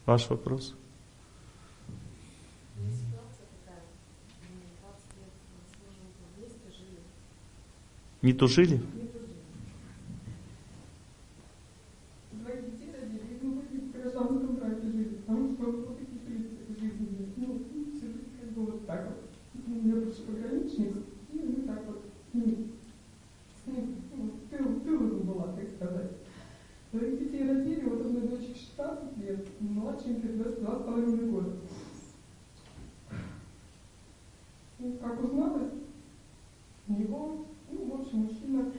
Ваш вопрос? Не тужили? Двоих детей родили, мы в гражданском браке жили, потому что вот такие принципы жизни. Ну, всю жизнь как бы вот так вот. У меня бывший пограничник, и мы так вот с ним тылом была, так сказать. Двоих детей родили, вот одной дочке 16 лет, младшенькой 22,5 года. И как узнала, у него, ну, в общем, мужчина,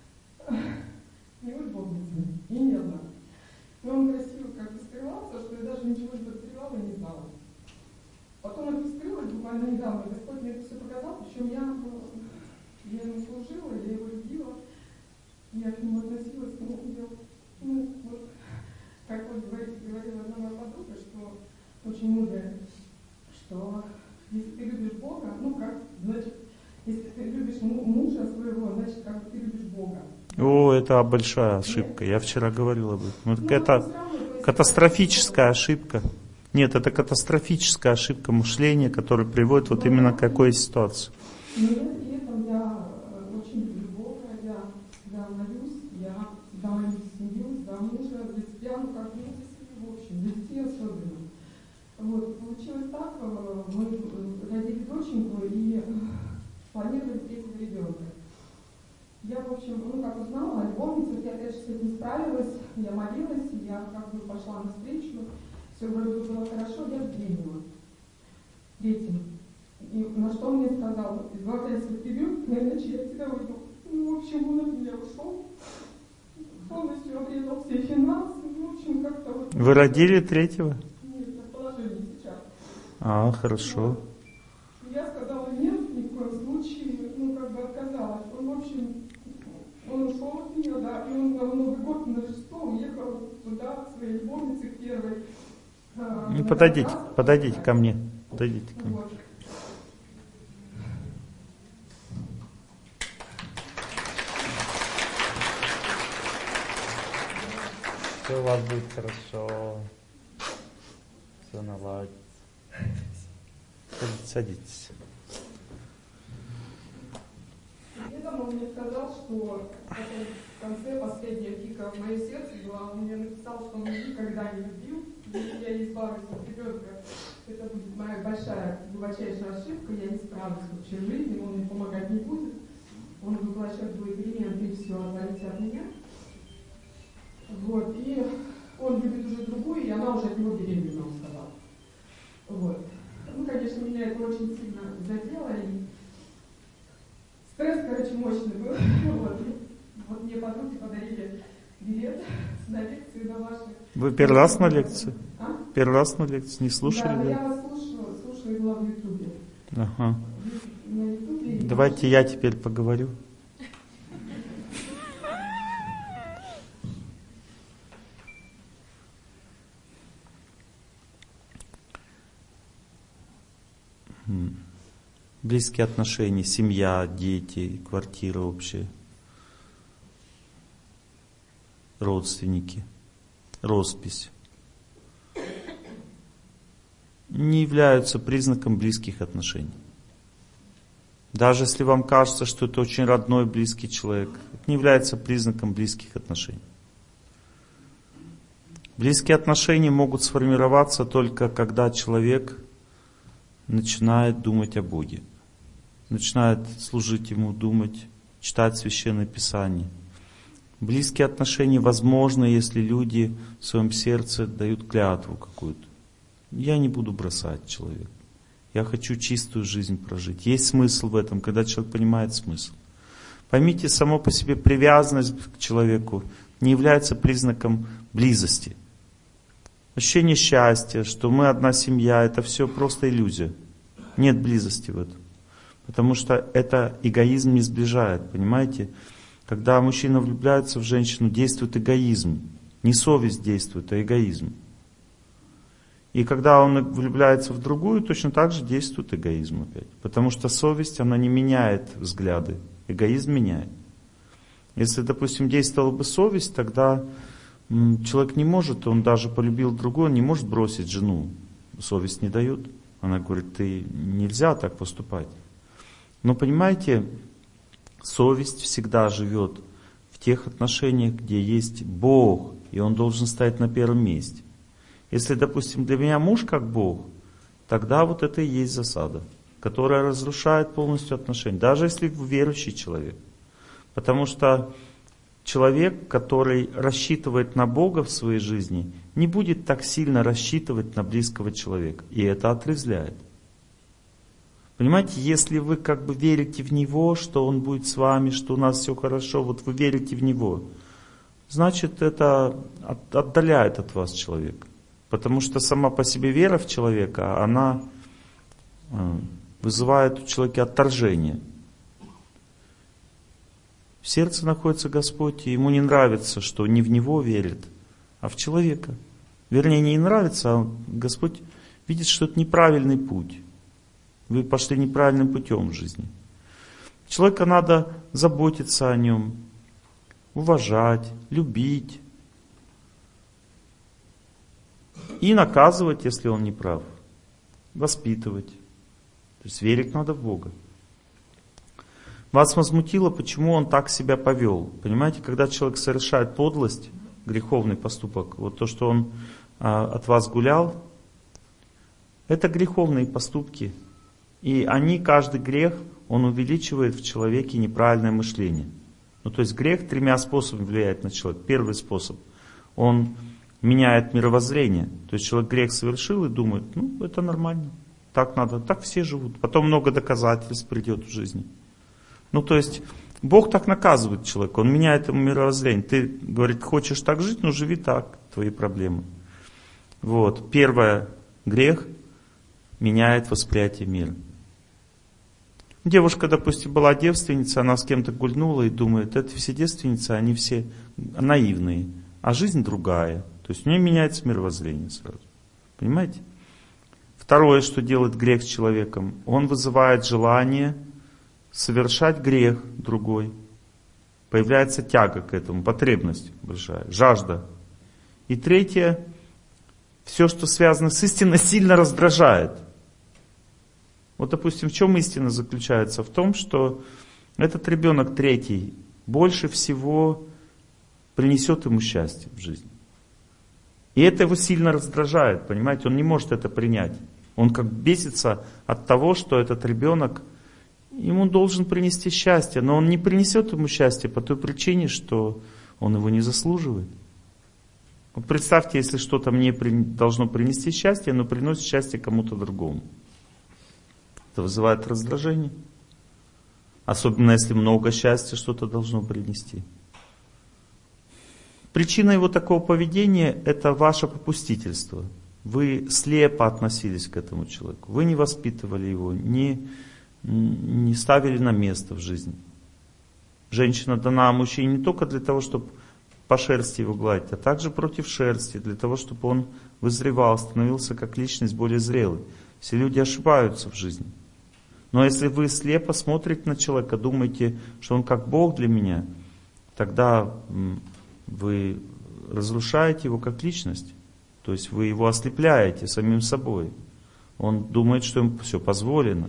у него любовница, и не одна. Но он красиво как бы скрывался, что я даже ничего не подозревала и не знала. Потом это вскрылось буквально недавно, Господь мне это все показал, причем я ему служила, я его любила, я к нему относилась, ну, вот, как вот говорила одна моя подруга, что очень мудрая, что если ты любишь Бога, ну как, значит, если ты любишь мужа своего, значит, как бы ты любишь Бога. О, это большая ошибка. Я вчера говорил об этом. Это катастрофическая ошибка. Нет, это катастрофическая ошибка мышления, которая приводит вот именно к такой ситуации. Но при этом я очень люблю Бога, я молюсь, я всегда молюсь за семью, за мужа, за себя, ну как, ну за семью в общем, за детей особенно. Вот, получилось так, мы родили доченьку и планировали третьего ребенка. Я, в общем, ну как узнала о любовнице, я опять же с этим справилась, я молилась, я как бы пошла навстречу, все вроде бы было хорошо, я забеременела третьим. И на что он мне сказал: избавляйся от ребенка, иначе я от тебя уйду. Ну, в общем, он от меня ушел, полностью обрезал все финансы, ну, в общем, как-то вот... Вы родили третьего? Нет, на положении сейчас. А, хорошо. Вот. Я сказала нет, ни в коем случае, ну, как бы отказалась. Он, в общем, он ушел от меня, да, и он на Новый год на Рождество уехал туда, к своей любовнице, к первой. Ну, подойдите ко мне. Подойдите ко мне. Вот. Все у вас будет хорошо. Все наладится. Садитесь. При этом он мне сказал, что в конце последняя пика в мое сердце была, он мне написал, что он меня никогда не любил, если я не избавлюсь от ребенка, это будет моя большая, глубочайшая ошибка, я не справлюсь вообще в жизни, он мне помогать не будет, он воплощает свои элементы и все отвалить от меня. Вот, и он любит уже другую, и она уже от него беременна, он сказал. Вот. Ну, конечно, меня это очень сильно задело, и стресс, короче, мощный был. Вот мне подруги подарили билет на лекцию на ваши. Вы первый раз на лекции? А? Первый раз на лекции? Не слушали? Да, я вас слушаю, была в Ютубе. Ага. На Ютубе. Давайте я теперь поговорю. Близкие отношения, семья, дети, квартира общая, родственники, роспись не являются признаком близких отношений. Даже если вам кажется, что это очень родной, близкий человек, это не является признаком близких отношений. Близкие отношения могут сформироваться только когда человек начинает думать о Боге, начинает служить Ему, думать, читать Священное Писание. Близкие отношения возможны, если люди в своем сердце дают клятву какую-то. Я не буду бросать человека. Я хочу чистую жизнь прожить. Есть смысл в этом, когда человек понимает смысл. Поймите, само по себе привязанность к человеку не является признаком близости. Ощущение счастья, что мы одна семья, это все просто иллюзия. Нет близости в этом. Потому что это эгоизм не сближает, понимаете? Когда мужчина влюбляется в женщину, действует эгоизм. Не совесть действует, а эгоизм. И когда он влюбляется в другую, точно так же действует эгоизм опять. Потому что совесть, она не меняет взгляды, эгоизм меняет. Если, допустим, действовала бы совесть, тогда Человек не может, он даже полюбил другую, он не может бросить жену. Совесть не дает. Она говорит, нельзя так поступать. Но понимаете, совесть всегда живет в тех отношениях, где есть Бог, и Он должен стоять на первом месте. Если, допустим, для меня муж как Бог, тогда вот это и есть засада, которая разрушает полностью отношения, даже если вы верующий человек. Потому что человек, который рассчитывает на Бога в своей жизни, не будет так сильно рассчитывать на близкого человека. И это отрезвляет. Понимаете, если вы как бы верите в Него, что Он будет с вами, что у нас все хорошо, вот вы верите в Него, значит это отдаляет от вас человека. Потому что сама по себе вера в человека, она вызывает у человека отторжение. В сердце находится Господь, и ему не нравится, что не в Него верит, а в человека. Вернее, не нравится, а Господь видит, что это неправильный путь. Вы пошли неправильным путем в жизни. Человека надо заботиться о нем, уважать, любить и наказывать, если он не прав, воспитывать. То есть верить надо в Бога. Вас возмутило, почему он так себя повел. Понимаете, когда человек совершает подлость, греховный поступок, вот то, что он от вас гулял, это греховные поступки. И они, каждый грех, он увеличивает в человеке неправильное мышление. Ну, то есть грех 3 способами влияет на человека. Первый способ, он меняет мировоззрение. То есть человек грех совершил и думает, это нормально, так надо, так все живут. Потом много доказательств придет в жизни. Ну, то есть Бог так наказывает человека, Он меняет ему мировоззрение. Ты, говорит, хочешь так жить, живи так, твои проблемы. Вот. Первое, грех меняет восприятие мира. Девушка, допустим, была девственница, она с кем-то гульнула и думает, это все девственницы, они все наивные, а жизнь другая. То есть у нее меняется мировоззрение сразу. Понимаете? Второе, что делает грех с человеком, он вызывает желание совершать грех другой. Появляется тяга к этому, потребность большая, жажда. И третье, все, что связано с истиной, сильно раздражает. Вот, допустим, в чем истина заключается? В том, что этот ребенок третий больше всего принесет ему счастье в жизни. И это его сильно раздражает, понимаете? Он не может это принять. Он как бесится от того, что этот ребенок ему должен принести счастье, но он не принесет ему счастье по той причине, что он его не заслуживает. Вот представьте, если что-то мне должно принести счастье, но приносит счастье кому-то другому. Это вызывает раздражение. Особенно если много счастья что-то должно принести. Причина его такого поведения – это ваше попустительство. Вы слепо относились к этому человеку. Вы не воспитывали его, не ставили на место в жизни. Женщина дана мужчине не только для того, чтобы по шерсти его гладить, а также против шерсти, для того, чтобы он вызревал, становился как личность более зрелой. Все люди ошибаются в жизни. Но если вы слепо смотрите на человека, думаете, что он как Бог для меня, тогда вы разрушаете его как личность. То есть вы его ослепляете самим собой. Он думает, что ему все позволено.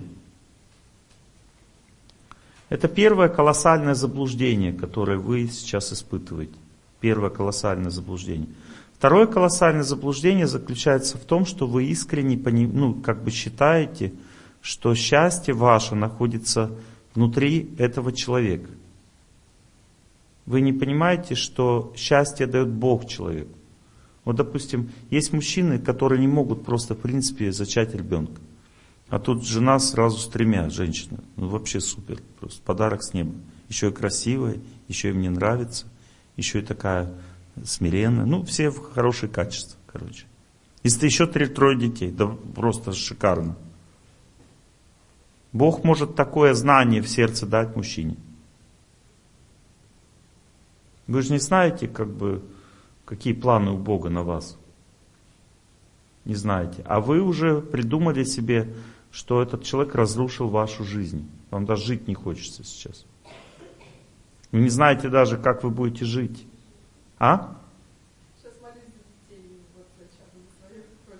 Это первое колоссальное заблуждение, которое вы сейчас испытываете. Первое колоссальное заблуждение. Второе колоссальное заблуждение заключается в том, что вы искренне считаете, что счастье ваше находится внутри этого человека. Вы не понимаете, что счастье дает Бог человеку. Вот, допустим, есть мужчины, которые не могут просто, в принципе, зачать ребенка. А тут жена сразу с 3 женщинами. Вообще супер, просто подарок с неба. Еще и красивая, еще и мне нравится, еще и такая смиренная. Все хорошие качества, короче. Если еще 3 детей, да просто шикарно. Бог может такое знание в сердце дать мужчине. Вы же не знаете, какие планы у Бога на вас. Не знаете. А вы уже придумали себе, что этот человек разрушил вашу жизнь. Вам даже жить не хочется сейчас. Вы не знаете даже, как вы будете жить.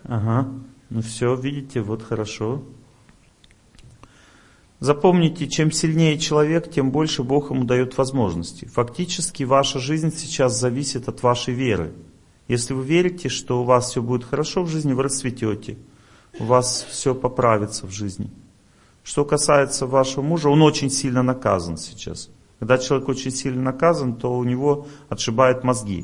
Ага. Ну все, видите, вот хорошо. Запомните, чем сильнее человек, тем больше Бог ему дает возможности. Фактически ваша жизнь сейчас зависит от вашей веры. Если вы верите, что у вас все будет хорошо в жизни, вы расцветете. У вас все поправится в жизни. Что касается вашего мужа, он очень сильно наказан сейчас. Когда человек очень сильно наказан, то у него отшибают мозги.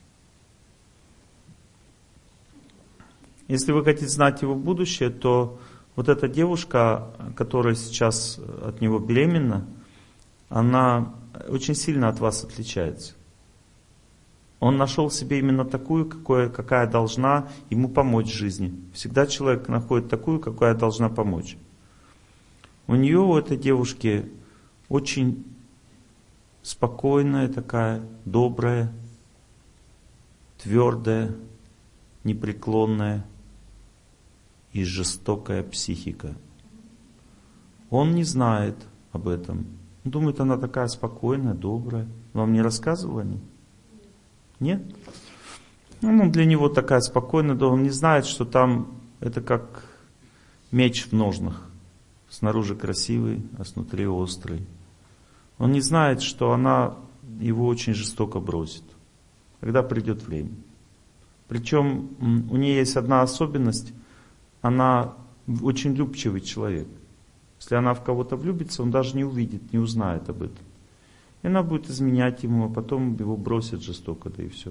Если вы хотите знать его будущее, то вот эта девушка, которая сейчас от него беременна, она очень сильно от вас отличается. Он нашел в себе именно такую, какая должна ему помочь в жизни. Всегда человек находит такую, какая должна помочь. У нее, у этой девушки, очень спокойная такая, добрая, твердая, непреклонная и жестокая психика. Он не знает об этом. Он думает, она такая спокойная, добрая. Вам не рассказывал о ней? Нет? Ну, для него такая спокойная, он не знает, что там это как меч в ножнах. Снаружи красивый, а снутри острый. Он не знает, что она его очень жестоко бросит, когда придет время. Причем у нее есть одна особенность. Она очень любчивый человек. Если она в кого-то влюбится, он даже не увидит, не узнает об этом. И она будет изменять ему, а потом его бросит жестоко, да и все.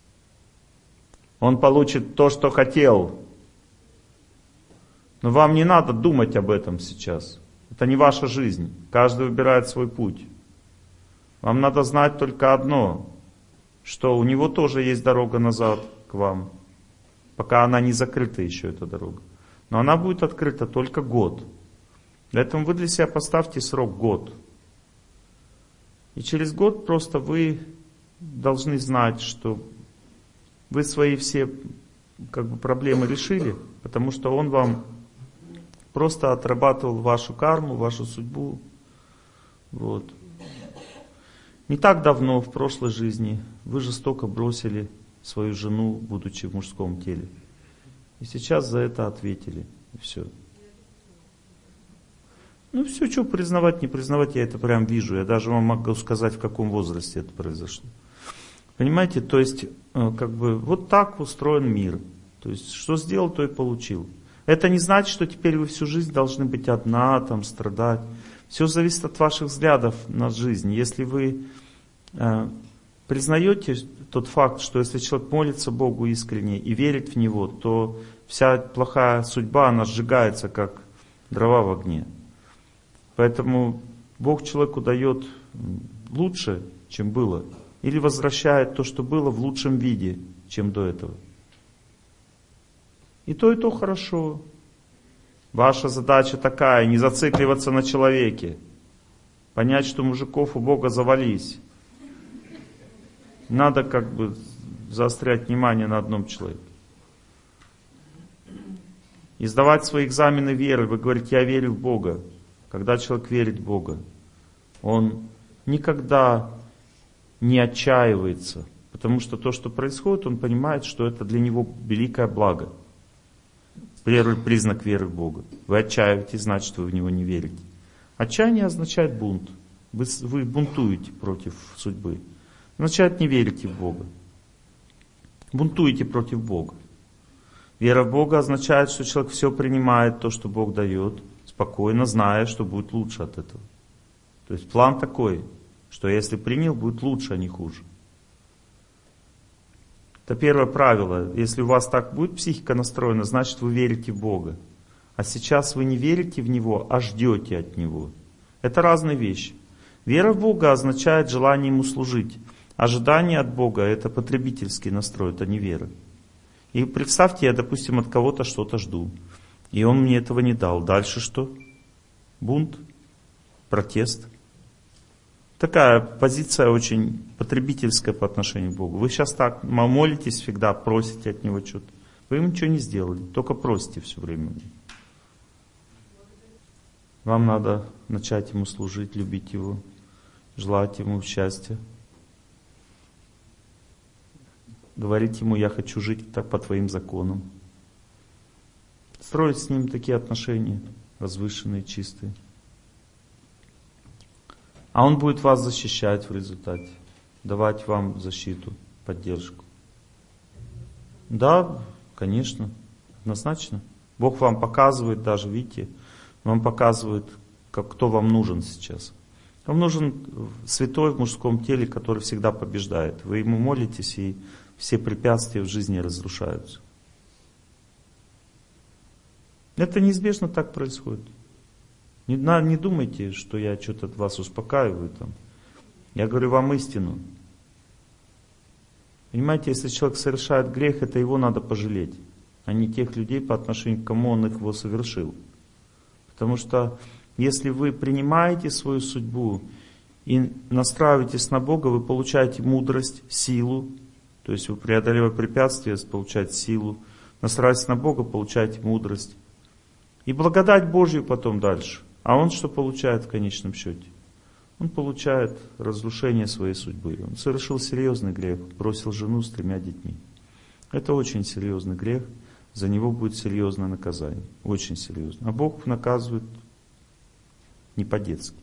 Он получит то, что хотел. Но вам не надо думать об этом сейчас. Это не ваша жизнь. Каждый выбирает свой путь. Вам надо знать только одно, что у него тоже есть дорога назад к вам. Пока она не закрыта еще, эта дорога. Но она будет открыта только год. Поэтому вы для себя поставьте срок год. И через год просто вы должны знать, что вы свои все проблемы решили, потому что он вам просто отрабатывал вашу карму, вашу судьбу. Вот. Не так давно, в прошлой жизни, вы жестоко бросили свою жену, будучи в мужском теле. И сейчас за это ответили. И все. Ну все, что признавать, не признавать, я это прям вижу. Я даже вам могу сказать, в каком возрасте это произошло. Понимаете, то есть, вот так устроен мир. То есть, что сделал, то и получил. Это не значит, что теперь вы всю жизнь должны быть одна, там, страдать. Все зависит от ваших взглядов на жизнь. Если вы признаете тот факт, что если человек молится Богу искренне и верит в Него, то вся плохая судьба, она сжигается, как дрова в огне. Поэтому Бог человеку дает лучше, чем было, или возвращает то, что было, в лучшем виде, чем до этого. И то хорошо. Ваша задача такая, не зацикливаться на человеке. Понять, что мужиков у Бога завались. Надо заострять внимание на одном человеке. И сдавать свои экзамены веры. Вы говорите, я верю в Бога. Когда человек верит в Бога, он никогда не отчаивается. Потому что то, что происходит, он понимает, что это для него великое благо. Первый признак веры в Бога. Вы отчаиваетесь, значит, вы в Него не верите. Отчаяние означает бунт. Вы бунтуете против судьбы. Означает, не верите в Бога. Бунтуете против Бога. Вера в Бога означает, что человек все принимает, то, что Бог дает, спокойно, зная, что будет лучше от этого. То есть план такой, что если принял, будет лучше, а не хуже. Это первое правило. Если у вас так будет психика настроена, значит вы верите в Бога. А сейчас вы не верите в Него, а ждете от Него. Это разные вещи. Вера в Бога означает желание Ему служить. Ожидание от Бога — это потребительский настрой, это не вера. И представьте, я, допустим, от кого-то что-то жду. И он мне этого не дал. Дальше что? Бунт? Протест? Такая позиция очень потребительская по отношению к Богу. Вы сейчас так молитесь всегда, просите от Него что-то. Вы ему ничего не сделали, только просите все время. Вам надо начать Ему служить, любить Его, желать Ему счастья. Говорить Ему, я хочу жить так по Твоим законам. строить с ним такие отношения возвышенные, чистые. А он будет вас защищать в результате, давать вам защиту, поддержку. Да, конечно, однозначно. Бог вам показывает даже, видите, вам показывает, кто вам нужен сейчас. Вам нужен святой в мужском теле, который всегда побеждает. Вы ему молитесь, и все препятствия в жизни разрушаются. Это неизбежно так происходит. Не думайте, что я что-то вас успокаиваю там. Я говорю вам истину. Понимаете, если человек совершает грех, это его надо пожалеть, а не тех людей, по отношению к кому он его совершил. Потому что если вы принимаете свою судьбу и настраиваетесь на Бога, вы получаете мудрость, силу, то есть вы, преодолевая препятствия, получаете силу, настраиваясь на Бога, получаете мудрость. И благодать Божью потом дальше. А он что получает в конечном счете? Он получает разрушение своей судьбы. Он совершил серьезный грех, бросил жену с 3 детьми. Это очень серьезный грех, за него будет серьезное наказание. Очень серьезно. А Бог наказывает не по-детски.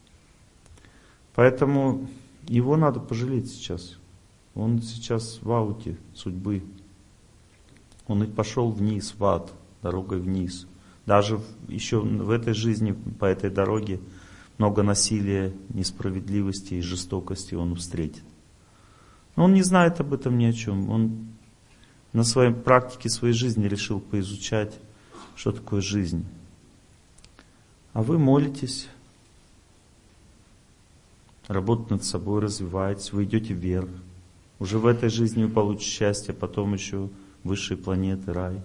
Поэтому его надо пожалеть сейчас. Он сейчас в ауте судьбы. Он и пошел вниз, в ад, дорогой вниз. Даже еще в этой жизни, по этой дороге, много насилия, несправедливости и жестокости он встретит. Но он не знает об этом ни о чем. Он на своей практике своей жизни решил поизучать, что такое жизнь. А вы молитесь, работаете над собой, развиваетесь, вы идете вверх. Уже в этой жизни вы получите счастье, потом еще высшие планеты, рай.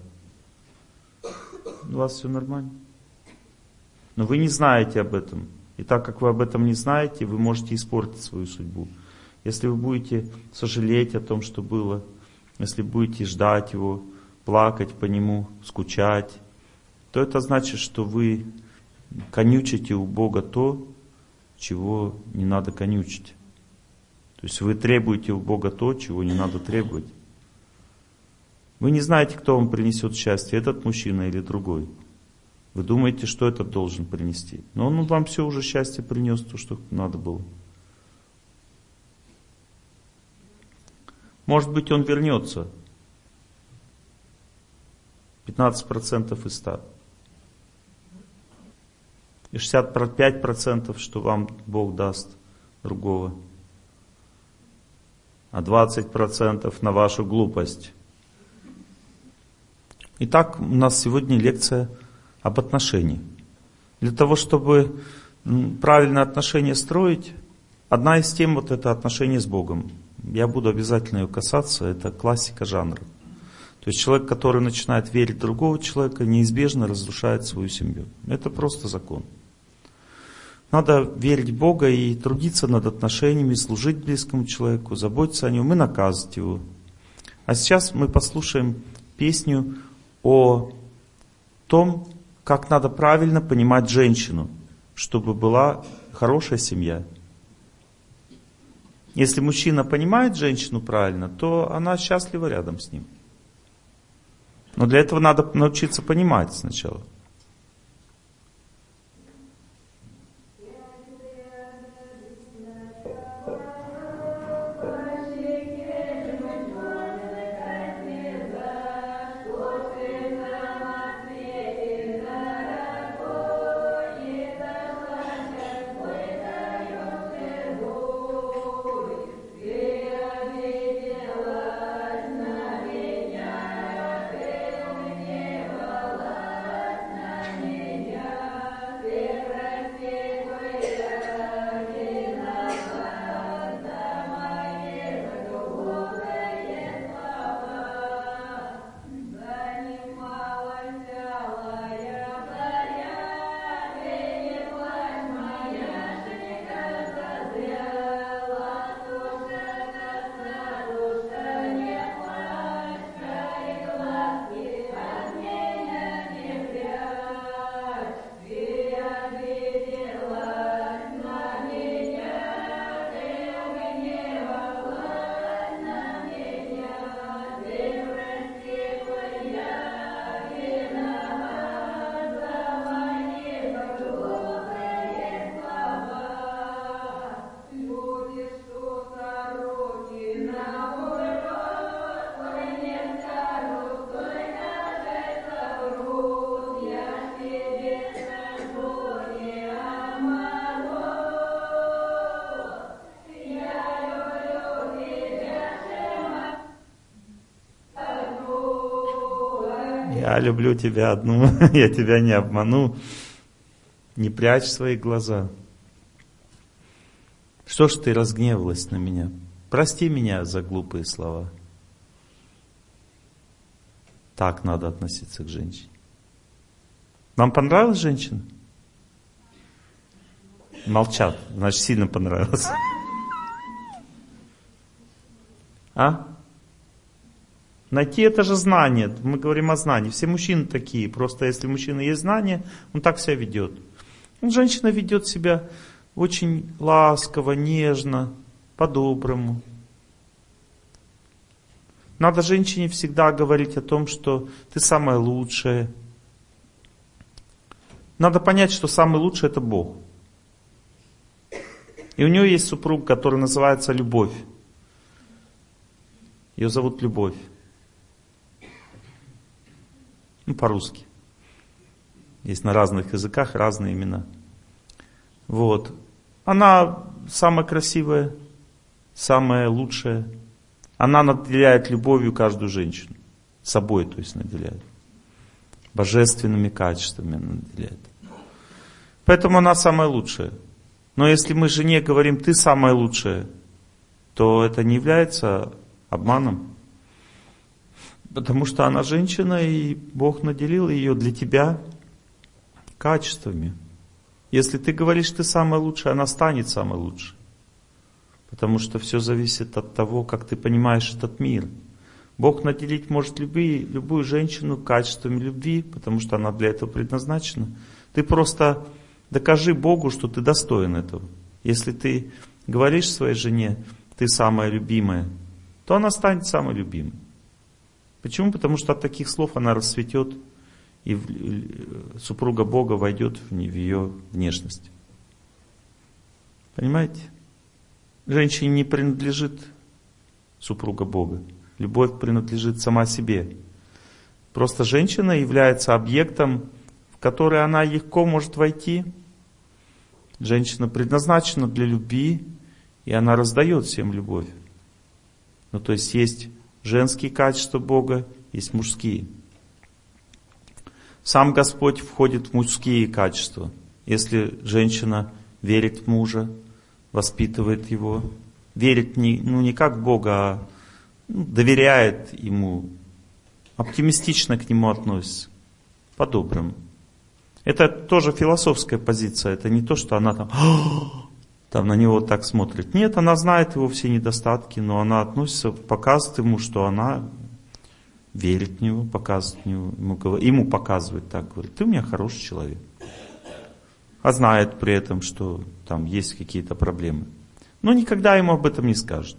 У вас все нормально. Но вы не знаете об этом. И так как вы об этом не знаете, вы можете испортить свою судьбу. Если вы будете сожалеть о том, что было, если будете ждать его, плакать по нему, скучать, то это значит, что вы конючите у Бога то, чего не надо конючить. То есть вы требуете у Бога то, чего не надо требовать. Вы не знаете, кто вам принесет счастье, этот мужчина или другой. Вы думаете, что этот должен принести. Но он вам все уже счастье принес, то, что надо было. Может быть, он вернется. 15% из 100. И 65%, что вам Бог даст другого. А 20% на вашу глупость. Итак, у нас сегодня лекция об отношениях. Для того, чтобы правильно отношения строить, одна из тем вот это отношение с Богом. Я буду обязательно ее касаться, это классика жанра. То есть человек, который начинает верить в другого человека, неизбежно разрушает свою семью. Это просто закон. Надо верить в Бога и трудиться над отношениями, служить близкому человеку, заботиться о нем и наказывать его. А сейчас мы послушаем песню о том, как надо правильно понимать женщину, чтобы была хорошая семья. Если мужчина понимает женщину правильно, то она счастлива рядом с ним. Но для этого надо научиться понимать сначала. Я люблю тебя одну, я тебя не обману. Не прячь свои глаза. Что ж ты разгневалась на меня? Прости меня за глупые слова. Так надо относиться к женщине. Вам понравилась женщина? Молчат, значит, сильно понравилось. А? Найти это же знание. Мы говорим о знании. Все мужчины такие. Просто если у мужчины есть знание, он так себя ведет. Женщина ведет себя очень ласково, нежно, по-доброму. Надо женщине всегда говорить о том, что ты самая лучшая. Надо понять, что самый лучший — это Бог. И у нее есть супруг, который называется Любовь. Ее зовут Любовь. По-русски. Есть на разных языках разные имена. Вот. Она самая красивая, самая лучшая. Она наделяет любовью каждую женщину. Собой, то есть, наделяет. Божественными качествами она наделяет. Поэтому она самая лучшая. Но если мы жене говорим, ты самая лучшая, то это не является обманом. Потому что она женщина, и Бог наделил ее для тебя качествами. Если ты говоришь, ты самая лучшая, она станет самой лучшей. Потому что все зависит от того, как ты понимаешь этот мир. Бог наделить может любую женщину качествами любви, потому что она для этого предназначена. Ты просто докажи Богу, что ты достоин этого. Если ты говоришь своей жене, ты самая любимая, то она станет самой любимой. Почему? Потому что от таких слов она расцветет, и супруга Бога войдет в ее внешность. Понимаете? Женщине не принадлежит супруга Бога. Любовь принадлежит сама себе. Просто женщина является объектом, в который она легко может войти. Женщина предназначена для любви, и она раздает всем любовь. Ну, то есть есть женские качества Бога, есть мужские. Сам Господь входит в мужские качества. Если женщина верит в мужа, воспитывает его, верит не как в Бога, а доверяет ему, оптимистично к нему относится, по-доброму. Это тоже философская позиция, это не то, что она там на него так смотрит. Нет, она знает его все недостатки, но она относится, показывает ему, что она верит в него, показывает ему показывает так, говорит, ты у меня хороший человек. А знает при этом, что там есть какие-то проблемы. Но никогда ему об этом не скажет.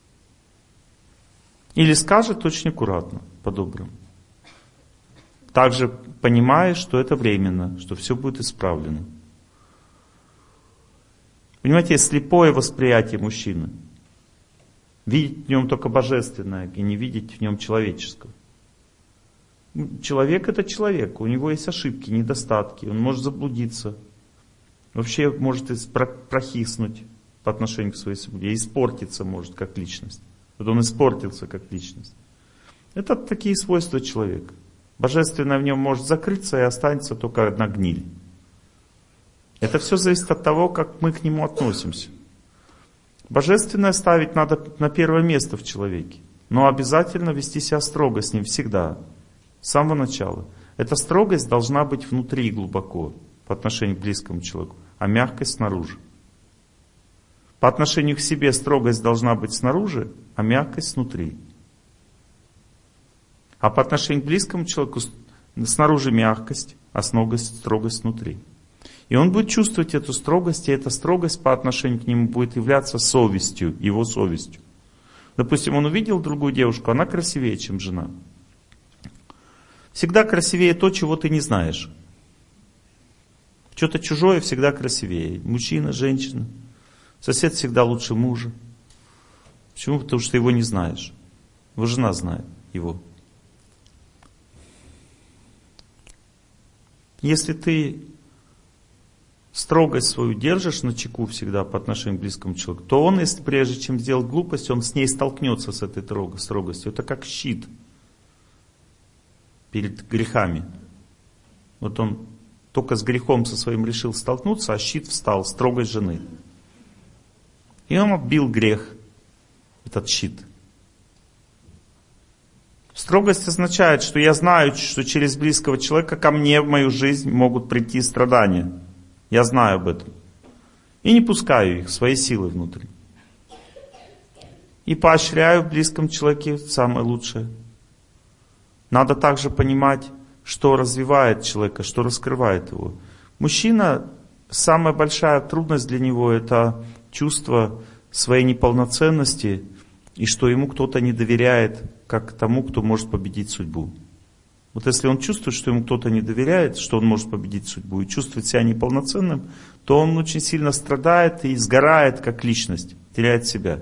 Или скажет очень аккуратно, по-доброму. Также понимая, что это временно, что все будет исправлено. Понимаете, слепое восприятие мужчины. Видеть в нем только божественное и не видеть в нем человеческого. Человек — это человек, у него есть ошибки, недостатки, он может заблудиться. Вообще может прохиснуть по отношению к своей супруге, испортиться может как личность. Вот он испортился как личность. Это такие свойства человека. Божественное в нем может закрыться и останется только одна гниль. Это все зависит от того, как мы к нему относимся. Божественное ставить надо на первое место в человеке. Но обязательно вести себя строго с ним всегда. С самого начала. Эта строгость должна быть внутри глубоко по отношению к близкому человеку, а мягкость снаружи. По отношению к себе строгость должна быть снаружи, а мягкость внутри. А по отношению к близкому человеку снаружи мягкость, а строгость внутри. И он будет чувствовать эту строгость, и эта строгость по отношению к нему будет являться совестью, его совестью. Допустим, он увидел другую девушку, она красивее, чем жена. Всегда красивее то, чего ты не знаешь. Что-то чужое всегда красивее. Мужчина, женщина. Сосед всегда лучше мужа. Почему? Потому что ты его не знаешь. Его жена знает его. Если ты строгость свою держишь на чеку всегда по отношению к близкому человеку, то он, если прежде чем сделать глупость, он с ней столкнется, с этой строгостью. Это как щит перед грехами. Вот он только с грехом со своим решил столкнуться, а щит встал, строгость жены. И он отбил грех, этот щит. Строгость означает, что я знаю, что через близкого человека ко мне в мою жизнь могут прийти страдания. Я знаю об этом. И не пускаю их своей силой внутрь. И поощряю в близком человеке самое лучшее. Надо также понимать, что развивает человека, что раскрывает его. Мужчина, самая большая трудность для него — это чувство своей неполноценности и что ему кто-то не доверяет, как тому, кто может победить судьбу. Вот если он чувствует, что ему кто-то не доверяет, что он может победить судьбу, и чувствует себя неполноценным, то он очень сильно страдает и сгорает как личность, теряет себя.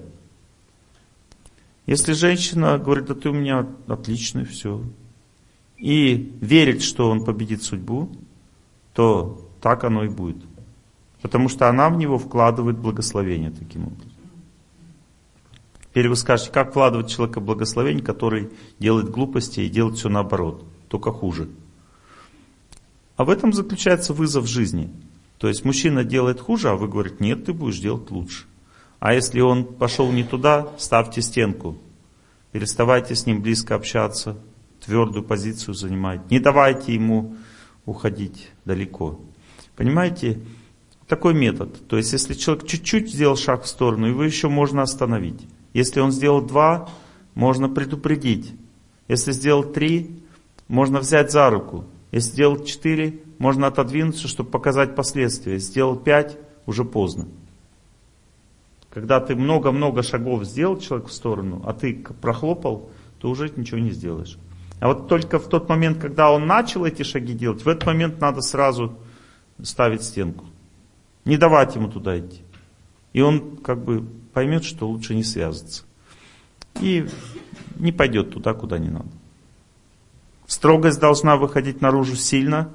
Если женщина говорит: да ты у меня отличный, все, и верит, что он победит судьбу, то так оно и будет. Потому что она в него вкладывает благословение таким образом. Теперь вы скажете, как вкладывать в человека благословение, который делает глупости и делает все наоборот, только хуже. А в этом заключается вызов жизни. То есть мужчина делает хуже, а вы говорите: нет, ты будешь делать лучше. А если он пошел не туда, ставьте стенку. Переставайте с ним близко общаться, твердую позицию занимайте. Не давайте ему уходить далеко. Понимаете, такой метод. То есть если человек чуть-чуть сделал шаг в сторону, его еще можно остановить. Если он сделал 2, можно предупредить. Если сделал 3, можно взять за руку. Если сделал 4, можно отодвинуться, чтобы показать последствия. Если сделал 5, уже поздно. Когда ты много-много шагов сделал человек в сторону, а ты прохлопал, то уже ничего не сделаешь. А вот только в тот момент, когда он начал эти шаги делать, в этот момент надо сразу ставить стенку. Не давать ему туда идти. И он как бы поймет, что лучше не связываться. И не пойдет туда, куда не надо. Строгость должна выходить наружу сильно,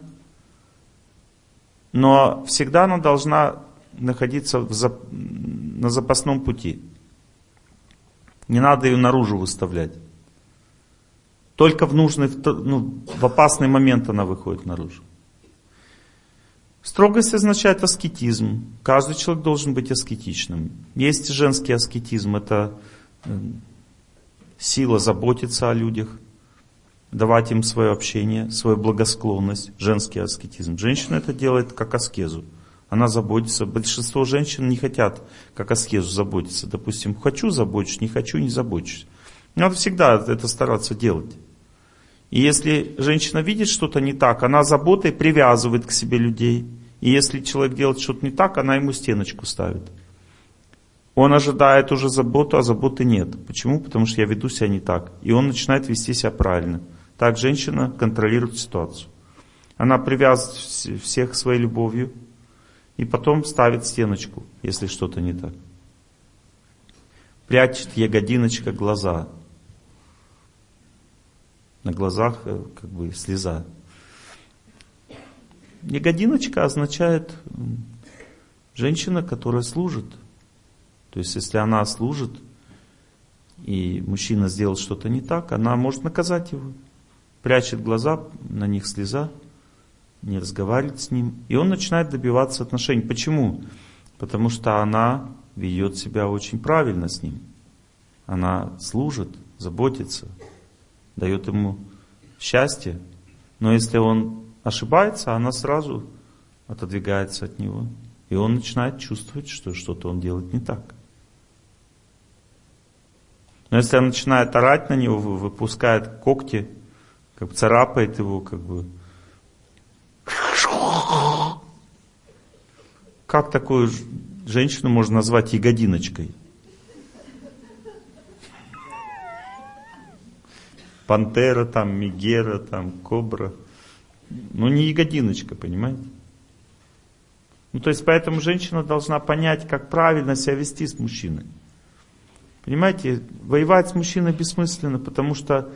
но всегда она должна находиться на запасном пути. Не надо ее наружу выставлять. Только в опасный момент она выходит наружу. Строгость означает аскетизм. Каждый человек должен быть аскетичным. Есть женский аскетизм, это сила заботиться о людях, давать им свое общение, свою благосклонность, женский аскетизм. Женщина это делает как аскезу. Она заботится. Большинство женщин не хотят как аскезу заботиться. Допустим, хочу — забочусь, не хочу — не забочусь. Надо всегда это стараться делать. И если женщина видит что-то не так, она заботой привязывает к себе людей. И если человек делает что-то не так, она ему стеночку ставит. Он ожидает уже заботу, а заботы нет. Почему? Потому что я веду себя не так. И он начинает вести себя правильно. Так женщина контролирует ситуацию. Она привязывает всех своей любовью и потом ставит стеночку, если что-то не так. Прячет ягодиночка глаза. На глазах как бы слеза. Ягодиночка означает женщина, которая служит. То есть если она служит, и мужчина сделал что-то не так, она может наказать его. Прячет глаза, на них слеза, не разговаривает с ним. И он начинает добиваться отношений. Почему? Потому что она ведет себя очень правильно с ним. Она служит, заботится, дает ему счастье. Но если он ошибается, она сразу отодвигается от него. И он начинает чувствовать, что что-то он делает не так. Но если она начинает орать на него, выпускает когти, как бы царапает его, как бы. Как такую женщину можно назвать ягодиночкой? Пантера, там, мегера, там, кобра. Ну, не ягодиночка, понимаете? Ну, то есть, поэтому женщина должна понять, как правильно себя вести с мужчиной. Понимаете, воевать с мужчиной бессмысленно, потому что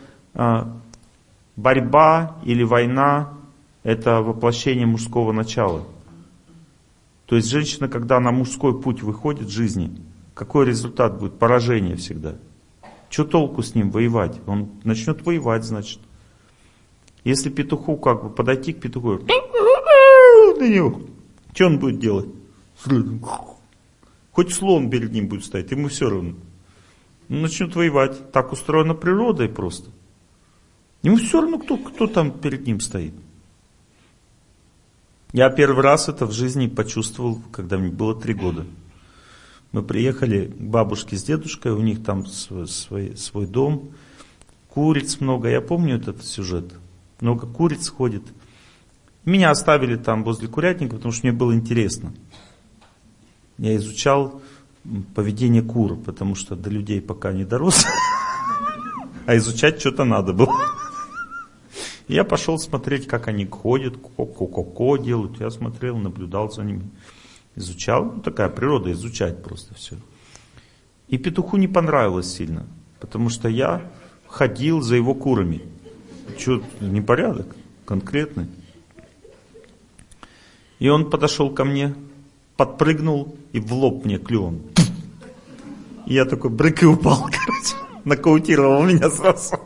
борьба или война — это воплощение мужского начала. То есть, женщина, когда на мужской путь выходит в жизни, какой результат будет? Поражение всегда. Что толку с ним воевать? Он начнет воевать, значит. Если петуху как бы подойти к петуху, что он будет делать? Хоть слон перед ним будет стоять, ему все равно. Он начнет воевать. Так устроена природой просто. Ему все равно, кто там перед ним стоит. Я первый раз это в жизни почувствовал, когда мне было 3 года. Мы приехали к бабушке с дедушкой, у них там свой дом, куриц много. Я помню этот сюжет. Много куриц ходит. Меня оставили там возле курятника, потому что мне было интересно. Я изучал поведение кур, потому что до людей пока не дорос. А изучать что-то надо было. Я пошел смотреть, как они ходят, ко-ко-ко делают. Я смотрел, наблюдал за ними. Изучал. Ну, такая природа, изучать просто все. И петуху не понравилось сильно, потому что я ходил за его курами. Что, непорядок конкретный. И он подошел ко мне, подпрыгнул и в лоб мне клювом. И я такой брык и упал, короче. Нокаутировал меня сразу.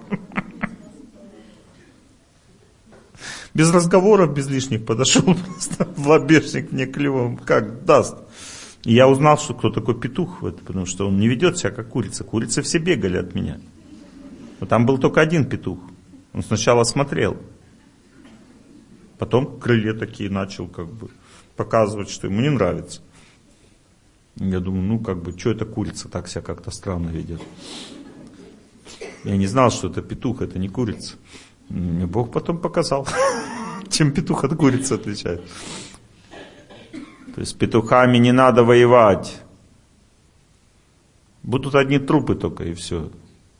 Без разговоров, без лишних подошел просто в лобешник мне клювом, как даст. И я узнал, что кто такой петух, потому что он не ведет себя как курица. Курицы все бегали от меня. Но там был только один петух. Он сначала смотрел. Потом крылья такие начал как бы показывать, что ему не нравится. Я думаю, что эта курица так себя как-то странно ведет. Я не знал, что это петух, это не курица. Мне Бог потом показал, чем петух от курицы отличает. То есть с петухами не надо воевать. Будут одни трупы только и все.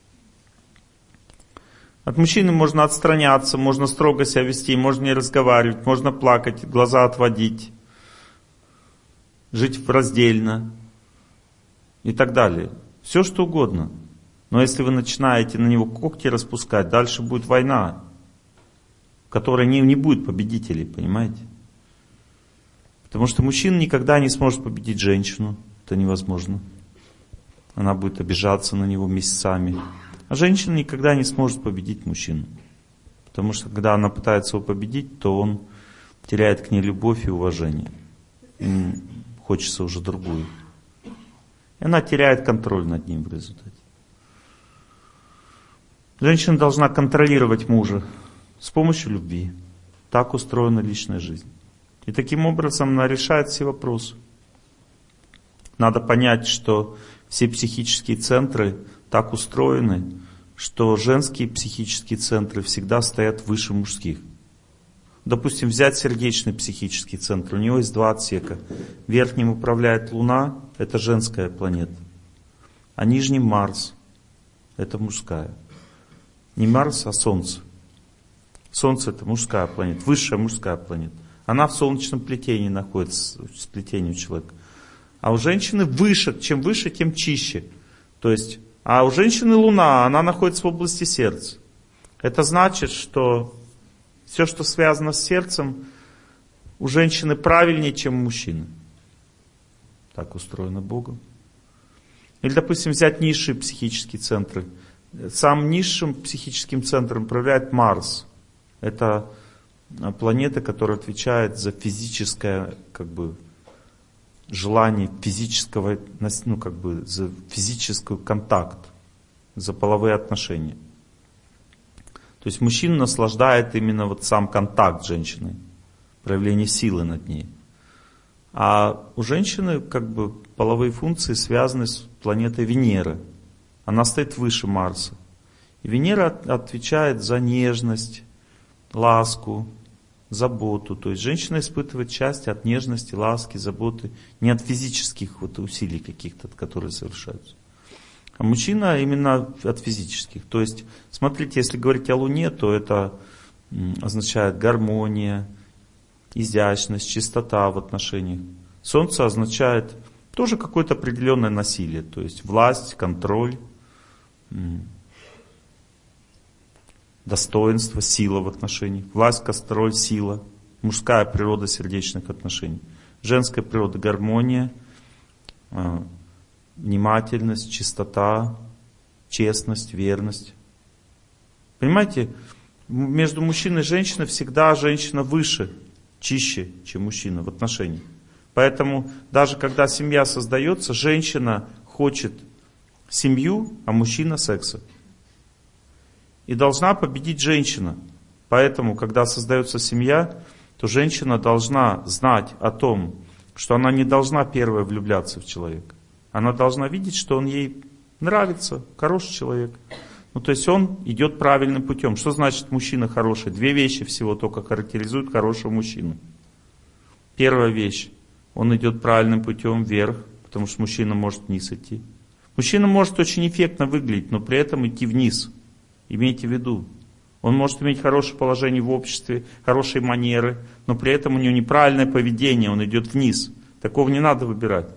От мужчины можно отстраняться, можно строго себя вести, можно не разговаривать, можно плакать, глаза отводить, жить раздельно и так далее. Все что угодно. Но если вы начинаете на него когти распускать, дальше будет война, в которой не будет победителей, понимаете? Потому что мужчина никогда не сможет победить женщину, это невозможно. Она будет обижаться на него месяцами. А женщина никогда не сможет победить мужчину. Потому что когда она пытается его победить, то он теряет к ней любовь и уважение. Ему хочется уже другую. И она теряет контроль над ним в результате. Женщина должна контролировать мужа с помощью любви. Так устроена личная жизнь. И таким образом она решает все вопросы. Надо понять, что все психические центры так устроены, что женские психические центры всегда стоят выше мужских. Допустим, взять сердечный психический центр. У него есть 2 отсека. Верхним управляет Луна, это женская планета. А нижним Марс, это мужская. Не Марс, а Солнце. Солнце это мужская планета, высшая мужская планета. Она в солнечном плетении находится, в сплетении у человека. А у женщины выше, чем выше, тем чище. То есть, а у женщины Луна, она находится в области сердца. Это значит, что все, что связано с сердцем, у женщины правильнее, чем у мужчины. Так устроено Богом. Или, допустим, взять низшие психические центры. Самым низшим психическим центром управляет Марс. Это планета, которая отвечает за физическое, желание физического, за физический контакт, за половые отношения. То есть мужчина наслаждает именно сам контакт с женщиной, проявление силы над ней. А у женщины половые функции связаны с планетой Венера. Она стоит выше Марса. И Венера отвечает за нежность, ласку, заботу. То есть женщина испытывает счастье от нежности, ласки, заботы, не от физических усилий каких-то, которые совершаются. А мужчина именно от физических. То есть, смотрите, если говорить о Луне, то это означает гармония, изящность, чистота в отношениях. Солнце означает тоже какое-то определенное насилие. То есть власть, контроль, достоинство, сила в отношениях. Власть, контроль, сила. Мужская природа сердечных отношений. Женская природа гармония, внимательность, чистота, честность, верность. Понимаете, Между мужчиной и женщиной всегда женщина выше, чище, чем мужчина в отношениях. Поэтому даже когда семья создается, женщина хочет семью, а мужчина секса. И должна победить женщина. Поэтому, когда создается семья, то женщина должна знать о том, что она не должна первой влюбляться в человека. Она должна видеть, что он ей нравится, хороший человек. Ну, то есть он идет правильным путем. Что значит мужчина хороший? Две вещи всего только характеризуют хорошего мужчину. Первая вещь. Он идет правильным путем вверх, потому что мужчина может вниз идти. Мужчина может очень эффектно выглядеть, но при этом идти вниз. Имейте в виду. Он может иметь хорошее положение в обществе, хорошие манеры, но при этом у него неправильное поведение, он идет вниз. Такого не надо выбирать.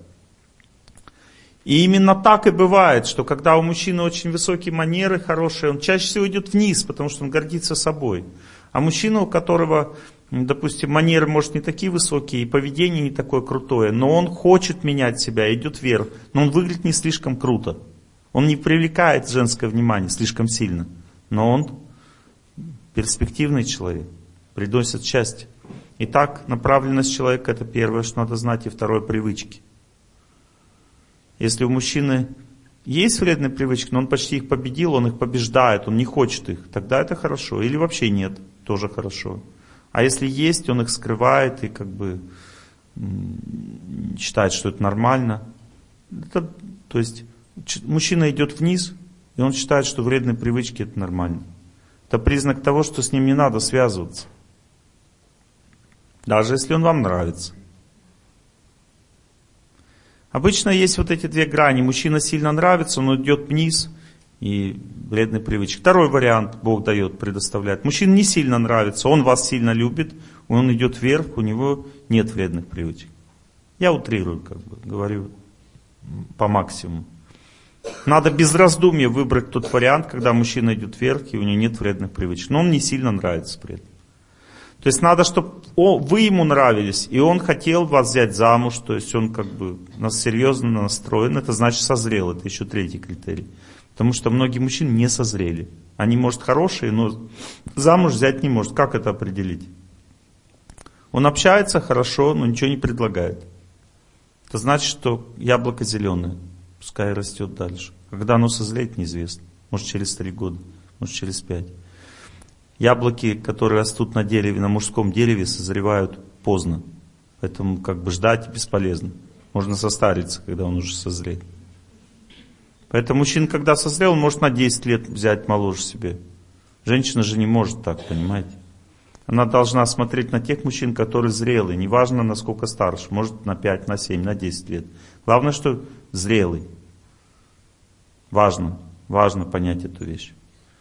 И именно так и бывает, что когда у мужчины очень высокие манеры, хорошие, он чаще всего идет вниз, потому что он гордится собой. А мужчина, у которого, допустим, манеры, может, не такие высокие, и поведение не такое крутое, но он хочет менять себя, идет вверх, но он выглядит не слишком круто. Он не привлекает женское внимание слишком сильно, но он перспективный человек, приносит счастье. Итак, направленность человека — это первое, что надо знать, и второе — привычки. Если у мужчины есть вредные привычки, но он почти их победил, он их побеждает, он не хочет их, тогда это хорошо. Или вообще нет, тоже хорошо. А если есть, он их скрывает и как бы считает, что это нормально. То есть мужчина идет вниз, и он считает, что вредные привычки — это нормально. Это признак того, что с ним не надо связываться. Даже если он вам нравится. Обычно есть вот эти две грани. Мужчина сильно нравится, он идет вниз, и вредные привычки. Второй вариант Бог дает, предоставляет. Мужчина не сильно нравится, он вас сильно любит, он идет вверх, у него нет вредных привычек. Я утрирую, как бы, говорю по максимуму. Надо без раздумья выбрать тот вариант, когда мужчина идет вверх, и у него нет вредных привычек. Но он не сильно нравится при этом. То есть надо, чтобы вы ему нравились, и он хотел вас взять замуж, то есть он как бы серьезно настроен, это значит созрел, это еще третий критерий. Потому что многие мужчины не созрели. Они, может, хорошие, но замуж взять не может. Как это определить? Он общается хорошо, но ничего не предлагает. Это значит, что яблоко зеленое. Пускай растет дальше. Когда оно созреет, неизвестно. Может, через 3 года, может, через 5. Яблоки, которые растут на дереве, на мужском дереве, созревают поздно. Поэтому как бы ждать бесполезно. Можно состариться, когда он уже созреет. Поэтому мужчина, когда созрел, он может на 10 лет взять моложе себе. Женщина же не может так, понимаете? Она должна смотреть на тех мужчин, которые зрелые. Неважно, насколько старше. Может, на 5, на 7, на 10 лет. Главное, что зрелый. Важно понять эту вещь.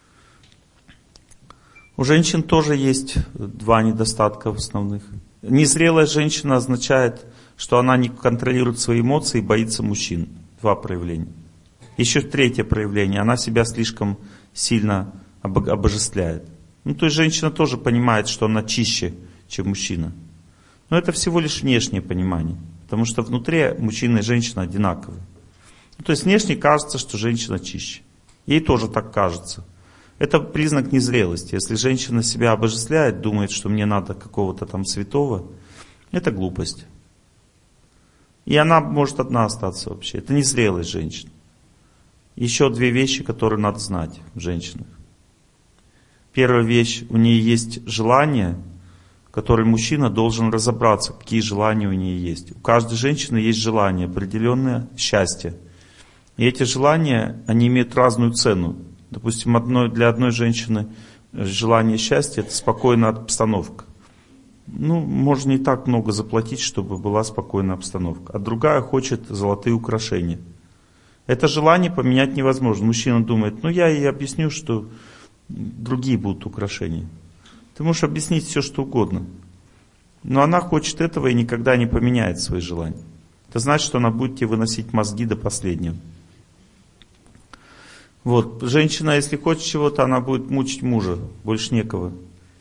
У женщин тоже есть 2 недостатка основных. Незрелая женщина означает, что она не контролирует свои эмоции и боится мужчин. 2 проявления. Еще 3 проявление. Она себя слишком сильно обожествляет. Ну, то есть женщина тоже понимает, что она чище, чем мужчина. Но это всего лишь внешнее понимание. Потому что внутри мужчина и женщина одинаковые. Ну, то есть внешне кажется, что женщина чище. Ей тоже так кажется. Это признак незрелости. Если женщина себя обожествляет, думает, что мне надо какого-то там святого, это глупость. И она может одна остаться вообще. Это незрелость женщины. Еще 2 вещи, которые надо знать в женщинах. Первая вещь, у нее есть желание, которое мужчина должен разобраться, какие желания у нее есть. У каждой женщины есть желание, определенное счастье. И эти желания, они имеют разную цену. Допустим, для одной женщины желание счастья — это спокойная обстановка. Ну, можно не так много заплатить, чтобы была спокойная обстановка. А другая хочет золотые украшения. Это желание поменять невозможно. Мужчина думает, я ей объясню, что другие будут украшения. Ты можешь объяснить все, что угодно. Но она хочет этого и никогда не поменяет свои желания. Это значит, что она будет тебе выносить мозги до последнего. Вот. Женщина, если хочет чего-то, она будет мучить мужа. Больше некого.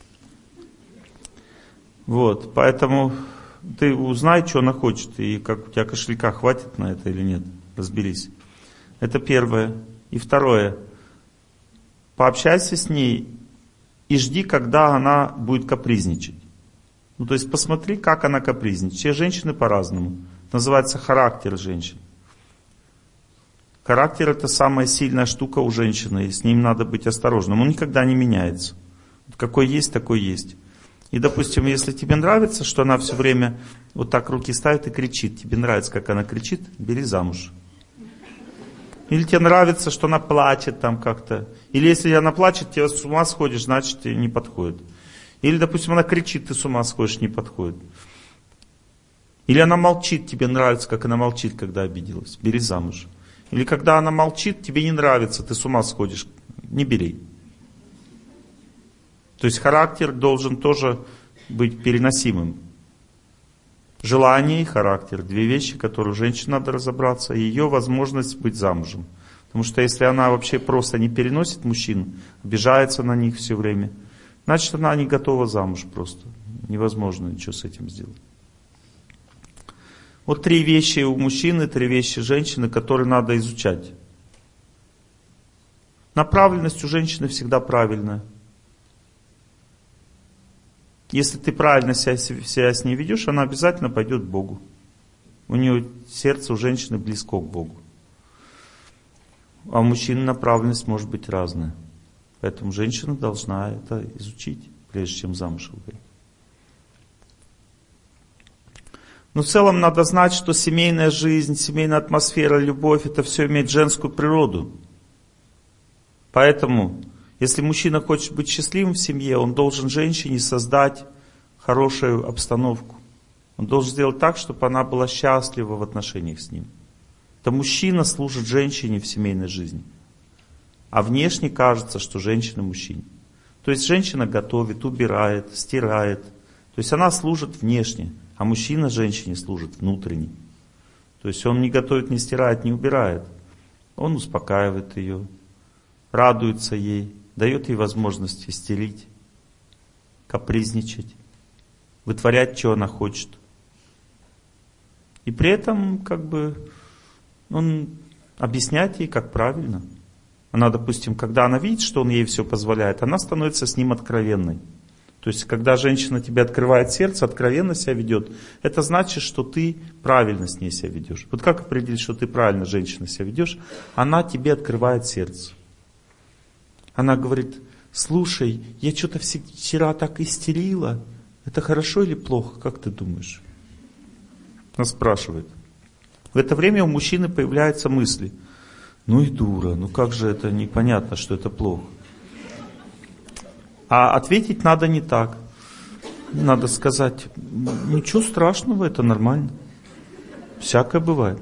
Вот. Поэтому ты узнай, что она хочет. И как у тебя кошелька хватит на это или нет. Разберись. Это первое. И второе. Пообщайся с ней и жди, когда она будет капризничать. Ну, то есть посмотри, как она капризничает. Все женщины по-разному. Это называется характер женщин. Характер — это самая сильная штука у женщины, и с ним надо быть осторожным. Он никогда не меняется. Какой есть, такой есть. И, допустим, если тебе нравится, что она все время вот так руки ставит и кричит, тебе нравится, как она кричит, бери замуж. Или тебе нравится, что она плачет там как-то. Или если она плачет, тебе с ума сходишь, значит, тебе не подходит. Или, допустим, она кричит, ты с ума сходишь, не подходит. Или она молчит, тебе нравится, как она молчит, когда обиделась, бери замуж. Или когда она молчит, тебе не нравится, ты с ума сходишь, не бери. То есть характер должен тоже быть переносимым. Желание и характер — две вещи, которые у женщины надо разобраться, и ее возможность быть замужем. Потому что если она вообще просто не переносит мужчин, обижается на них все время, значит, она не готова замуж просто. Невозможно ничего с этим сделать. Вот 3 вещи у мужчины, 3 вещи женщины, которые надо изучать. Направленность у женщины всегда правильная. Если ты правильно себя с ней ведешь, она обязательно пойдет к Богу. У нее сердце у женщины близко к Богу. А у мужчины направленность может быть разная. Поэтому женщина должна это изучить, прежде чем замуж выходить. Но в целом надо знать, что семейная жизнь, семейная атмосфера, любовь — это все имеет женскую природу. Поэтому, если мужчина хочет быть счастливым в семье, он должен женщине создать хорошую обстановку. Он должен сделать так, чтобы она была счастлива в отношениях с ним. Это мужчина служит женщине в семейной жизни. А внешне кажется, что женщина мужчине. То есть женщина готовит, убирает, стирает. То есть она служит внешне, а мужчина женщине служит внутренне. То есть он не готовит, не стирает, не убирает. Он успокаивает ее, радуется ей, дает ей возможность истерить, капризничать, вытворять, что она хочет. И при этом он объясняет ей, как правильно. Она, допустим, когда она видит, что он ей все позволяет, она становится с ним откровенной. То есть, когда женщина тебе открывает сердце, откровенно себя ведет, это значит, что ты правильно с ней себя ведешь. Вот как определить, что ты правильно женщина себя ведешь? Она тебе открывает сердце. Она говорит: слушай, я что-то вчера так истерила. Это хорошо или плохо? Как ты думаешь? Она спрашивает. В это время у мужчины появляются мысли. Ну и дура, ну как же это непонятно, что это плохо. А ответить надо не так. Надо сказать: ничего страшного, это нормально. Всякое бывает.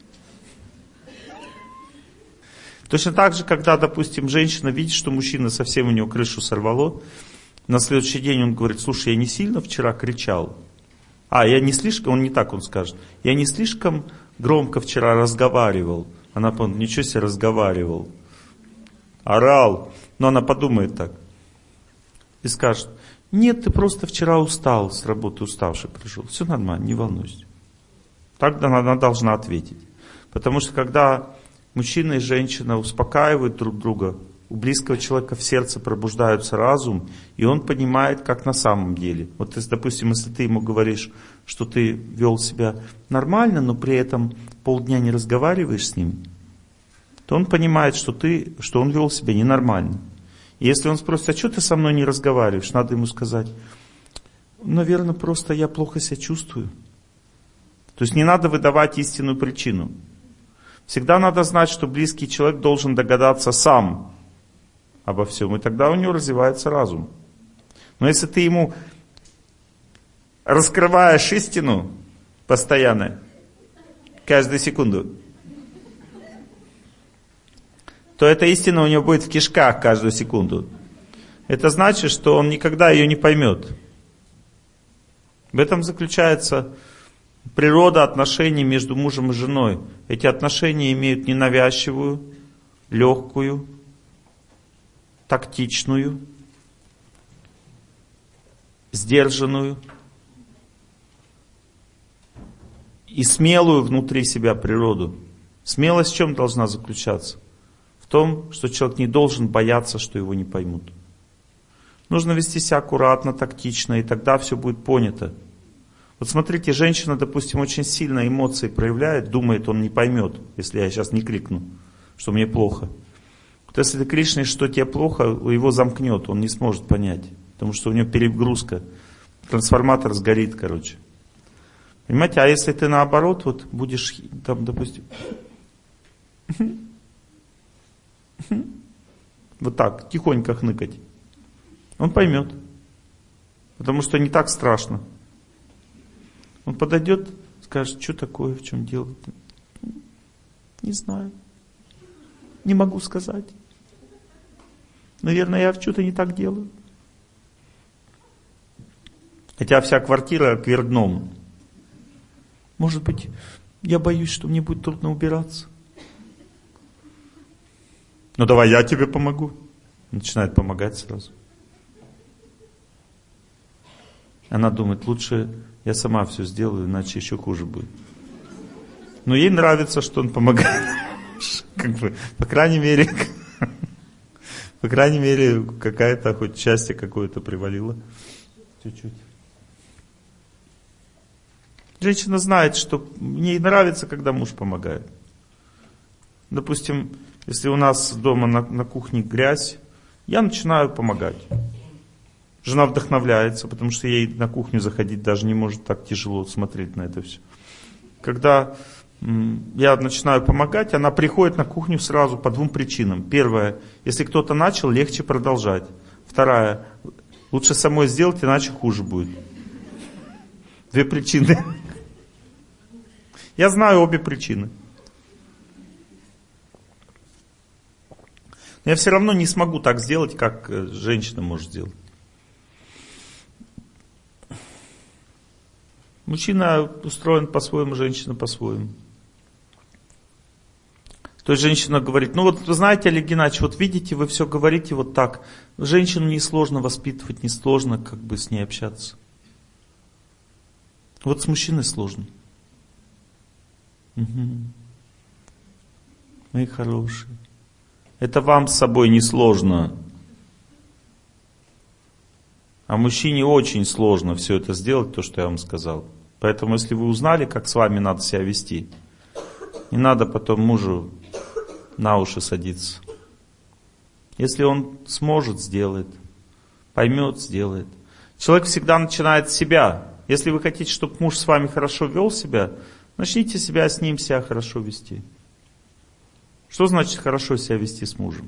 Точно так же, когда, допустим, женщина видит, что мужчина совсем у него крышу сорвало, на следующий день он говорит: слушай, я не сильно вчера кричал. Я не слишком, он не так, он скажет, я не слишком громко вчера разговаривал. Она подумает: ничего себе разговаривал. Орал. Но она подумает так. И скажет: нет, ты просто вчера устал, с работы уставший пришел. Все нормально, не волнуйся. Так она должна ответить. Потому что когда мужчина и женщина успокаивают друг друга, у близкого человека в сердце пробуждается разум, и он понимает, как на самом деле. Вот, допустим, если ты ему говоришь, что ты вел себя нормально, но при этом полдня не разговариваешь с ним, то он понимает, что он вел себя ненормально. И если он спросит: а что ты со мной не разговариваешь? Надо ему сказать: наверное, просто я плохо себя чувствую. То есть не надо выдавать истинную причину. Всегда надо знать, что близкий человек должен догадаться сам обо всем, и тогда у него развивается разум. Но если ты ему раскрываешь истину постоянно, каждую секунду, то эта истина у него будет в кишках каждую секунду. Это значит, что он никогда ее не поймет. В этом заключается природа отношений между мужем и женой. Эти отношения имеют ненавязчивую, легкую, тактичную, сдержанную и смелую внутри себя природу. Смелость в чем должна заключаться? В том, что человек не должен бояться, что его не поймут. Нужно вести себя аккуратно, тактично, и тогда все будет понято. Вот смотрите, женщина, допустим, очень сильно эмоции проявляет, думает, он не поймет, если я сейчас не крикну, что мне плохо. Вот если ты крикнешь, что тебе плохо, его замкнет, он не сможет понять, потому что у него перегрузка, трансформатор сгорит, короче. Понимаете, а если ты наоборот, вот будешь там, допустим, вот так, тихонько хныкать, он поймет, потому что не так страшно. Он подойдет, скажет, что такое, в чем дело? Не знаю. Не могу сказать. Наверное, я что-то не так делаю. Хотя вся квартира кверх дном. Может быть, я боюсь, что мне будет трудно убираться. Ну давай я тебе помогу. Начинает помогать сразу. Она думает, лучше я сама все сделаю, иначе еще хуже будет. Но ей нравится, что он помогает. Как бы, по крайней мере, какая-то хоть счастье какое-то привалило. Чуть-чуть. Женщина знает, что ей нравится, когда муж помогает. Допустим, если у нас дома на кухне грязь, я начинаю помогать. Жена вдохновляется, потому что ей на кухню заходить даже не может, так тяжело смотреть на это все. Когда я начинаю помогать, она приходит на кухню сразу по двум причинам. Первая, если кто-то начал, легче продолжать. Вторая, лучше самой сделать, иначе хуже будет. Две причины. Я знаю обе причины. Но я все равно не смогу так сделать, как женщина может сделать. Мужчина устроен по-своему, женщина по-своему. То есть женщина говорит, ну вот знаете, Олег Геннадьевич, вот видите, вы все говорите вот так. Женщину несложно воспитывать, несложно как бы с ней общаться. Вот с мужчиной сложно. Угу. Мои хорошие. Это вам с собой несложно. А мужчине очень сложно все это сделать, то, что я вам сказал. Поэтому, если вы узнали, как с вами надо себя вести, не надо потом мужу на уши садиться. Если он сможет, сделает. Поймет, сделает. Человек всегда начинает с себя. Если вы хотите, чтобы муж с вами хорошо вел себя, начните себя с ним себя хорошо вести. Что значит хорошо себя вести с мужем?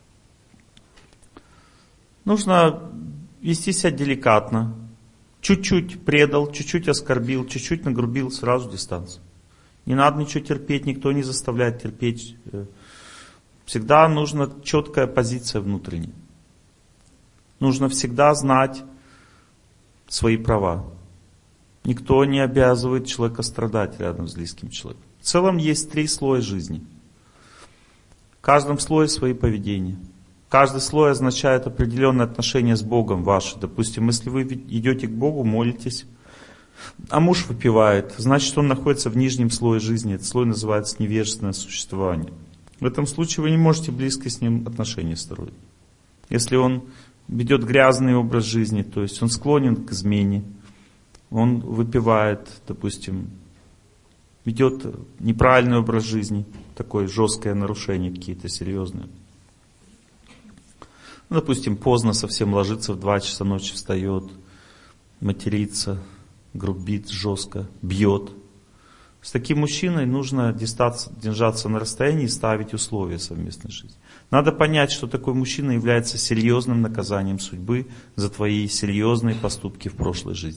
Нужно вести себя деликатно. Чуть-чуть предал, чуть-чуть оскорбил, чуть-чуть нагрубил, сразу дистанцию. Не надо ничего терпеть, никто не заставляет терпеть. Всегда нужна четкая позиция внутренняя. Нужно всегда знать свои права. Никто не обязывает человека страдать рядом с близким человеком. В целом есть 3 слоя жизни. В каждом слое свои поведения. Каждый слой означает определенное отношение с Богом ваше. Допустим, если вы идете к Богу, молитесь, а муж выпивает, значит, он находится в нижнем слое жизни. Этот слой называется невежественное существование. В этом случае вы не можете близко с ним отношения строить. Если он ведет грязный образ жизни, то есть он склонен к измене, он выпивает, допустим, ведет неправильный образ жизни, такое жесткое нарушение какие-то серьезные. Ну, допустим, поздно совсем ложится, в 2 часа ночи встает, матерится, грубит жестко, бьет. С таким мужчиной нужно держаться на расстоянии и ставить условия совместной жизни. Надо понять, что такой мужчина является серьезным наказанием судьбы за твои серьезные поступки в прошлой жизни.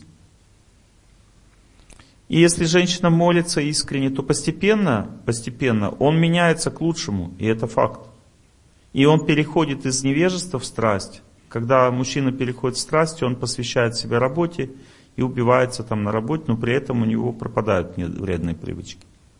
И если женщина молится искренне, то постепенно он меняется к лучшему, и это факт. И он переходит из невежества в страсть. Когда мужчина переходит в страсть, он посвящает себя работе и убивается там на работе, но при этом у него пропадают вредные привычки.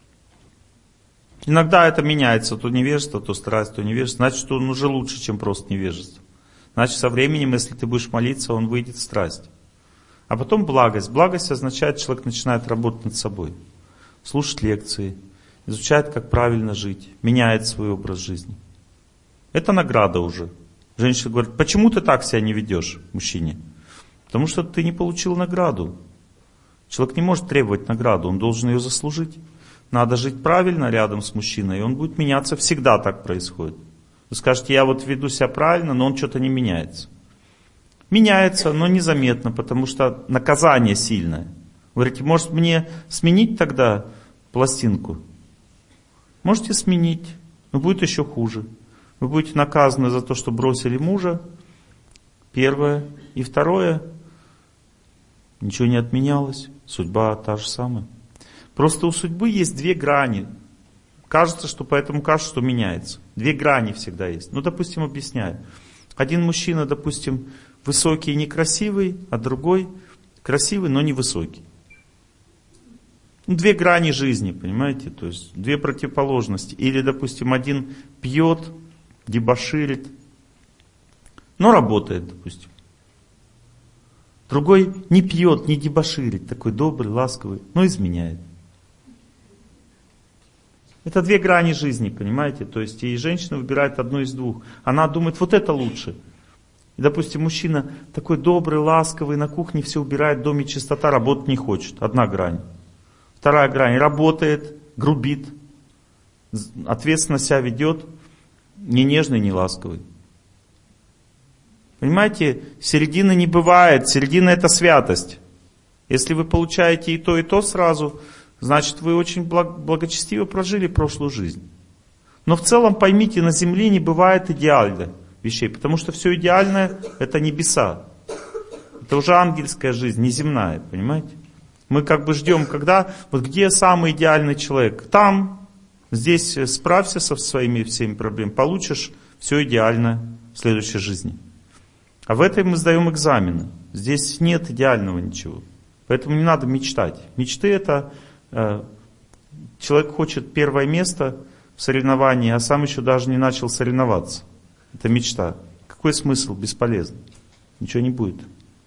Иногда это меняется, то невежество, то страсть, то невежество. Значит, что он уже лучше, чем просто невежество. Значит, со временем, если ты будешь молиться, он выйдет в страсть. А потом благость. Благость означает, что человек начинает работать над собой. Слушать лекции, изучает, как правильно жить, меняет свой образ жизни. Это награда уже. Женщина говорит, почему ты так себя не ведешь, мужчине? Потому что ты не получил награду. Человек не может требовать награду, он должен ее заслужить. Надо жить правильно рядом с мужчиной, и он будет меняться. Всегда так происходит. Вы скажете, я вот веду себя правильно, но он что-то не меняется. Меняется, но незаметно, потому что наказание сильное. Вы говорите, может мне сменить тогда пластинку? Можете сменить, но будет еще хуже. Вы будете наказаны за то, что бросили мужа, первое. И второе, ничего не отменялось, судьба та же самая. Просто у судьбы есть две грани. Кажется, что меняется. Две грани всегда есть. Ну, допустим, объясняю. Один мужчина, допустим, высокий и некрасивый, а другой красивый, но невысокий. Две грани жизни, понимаете? То есть две противоположности. Или, допустим, один пьет, дебоширит, но работает, допустим. Другой не пьет, не дебоширит, такой добрый, ласковый, но изменяет. Это две грани жизни, понимаете? То есть и женщина выбирает одну из двух. Она думает, вот это лучше. И, допустим, мужчина такой добрый, ласковый, на кухне все убирает, в доме чистота, работать не хочет. Одна грань. Вторая грань. Работает, грубит, ответственно себя ведет, не нежный, не ласковый. Понимаете, середины не бывает. Середина — это святость. Если вы получаете и то сразу, значит, вы очень благочестиво прожили прошлую жизнь. Но в целом, поймите, на земле не бывает идеальных вещей, потому что все идеальное — это небеса. Это уже ангельская жизнь, не земная, понимаете? Мы как бы ждем, когда, вот где самый идеальный человек? Там, здесь справься со своими всеми проблемами, получишь все идеально в следующей жизни. А в этой мы сдаем экзамены. Здесь нет идеального ничего. Поэтому не надо мечтать. Мечты — это человек хочет первое место в соревновании, а сам еще даже не начал соревноваться. Это мечта. Какой смысл? Бесполезно. Ничего не будет.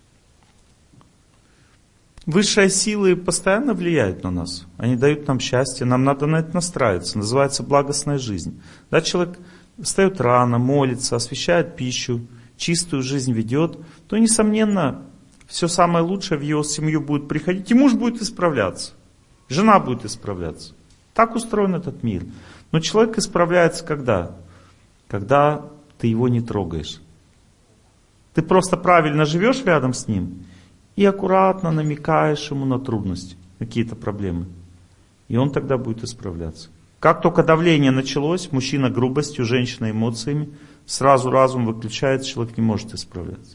Высшие силы постоянно влияют на нас. Они дают нам счастье. Нам надо на это настраиваться. Называется благостная жизнь. Да, человек встает рано, молится, освещает пищу, чистую жизнь ведет, то, несомненно, все самое лучшее в его семью будет приходить. И муж будет исправляться. Жена будет исправляться. Так устроен этот мир. Но человек исправляется когда? Когда ты его не трогаешь. Ты просто правильно живешь рядом с ним и аккуратно намекаешь ему на трудности, какие-то проблемы. И он тогда будет исправляться. Как только давление началось, мужчина грубостью, женщина эмоциями, сразу разум выключается, человек не может исправляться.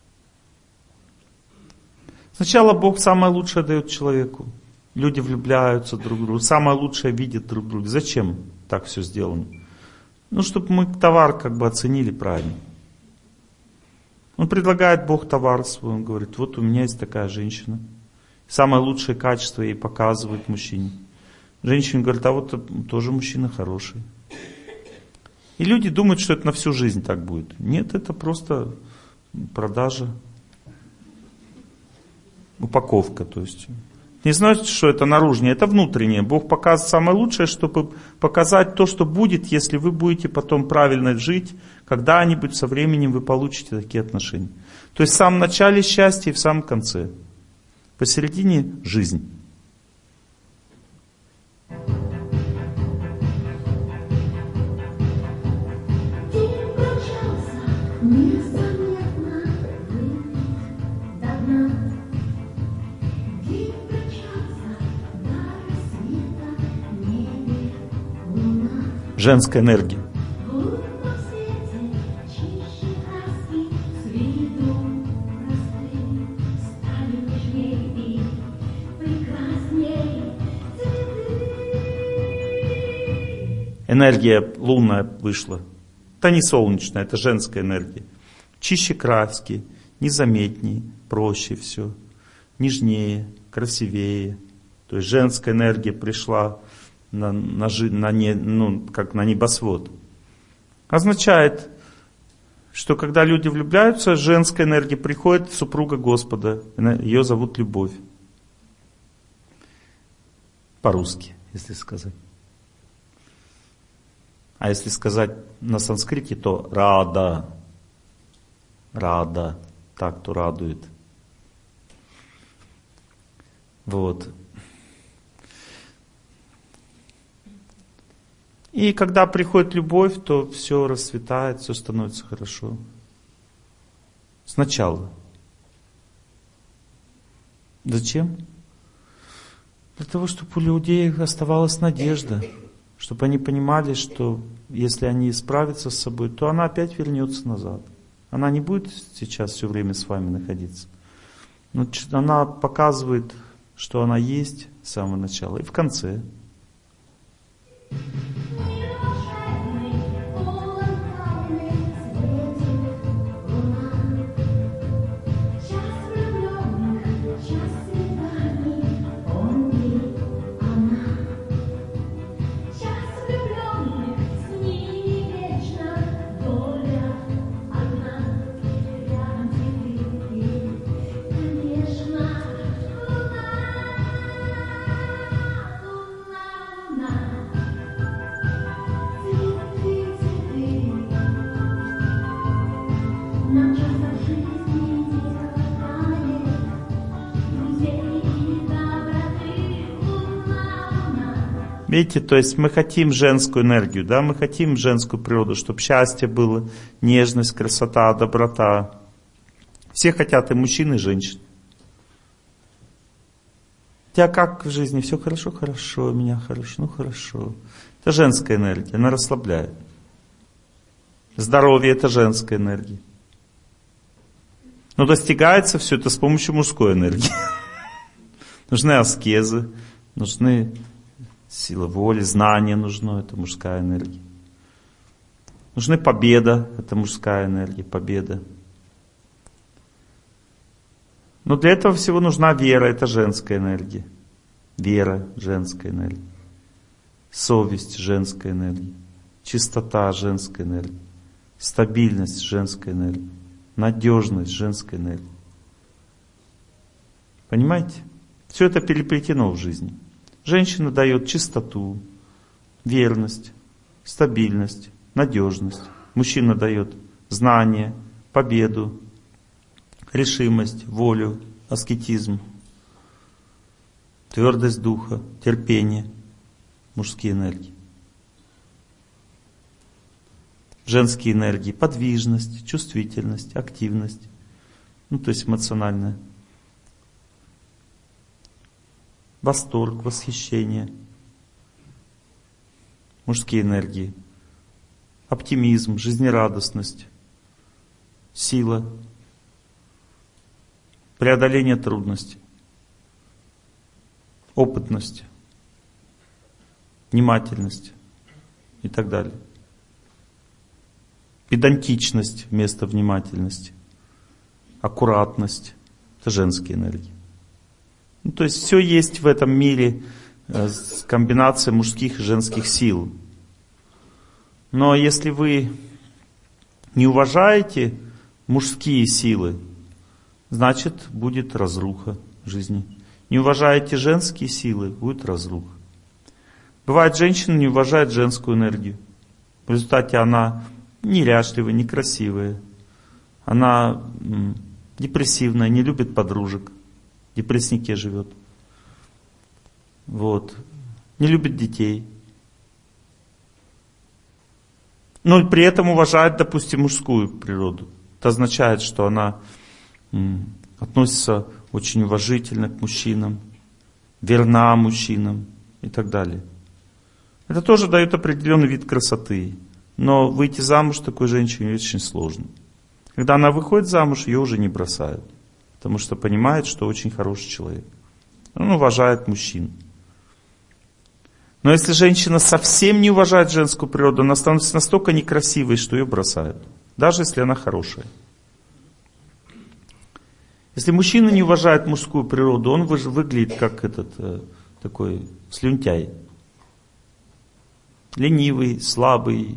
Сначала Бог самое лучшее дает человеку. Люди влюбляются друг в друга, самое лучшее видят друг друга. Зачем так все сделано? Ну, чтобы мы товар как бы оценили правильно. Он предлагает Бог товар свой, он говорит, вот у меня есть такая женщина. Самое лучшее качество ей показывает мужчине. Женщина говорит, а вот тоже мужчина хороший. И люди думают, что это на всю жизнь так будет. Нет, это просто продажа, упаковка, то есть. Не знаете, что это наружнее, это внутреннее. Бог показывает самое лучшее, чтобы показать то, что будет, если вы будете потом правильно жить, когда-нибудь со временем вы получите такие отношения. То есть в самом начале счастье и в самом конце. Посередине жизнь. Женская энергия. Энергия лунная вышла. Это не солнечная, это женская энергия. Чище краски, незаметнее, проще все, нежнее, красивее. То есть женская энергия пришла как на небосвод. Означает, что когда люди влюбляются, женская энергия приходит, супруга Господа. Ее зовут Любовь. По-русски, если сказать. А если сказать на санскрите, то Рада. Рада. Так, кто радует. Вот. И когда приходит любовь, то все расцветает, все становится хорошо. Сначала. Зачем? Для того, чтобы у людей оставалась надежда, чтобы они понимали, что если они справятся с собой, то она опять вернется назад. Она не будет сейчас все время с вами находиться. Но она показывает, что она есть с самого начала и в конце. Видите, то есть мы хотим женскую энергию, да, мы хотим женскую природу, чтобы счастье было, нежность, красота, доброта. Все хотят, и мужчины, и женщины. У тебя как в жизни? Все хорошо? Хорошо, у меня хорошо, ну хорошо. Это женская энергия, она расслабляет. Здоровье — это женская энергия. Но достигается все это с помощью мужской энергии. Нужны аскезы, нужны сила воли, знание нужно, это мужская энергия. Нужна победа, это мужская энергия, победа. Но для этого всего нужна вера, это женская энергия. Вера, женская энергия. Совесть, женская энергия. Чистота, женская энергия. Стабильность, женская энергия. Надежность, женская энергия. Понимаете? Все это переплетено в жизни. Женщина дает чистоту, верность, стабильность, надежность. Мужчина дает знание, победу, решимость, волю, аскетизм, твердость духа, терпение, мужские энергии. Женские энергии, подвижность, чувствительность, активность, то есть эмоциональная. Восторг, восхищение. Мужские энергии. Оптимизм, жизнерадостность, сила, преодоление трудностей, опытность, внимательность и так далее. Педантичность вместо внимательности, аккуратность — это женские энергии. То есть все есть в этом мире комбинация мужских и женских сил. Но если вы не уважаете мужские силы, значит будет разруха в жизни. Не уважаете женские силы, будет разруха. Бывает, женщина не уважает женскую энергию. В результате она неряшливая, некрасивая. Она депрессивная, не любит подружек. В депресснике живет. Вот. Не любит детей. Но при этом уважает, допустим, мужскую природу. Это означает, что она относится очень уважительно к мужчинам, верна мужчинам и так далее. Это тоже дает определенный вид красоты. Но выйти замуж такой женщине очень сложно. Когда она выходит замуж, ее уже не бросают. Потому что понимает, что очень хороший человек. Он уважает мужчин. Но если женщина совсем не уважает женскую природу, она становится настолько некрасивой, что ее бросают. Даже если она хорошая. Если мужчина не уважает мужскую природу, он выглядит как такой слюнтяй. Ленивый, слабый,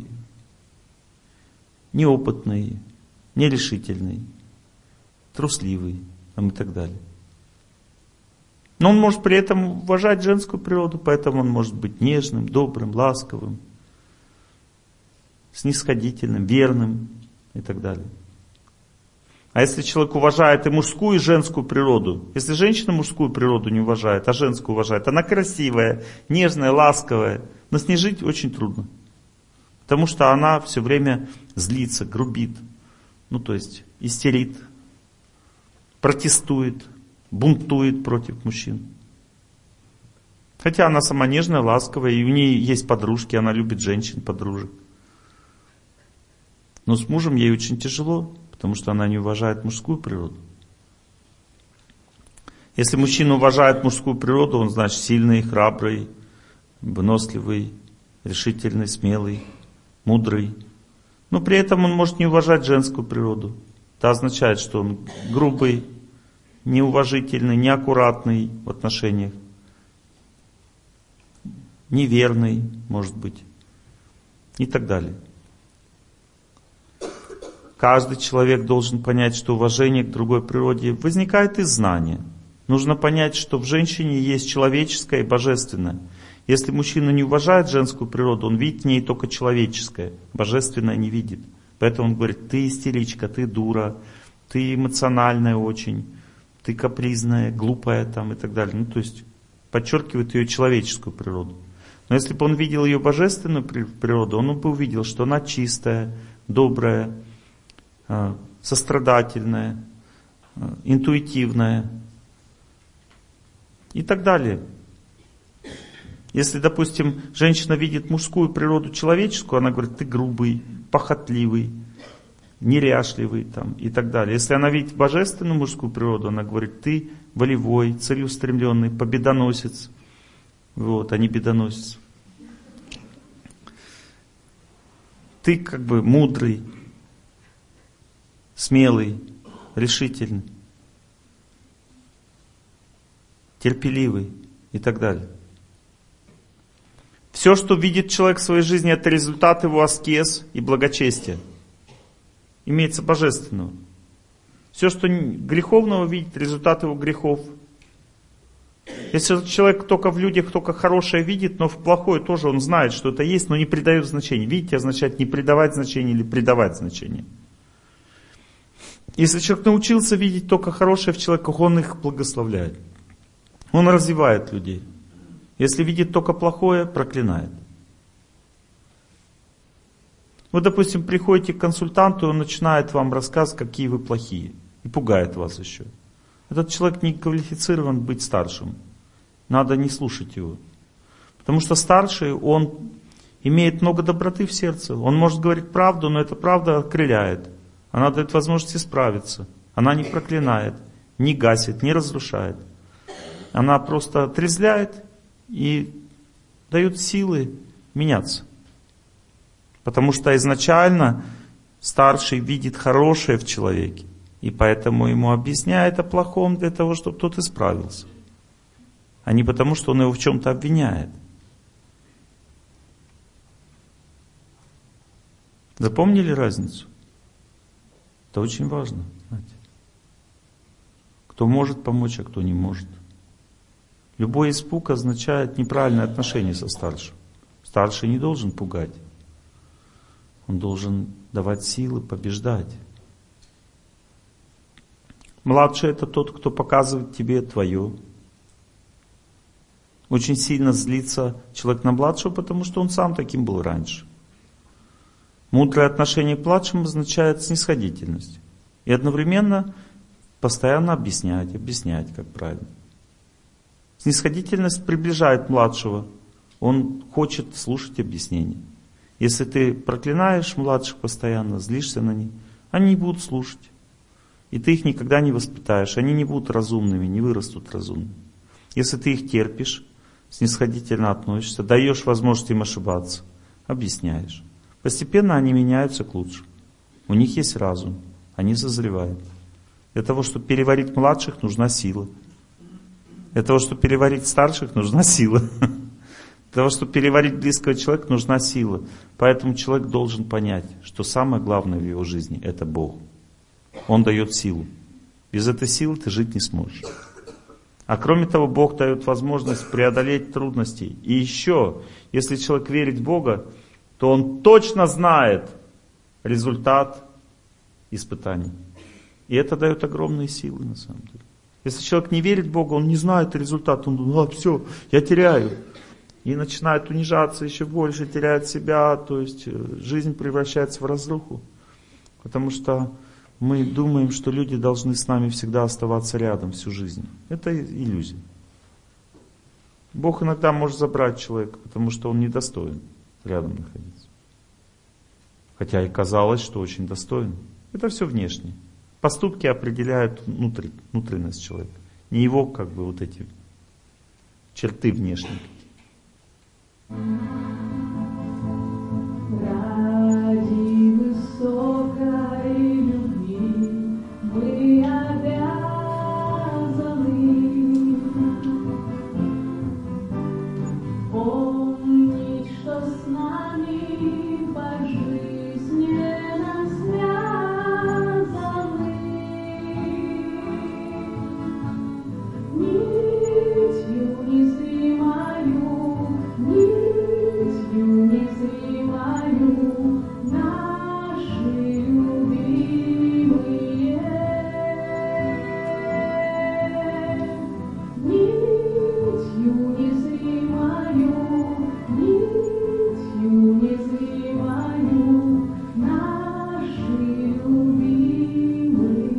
неопытный, нерешительный, трусливый и так далее. Но он может при этом уважать женскую природу, поэтому он может быть нежным, добрым, ласковым, снисходительным, верным и так далее. А если человек уважает и мужскую, и женскую природу, если женщина мужскую природу не уважает, а женскую уважает, она красивая, нежная, ласковая, но с ней жить очень трудно. Потому что она все время злится, грубит, то есть истерит, протестует, бунтует против мужчин. Хотя она сама нежная, ласковая, и у нее есть подружки, она любит женщин, подружек. Но с мужем ей очень тяжело, потому что она не уважает мужскую природу. Если мужчина уважает мужскую природу, он, значит, сильный, храбрый, выносливый, решительный, смелый, мудрый. Но при этом он может не уважать женскую природу. Это означает, что он грубый, неуважительный, неаккуратный в отношениях, неверный, может быть, и так далее. Каждый человек должен понять, что уважение к другой природе возникает из знания. Нужно понять, что в женщине есть человеческое и божественное. Если мужчина не уважает женскую природу, он видит в ней только человеческое, божественное не видит. Поэтому он говорит: ты истеричка, ты дура, ты эмоциональная очень, ты капризная, глупая и так далее. То есть подчеркивает ее человеческую природу. Но если бы он видел ее божественную природу, он бы увидел, что она чистая, добрая, сострадательная, интуитивная и так далее. Если, допустим, женщина видит мужскую природу человеческую, она говорит: ты грубый, похотливый, неряшливый и так далее. Если она видит божественную мужскую природу, она говорит: ты волевой, целеустремленный, победоносец, а не бедоносец. Ты мудрый, смелый, решительный, терпеливый и так далее. Все, что видит человек в своей жизни, это результат его аскез и благочестия. Имеется божественного. Все, что греховного видит, результат его грехов. Если человек только в людях только хорошее видит, но в плохое тоже он знает, что это есть, но не придает значения. Видите, означает не придавать значения или придавать значение. Если человек научился видеть только хорошее в человеках, он их благословляет. Он развивает людей. Если видит только плохое, проклинает. Допустим, приходите к консультанту, и он начинает вам рассказывать, какие вы плохие. И пугает вас еще. Этот человек не квалифицирован быть старшим. Надо не слушать его. Потому что старший, он имеет много доброты в сердце. Он может говорить правду, но эта правда окрыляет. Она дает возможность исправиться. Она не проклинает, не гасит, не разрушает. Она просто отрезвляет и дает силы меняться. Потому что изначально старший видит хорошее в человеке. И поэтому ему объясняет о плохом для того, чтобы тот исправился. А не потому, что он его в чем-то обвиняет. Запомнили разницу? Это очень важно, знаете. Кто может помочь, а кто не может. Любой испуг означает неправильное отношение со старшим. Старший не должен пугать. Он должен давать силы, побеждать. Младший — это тот, кто показывает тебе твое. Очень сильно злится человек на младшего, потому что он сам таким был раньше. Мудрое отношение к младшему означает снисходительность. И одновременно постоянно объяснять, как правильно. Снисходительность приближает младшего. Он хочет слушать объяснения. Если ты проклинаешь младших постоянно, злишься на них, они не будут слушать. И ты их никогда не воспитаешь. Они не будут разумными, не вырастут разумными. Если ты их терпишь, снисходительно относишься, даешь возможность им ошибаться, объясняешь. Постепенно они меняются к лучшему. У них есть разум, они созревают. Для того, чтобы переварить младших, нужна сила. Для того, чтобы переварить старших, нужна сила. Для того, чтобы переварить близкого человека, нужна сила. Поэтому человек должен понять, что самое главное в его жизни — это Бог. Он дает силу. Без этой силы ты жить не сможешь. А кроме того, Бог дает возможность преодолеть трудности. И еще, если человек верит в Бога, то он точно знает результат испытаний. И это дает огромные силы на самом деле. Если человек не верит в Бога, он не знает результат, он думает, все, я теряю. И начинает унижаться еще больше, теряет себя, то есть жизнь превращается в разруху. Потому что мы думаем, что люди должны с нами всегда оставаться рядом всю жизнь. Это иллюзия. Бог иногда может забрать человека, потому что он недостоин рядом находиться. Хотя и казалось, что очень достоин. Это все внешне. Поступки определяют внутренность человека. Не его, как бы, вот эти черты внешние. Ради высокой любви мы обязаны помнить, что с нами пожизненно связаны нитью незримою, нитью незримою наши любимые, нитью незримою, нитью незримою наши любимые.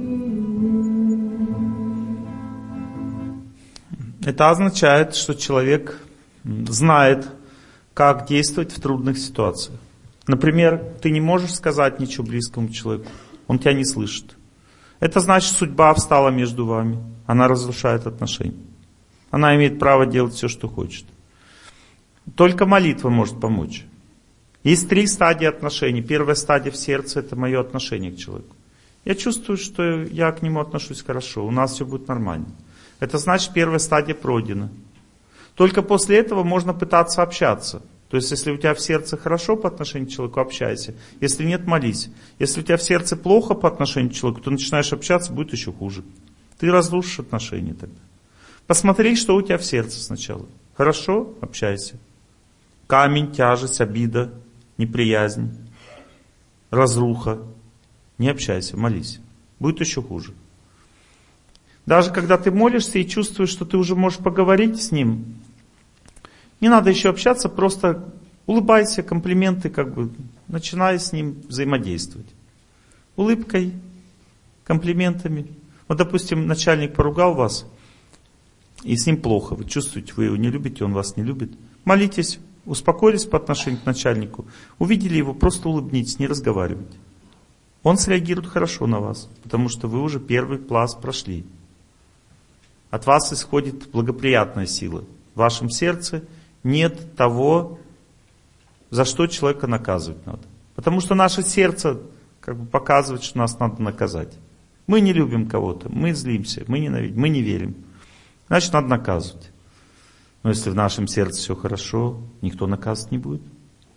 Это означает, что человек знает, как действовать в трудных ситуациях. Например, ты не можешь сказать ничего близкому человеку, он тебя не слышит. Это значит, судьба встала между вами, она разрушает отношения. Она имеет право делать все, что хочет. Только молитва может помочь. Есть 3 стадии отношений. Первая стадия в сердце — это мое отношение к человеку. Я чувствую, что я к нему отношусь хорошо, у нас все будет нормально. Это значит, первая стадия пройдена. Только после этого можно пытаться общаться. То есть, если у тебя в сердце хорошо по отношению к человеку, общайся. Если нет, молись. Если у тебя в сердце плохо по отношению к человеку, то начинаешь общаться, будет еще хуже. Ты разрушишь отношения тогда. Посмотри, что у тебя в сердце сначала. Хорошо? Общайся. Камень, тяжесть, обида, неприязнь, разруха. Не общайся, молись. Будет еще хуже. Даже когда ты молишься и чувствуешь, что ты уже можешь поговорить с ним, не надо еще общаться, просто улыбайся, комплименты, как бы, начинай с ним взаимодействовать. Улыбкой, комплиментами. Вот, допустим, начальник поругал вас, и с ним плохо, вы чувствуете, вы его не любите, он вас не любит. Молитесь, успокоились по отношению к начальнику, увидели его, просто улыбнитесь, не разговаривайте. Он среагирует хорошо на вас, потому что вы уже первый пласт прошли. От вас исходит благоприятная сила. В вашем сердце нет того, за что человека наказывать надо. Потому что наше сердце как бы показывает, что нас надо наказать. Мы не любим кого-то, мы злимся, мы ненавидим, мы не верим. Значит, надо наказывать. Но если в нашем сердце все хорошо, никто наказывать не будет.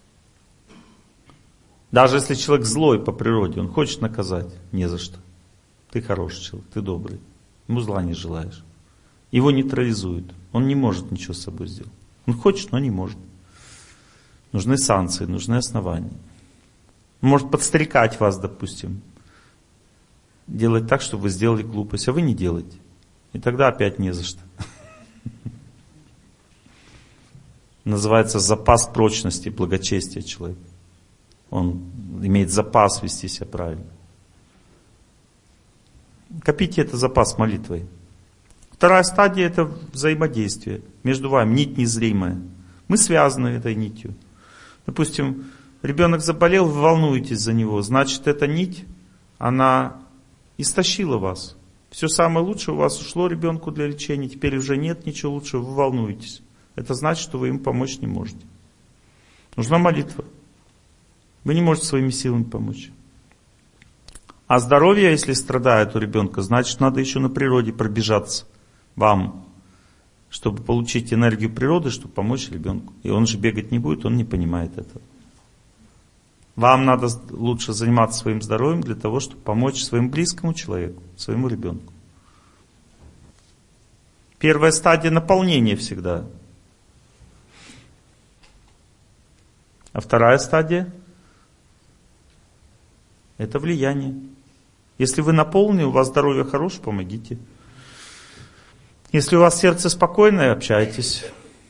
Даже если человек злой по природе, он хочет наказать, не за что. Ты хороший человек, ты добрый, ему зла не желаешь. Его нейтрализуют. Он не может ничего с собой сделать. Он хочет, но не может. Нужны санкции, нужны основания. Он может подстрекать вас, допустим. Делать так, чтобы вы сделали глупость, а вы не делаете. И тогда опять не за что. Называется запас прочности, благочестия человека. Он имеет запас вести себя правильно. Копите этот запас молитвой. Вторая стадия — это взаимодействие между вами, нить незримая. Мы связаны этой нитью. Допустим, ребенок заболел, вы волнуетесь за него. Значит, эта нить, она истощила вас. Все самое лучшее у вас ушло ребенку для лечения, теперь уже нет ничего лучшего, вы волнуетесь. Это значит, что вы ему помочь не можете. Нужна молитва. Вы не можете своими силами помочь. А здоровье, если страдает у ребенка, значит, надо еще на природе пробежаться вам, чтобы получить энергию природы, чтобы помочь ребенку. И он же бегать не будет, он не понимает этого. Вам надо лучше заниматься своим здоровьем для того, чтобы помочь своему близкому человеку, своему ребенку. Первая стадия наполнения всегда. А вторая стадия — это влияние. Если вы наполнены, у вас здоровье хорошее, помогите. Если у вас сердце спокойное, общайтесь.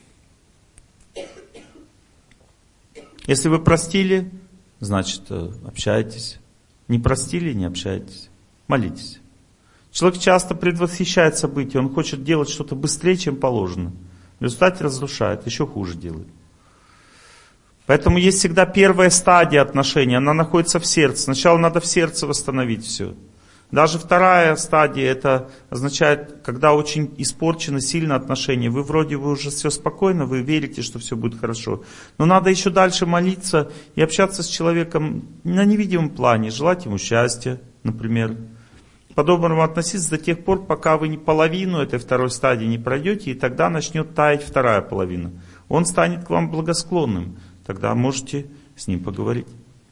Если вы простили, значит, общайтесь. Не простили, не общайтесь. Молитесь. Человек часто предвосхищает события, он хочет делать что-то быстрее, чем положено. В результате разрушает, еще хуже делает. Поэтому есть всегда первая стадия отношений, она находится в сердце. Сначала надо в сердце восстановить все. Даже вторая стадия, это означает, когда очень испорчены сильно отношения. Вы уже все спокойно, вы верите, что все будет хорошо. Но надо еще дальше молиться и общаться с человеком на невидимом плане, желать ему счастья, например. По-доброму относиться до тех пор, пока вы половину этой второй стадии не пройдете, и тогда начнет таять вторая половина. Он станет к вам благосклонным, тогда можете с ним поговорить.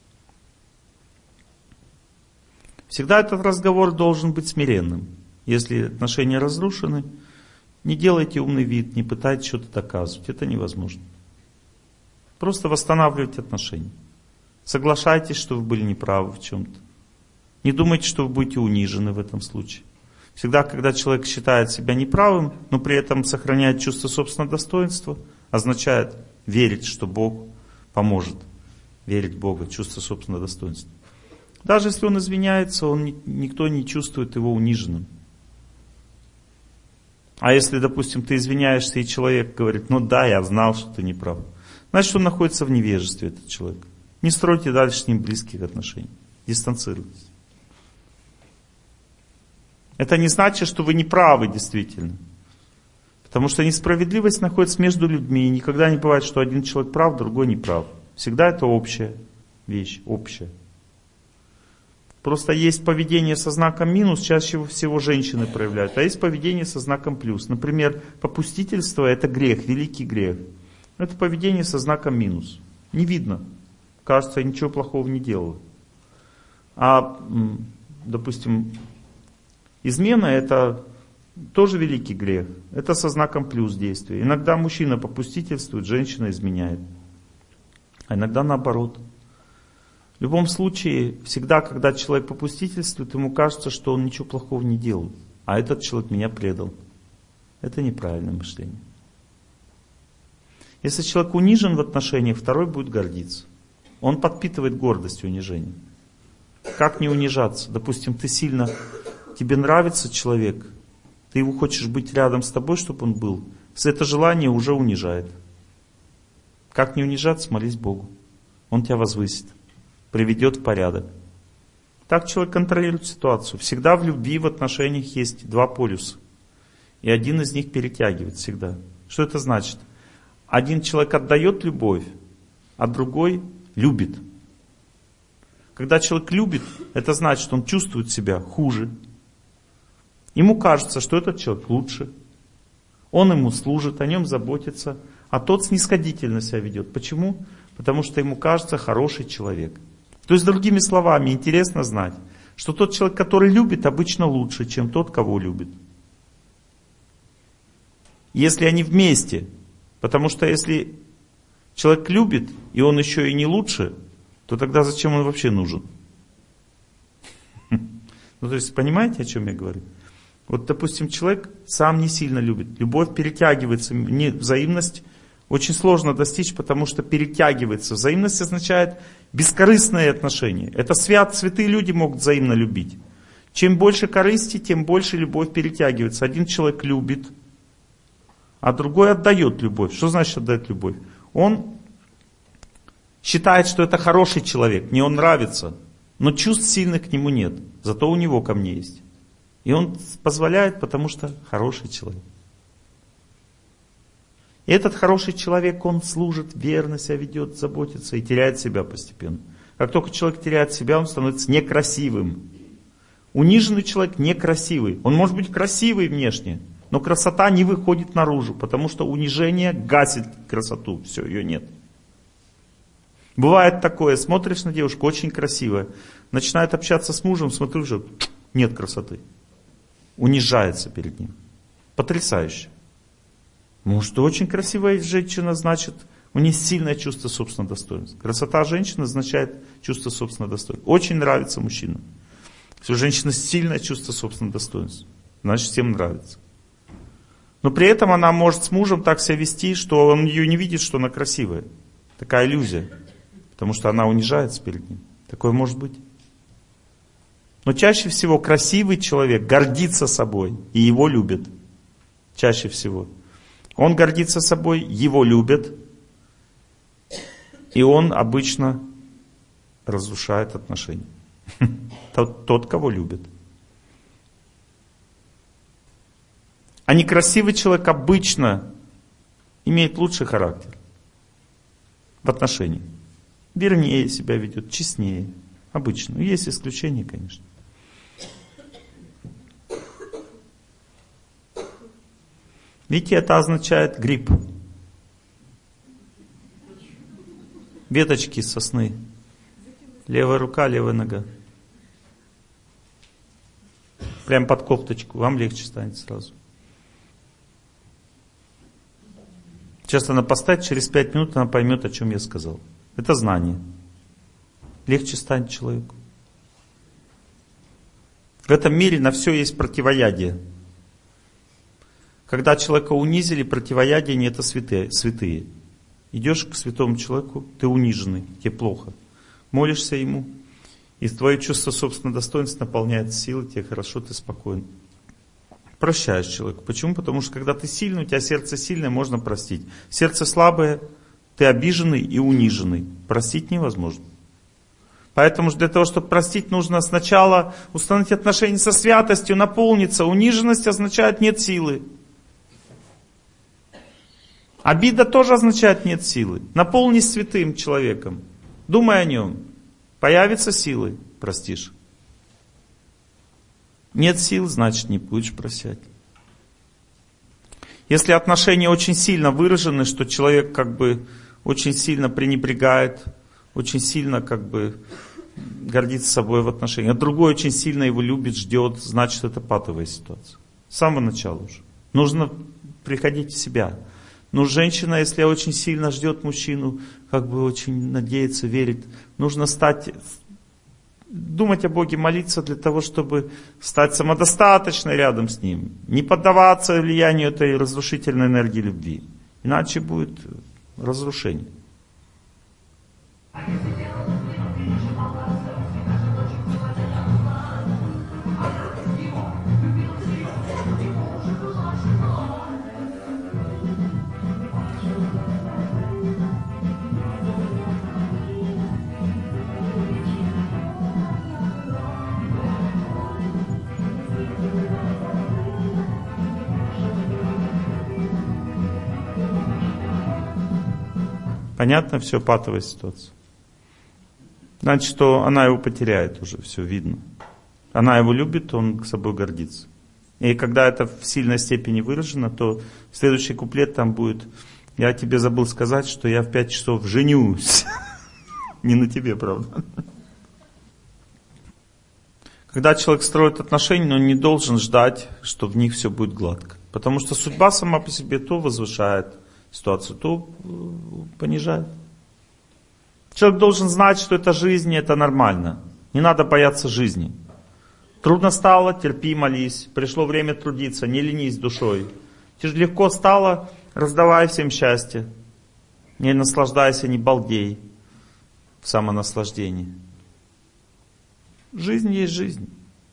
Всегда этот разговор должен быть смиренным. Если отношения разрушены, не делайте умный вид, не пытайтесь что-то доказывать. Это невозможно. Просто восстанавливайте отношения. Соглашайтесь, что вы были неправы в чем-то. Не думайте, что вы будете унижены в этом случае. Всегда, когда человек считает себя неправым, но при этом сохраняет чувство собственного достоинства, означает верить, что Бог поможет. Верить в Бога, чувство собственного достоинства. Даже если он извиняется, никто не чувствует его униженным. А если, допустим, ты извиняешься, и человек говорит, ну да, я знал, что ты не прав. Значит, он находится в невежестве, этот человек. Не стройте дальше с ним близких отношений. Дистанцируйтесь. Это не значит, что вы не правы действительно. Потому что несправедливость находится между людьми. И никогда не бывает, что один человек прав, другой не прав. Всегда это общая вещь, общая. Просто есть поведение со знаком минус, чаще всего женщины проявляют, а есть поведение со знаком плюс. Например, попустительство — это грех, великий грех. Это поведение со знаком минус. Не видно. Кажется, я ничего плохого не делаю. А, допустим, измена — это тоже великий грех. Это со знаком плюс действие. Иногда мужчина попустительствует, женщина изменяет. А иногда наоборот. В любом случае, всегда, когда человек попустительствует, ему кажется, что он ничего плохого не делал. А этот человек меня предал. Это неправильное мышление. Если человек унижен в отношениях, второй будет гордиться. Он подпитывает гордость и унижение. Как не унижаться? Допустим, тебе нравится человек, ты его хочешь быть рядом с тобой, чтобы он был. Это желание уже унижает. Как не унижаться? Молись Богу. Он тебя возвысит. Приведет в порядок. Так человек контролирует ситуацию. Всегда в любви, в отношениях есть два полюса. И один из них перетягивает всегда. Что это значит? Один человек отдает любовь, а другой любит. Когда человек любит, это значит, что он чувствует себя хуже. Ему кажется, что этот человек лучше. Он ему служит, о нем заботится. А тот снисходительно себя ведет. Почему? Потому что ему кажется хороший человек. То есть, другими словами, интересно знать, что тот человек, который любит, обычно лучше, чем тот, кого любит. Если они вместе. Потому что если человек любит, и он еще и не лучше, то тогда зачем он вообще нужен? Ну, то есть, понимаете, о чем я говорю? Вот, допустим, человек сам не сильно любит. Любовь перетягивается, взаимность очень сложно достичь, потому что перетягивается. Взаимность означает бескорыстные отношения. Это святые люди могут взаимно любить. Чем больше корысти, тем больше любовь перетягивается. Один человек любит, а другой отдает любовь. Что значит отдает любовь? Он считает, что это хороший человек, мне он нравится, но чувств сильных к нему нет. Зато у него ко мне есть. И он позволяет, потому что хороший человек. И этот хороший человек, он служит, верно себя ведет, заботится и теряет себя постепенно. Как только человек теряет себя, он становится некрасивым. Униженный человек некрасивый. Он может быть красивый внешне, но красота не выходит наружу, потому что унижение гасит красоту. Все, ее нет. Бывает такое, смотришь на девушку, очень красивая, начинает общаться с мужем, смотрю, уже нет красоты. Унижается перед ним. Потрясающе. Может, очень красивая женщина, значит, у нее сильное чувство собственного достоинства. Красота женщины означает чувство собственного достоинства. Очень нравится мужчина. Если у женщины сильное чувство собственного достоинства, значит, всем нравится. Но при этом она может с мужем так себя вести, что он ее не видит, что она красивая. Такая иллюзия. Потому что она унижается перед ним. Такое может быть. Но чаще всего красивый человек гордится собой, и его любят. Чаще всего. Он гордится собой, его любят, и он обычно разрушает отношения. Тот, кого любят. А некрасивый человек обычно имеет лучший характер в отношениях. Вернее себя ведет, честнее. Обычно. Есть исключения, конечно. Видите, это означает гриб. Веточки сосны. Левая рука, левая нога. Прям под кофточку. Вам легче станет сразу. Сейчас она поставит, через 5 минут она поймет, о чем я сказал. Это знание. Легче станет человеку. В этом мире на все есть противоядие. Когда человека унизили, противоядие не это святые. Идешь к святому человеку, ты униженный, тебе плохо. Молишься ему, и твое чувство собственного достоинства наполняет силы, тебе хорошо, ты спокоен. Прощаешь человеку. Почему? Потому что когда ты сильный, у тебя сердце сильное, можно простить. Сердце слабое, ты обиженный и униженный. Простить невозможно. Поэтому для того, чтобы простить, нужно сначала установить отношения со святостью, наполниться. Униженность означает нет силы. Обида тоже означает нет силы. Наполнись святым человеком. Думай о нем. Появятся силы, простишь. Нет сил, значит не будешь прощать. Если отношения очень сильно выражены, что человек как бы очень сильно пренебрегает, очень сильно как бы гордится собой в отношениях, а другой очень сильно его любит, ждет, значит это патовая ситуация. С самого начала уже. Нужно приходить в себя. Но женщина, если очень сильно ждет мужчину, как бы очень надеется, верит, нужно думать о Боге, молиться для того, чтобы стать самодостаточной рядом с Ним. Не поддаваться влиянию этой разрушительной энергии любви. Иначе будет разрушение. Понятно, все, патовая ситуация. Значит, что она его потеряет уже, все видно. Она его любит, он собой гордится. И когда это в сильной степени выражено, то следующий куплет там будет: я тебе забыл сказать, что я в 5 часов женюсь. Не на тебе, правда. Когда человек строит отношения, он не должен ждать, что в них все будет гладко. Потому что судьба сама по себе то возвышает ситуацию, то понижает. Человек должен знать, что это жизнь, это нормально. Не надо бояться жизни. Трудно стало, терпи, молись. Пришло время трудиться, не ленись душой. Легко стало, раздавай всем счастье. Не наслаждайся, не балдей в самонаслаждении. Жизнь есть жизнь.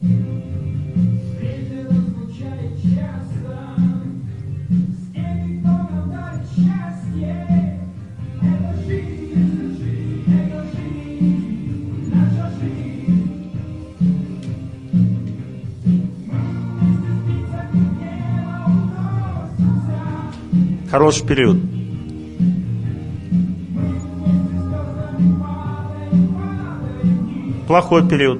Хороший период. Плохой период.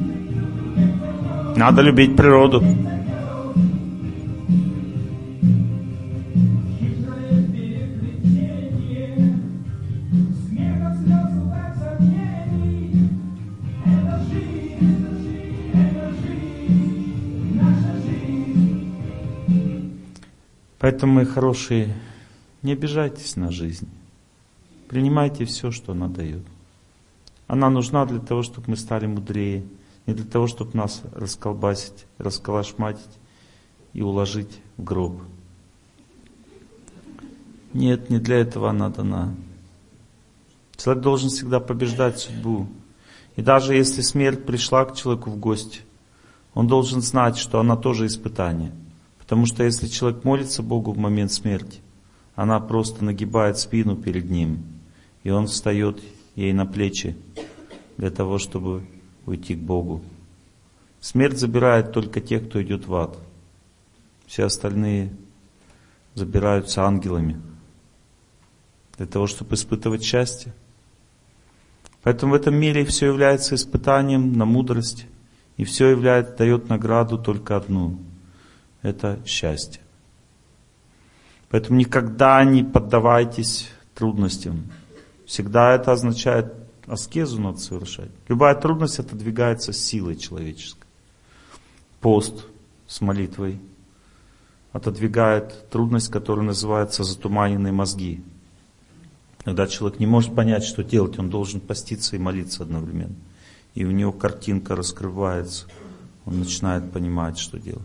Надо любить природу. Поэтому, мои хорошие, не обижайтесь на жизнь. Принимайте все, что она дает. Она нужна для того, чтобы мы стали мудрее, не для того, чтобы нас расколбасить, расколошматить и уложить в гроб. Нет, не для этого она дана. Человек должен всегда побеждать судьбу. И даже если смерть пришла к человеку в гости, он должен знать, что она тоже испытание. Потому что если человек молится Богу в момент смерти, она просто нагибает спину перед ним, и он встает ей на плечи для того, чтобы уйти к Богу. Смерть забирает только тех, кто идет в ад. Все остальные забираются ангелами для того, чтобы испытывать счастье. Поэтому в этом мире все является испытанием на мудрость, и все дает награду только одну – это счастье. Поэтому никогда не поддавайтесь трудностям. Всегда это означает аскезу надо совершать. Любая трудность отодвигается силой человеческой. Пост с молитвой отодвигает трудность, которая называется затуманенные мозги. Когда человек не может понять, что делать, он должен поститься и молиться одновременно. И у него картинка раскрывается, он начинает понимать, что делать.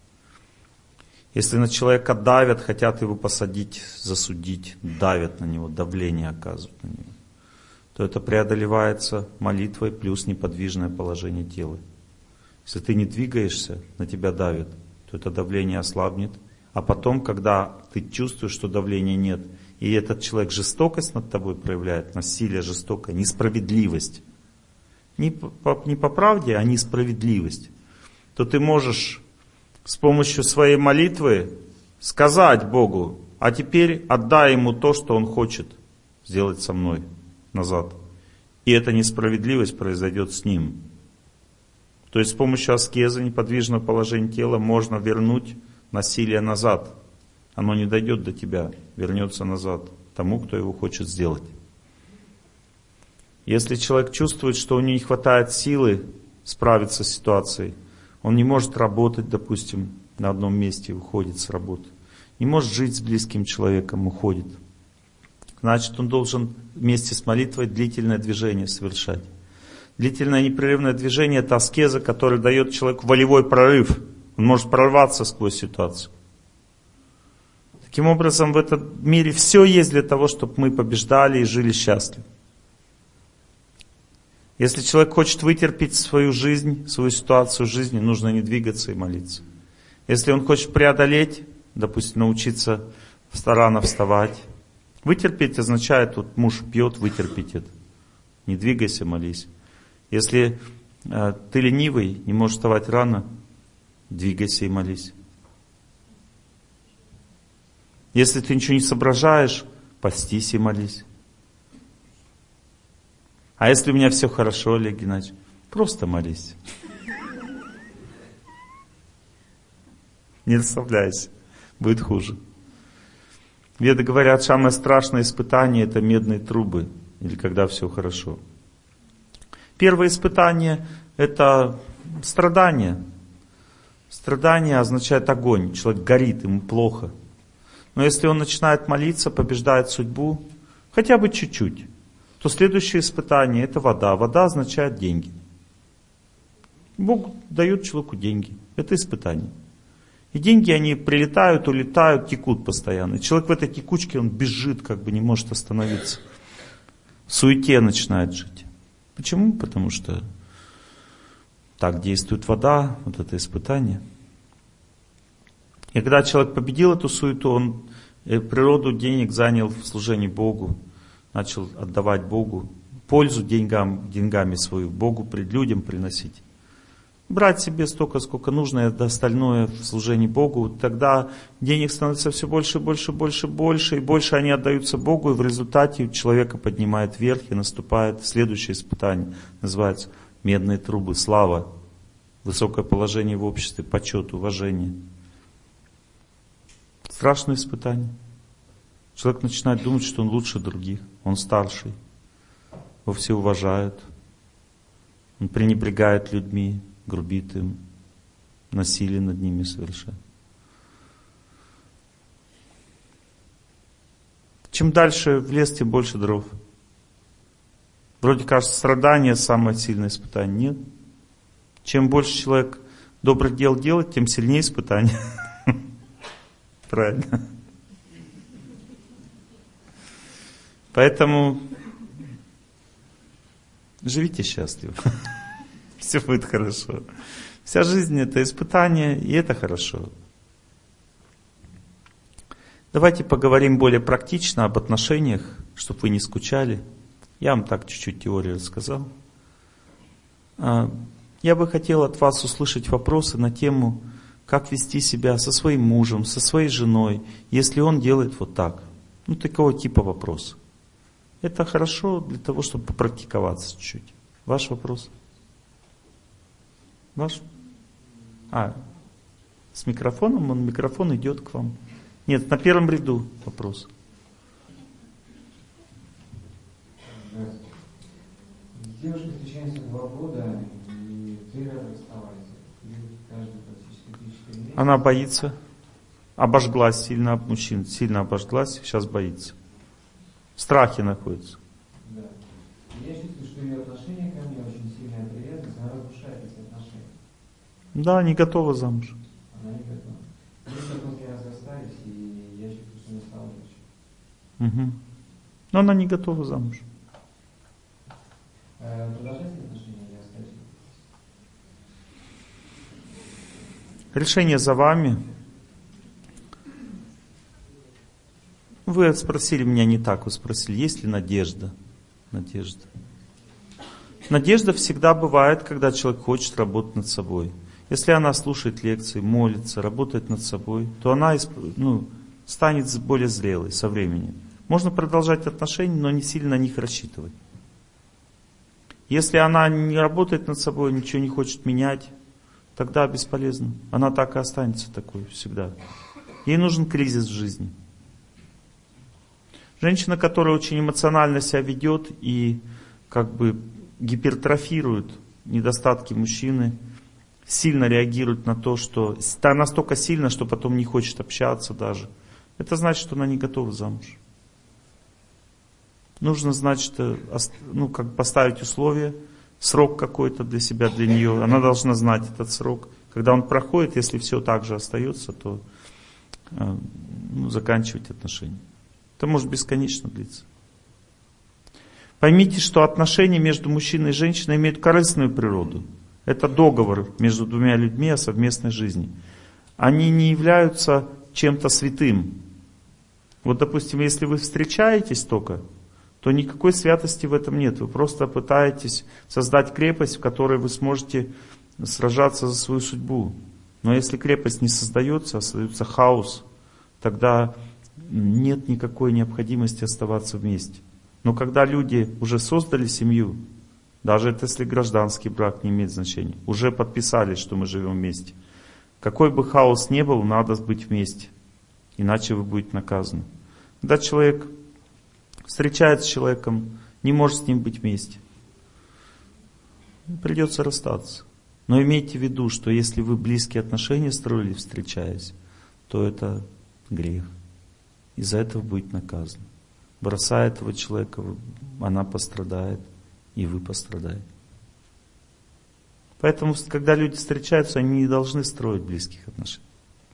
Если на человека давят, хотят его посадить, засудить, давят на него, давление оказывают на него, то это преодолевается молитвой плюс неподвижное положение тела. Если ты не двигаешься, на тебя давят, то это давление ослабнет. А потом, когда ты чувствуешь, что давления нет, и этот человек жестокость над тобой проявляет, насилие жестокое, несправедливость, не по правде, а несправедливость, то ты можешь с помощью своей молитвы сказать Богу: а теперь отдай ему то, что он хочет сделать со мной назад. И эта несправедливость произойдет с ним. То есть с помощью аскезы, неподвижного положения тела можно вернуть насилие назад. Оно не дойдет до тебя, вернется назад тому, кто его хочет сделать. Если человек чувствует, что у него не хватает силы справиться с ситуацией, он не может работать, допустим, на одном месте, уходит с работы, не может жить с близким человеком, уходит, значит, он должен вместе с молитвой длительное движение совершать. Длительное непрерывное движение – это аскеза, которая дает человеку волевой прорыв. Он может прорваться сквозь ситуацию. Таким образом, в этом мире все есть для того, чтобы мы побеждали и жили счастливо. Если человек хочет вытерпеть свою жизнь, свою ситуацию жизни, нужно не двигаться и молиться. Если он хочет преодолеть, допустим, научиться рано вставать, вытерпеть означает, вот муж пьет, вытерпеть это. Не двигайся, молись. Если ты ленивый, не можешь вставать рано, двигайся и молись. Если ты ничего не соображаешь, постись и молись. А если у меня все хорошо, Олег Геннадьевич, просто молись. Не расслабляйся, будет хуже. Веды говорят, самое страшное испытание – это медные трубы, или когда все хорошо. Первое испытание – это страдание. Страдание означает огонь, человек горит, ему плохо. Но если он начинает молиться, побеждает судьбу, хотя бы чуть-чуть, то следующее испытание – это вода. Вода означает деньги. Бог дает человеку деньги. Это испытание. И деньги, они прилетают, улетают, текут постоянно. И человек в этой текучке, он бежит, как бы не может остановиться. В суете начинает жить. Почему? Потому что так действует вода, вот это испытание. И когда человек победил эту суету, он природу денег занял в служении Богу, начал отдавать Богу, пользу деньгами свою Богу, пред людям приносить. Брать себе столько, сколько нужно, и остальное в служении Богу. Тогда денег становится все больше, больше, больше, больше, и больше они отдаются Богу, и в результате человека поднимает вверх, и наступает следующее испытание. Называется медные трубы, слава, высокое положение в обществе, почет, уважение. Страшное испытание. Человек начинает думать, что он лучше других, он старший, его все уважают, он пренебрегает людьми, грубит им, насилие над ними совершает. Чем дальше в лес, тем больше дров. Вроде кажется, страдание самое сильное испытание. Нет. Чем больше человек добрых дел делает, тем сильнее испытание. Правильно. Поэтому живите счастливо. Все будет хорошо. Вся жизнь — это испытание, и это хорошо. Давайте поговорим более практично об отношениях, чтобы вы не скучали. Я вам так чуть-чуть теорию рассказал. Я бы хотел от вас услышать вопросы на тему, как вести себя со своим мужем, со своей женой, если он делает вот так. Ну, такого типа вопрос. Это хорошо для того, чтобы попрактиковаться чуть-чуть. Ваш вопрос? Ваш? С микрофоном, микрофон идет к вам. Нет, на первом ряду вопрос. Девушка встречается 2 года и 3 раза расставается. Каждый практически 3-4 месяца. Она боится. Обожглась сильно об мужчин. Сильно обожглась, сейчас боится. В страхе находится. Да. И я чувствую, что ее отношение ко мне очень сильная привязанность, она разрушает эти отношения. Да, не готова замуж. Она не готова. Мы с тобой 3 раза расстались, и я чувствую, что мне стало легче. Угу. Но она не готова замуж. Продолжать отношения или оставить? Решение за вами. Вы спросили меня не так, вы спросили, есть ли надежда? Надежда. Надежда всегда бывает, когда человек хочет работать над собой. Если она слушает лекции, молится, работает над собой, то она станет более зрелой со временем. Можно продолжать отношения, но не сильно на них рассчитывать. Если она не работает над собой, ничего не хочет менять, тогда бесполезно. Она так и останется такой всегда. Ей нужен кризис в жизни. Женщина, которая очень эмоционально себя ведет и как бы гипертрофирует недостатки мужчины, сильно реагирует на то, что настолько сильно, что потом не хочет общаться даже. Это значит, что она не готова замуж. Нужно, значит, поставить условия, срок какой-то для себя, для нее. Она должна знать этот срок. Когда он проходит, если все так же остается, то заканчивать отношения. Это может бесконечно длиться. Поймите, что отношения между мужчиной и женщиной имеют корыстную природу. Это договор между 2 людьми о совместной жизни. Они не являются чем-то святым. Вот, допустим, если вы встречаетесь только, то никакой святости в этом нет. Вы просто пытаетесь создать крепость, в которой вы сможете сражаться за свою судьбу. Но если крепость не создается, остается хаос, тогда нет никакой необходимости оставаться вместе. Но когда люди уже создали семью, даже если гражданский брак не имеет значения, уже подписали, что мы живем вместе, какой бы хаос ни был, надо быть вместе, иначе вы будете наказаны. Когда человек встречается с человеком, не может с ним быть вместе, придется расстаться. Но имейте в виду, что если вы близкие отношения строили, встречаясь, то это грех. Из-за этого будет наказан. Бросая этого человека, она пострадает, и вы пострадаете. Поэтому, когда люди встречаются, они не должны строить близких отношений.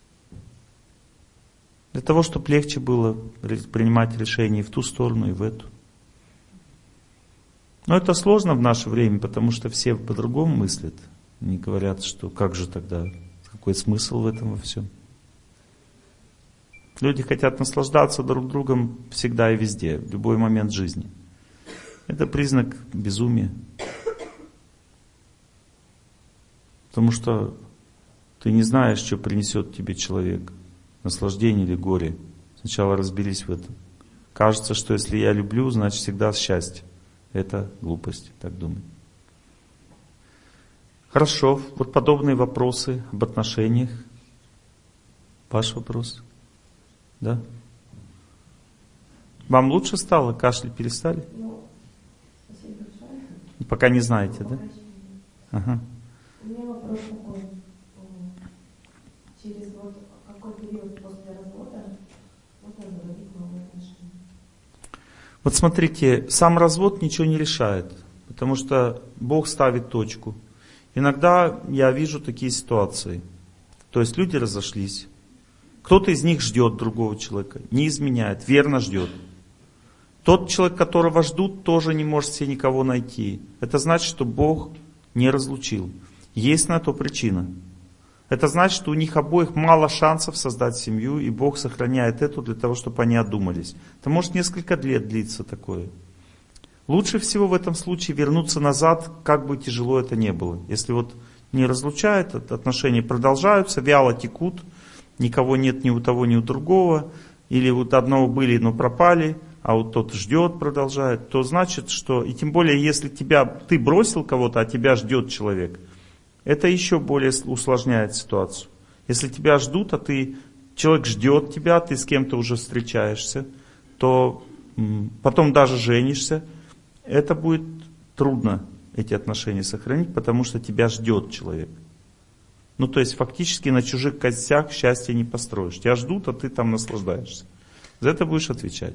Для того, чтобы легче было принимать решения и в ту сторону, и в эту. Но это сложно в наше время, потому что все по-другому мыслят. Они говорят, что как же тогда, какой смысл в этом во всем? Люди хотят наслаждаться друг другом всегда и везде, в любой момент жизни. Это признак безумия. Потому что ты не знаешь, что принесет тебе человек. Наслаждение или горе. Сначала разберись в этом. Кажется, что если я люблю, значит всегда счастье. Это глупость, так думать. Хорошо, вот подобные вопросы об отношениях. Ваш вопрос? Да? Вам лучше стало? Кашель перестали? Спасибо большое. Пока не знаете, да? Ага. У меня вопрос такой. Через какой период после развода можно возродить новые отношения? Вот смотрите, сам развод ничего не решает, потому что Бог ставит точку. Иногда я вижу такие ситуации. То есть люди разошлись. Кто-то из них ждет другого человека, не изменяет, верно ждет. Тот человек, которого ждут, тоже не может себе никого найти. Это значит, что Бог не разлучил. Есть на то причина. Это значит, что у них обоих мало шансов создать семью, и Бог сохраняет это для того, чтобы они одумались. Это может несколько лет длиться такое. Лучше всего в этом случае вернуться назад, как бы тяжело это ни было. Если вот не разлучает, отношения продолжаются, вяло текут, никого нет ни у того, ни у другого, или вот одного были, но пропали, а вот тот ждет, продолжает, то значит, что, и тем более, если ты бросил кого-то, а тебя ждет человек, это еще более усложняет ситуацию. Если тебя ждут, а человек ждет тебя, ты с кем-то уже встречаешься, то потом даже женишься, это будет трудно эти отношения сохранить, потому что тебя ждет человек. Ну, то есть, фактически на чужих костях счастья не построишь. Тебя ждут, а ты там наслаждаешься. За это будешь отвечать.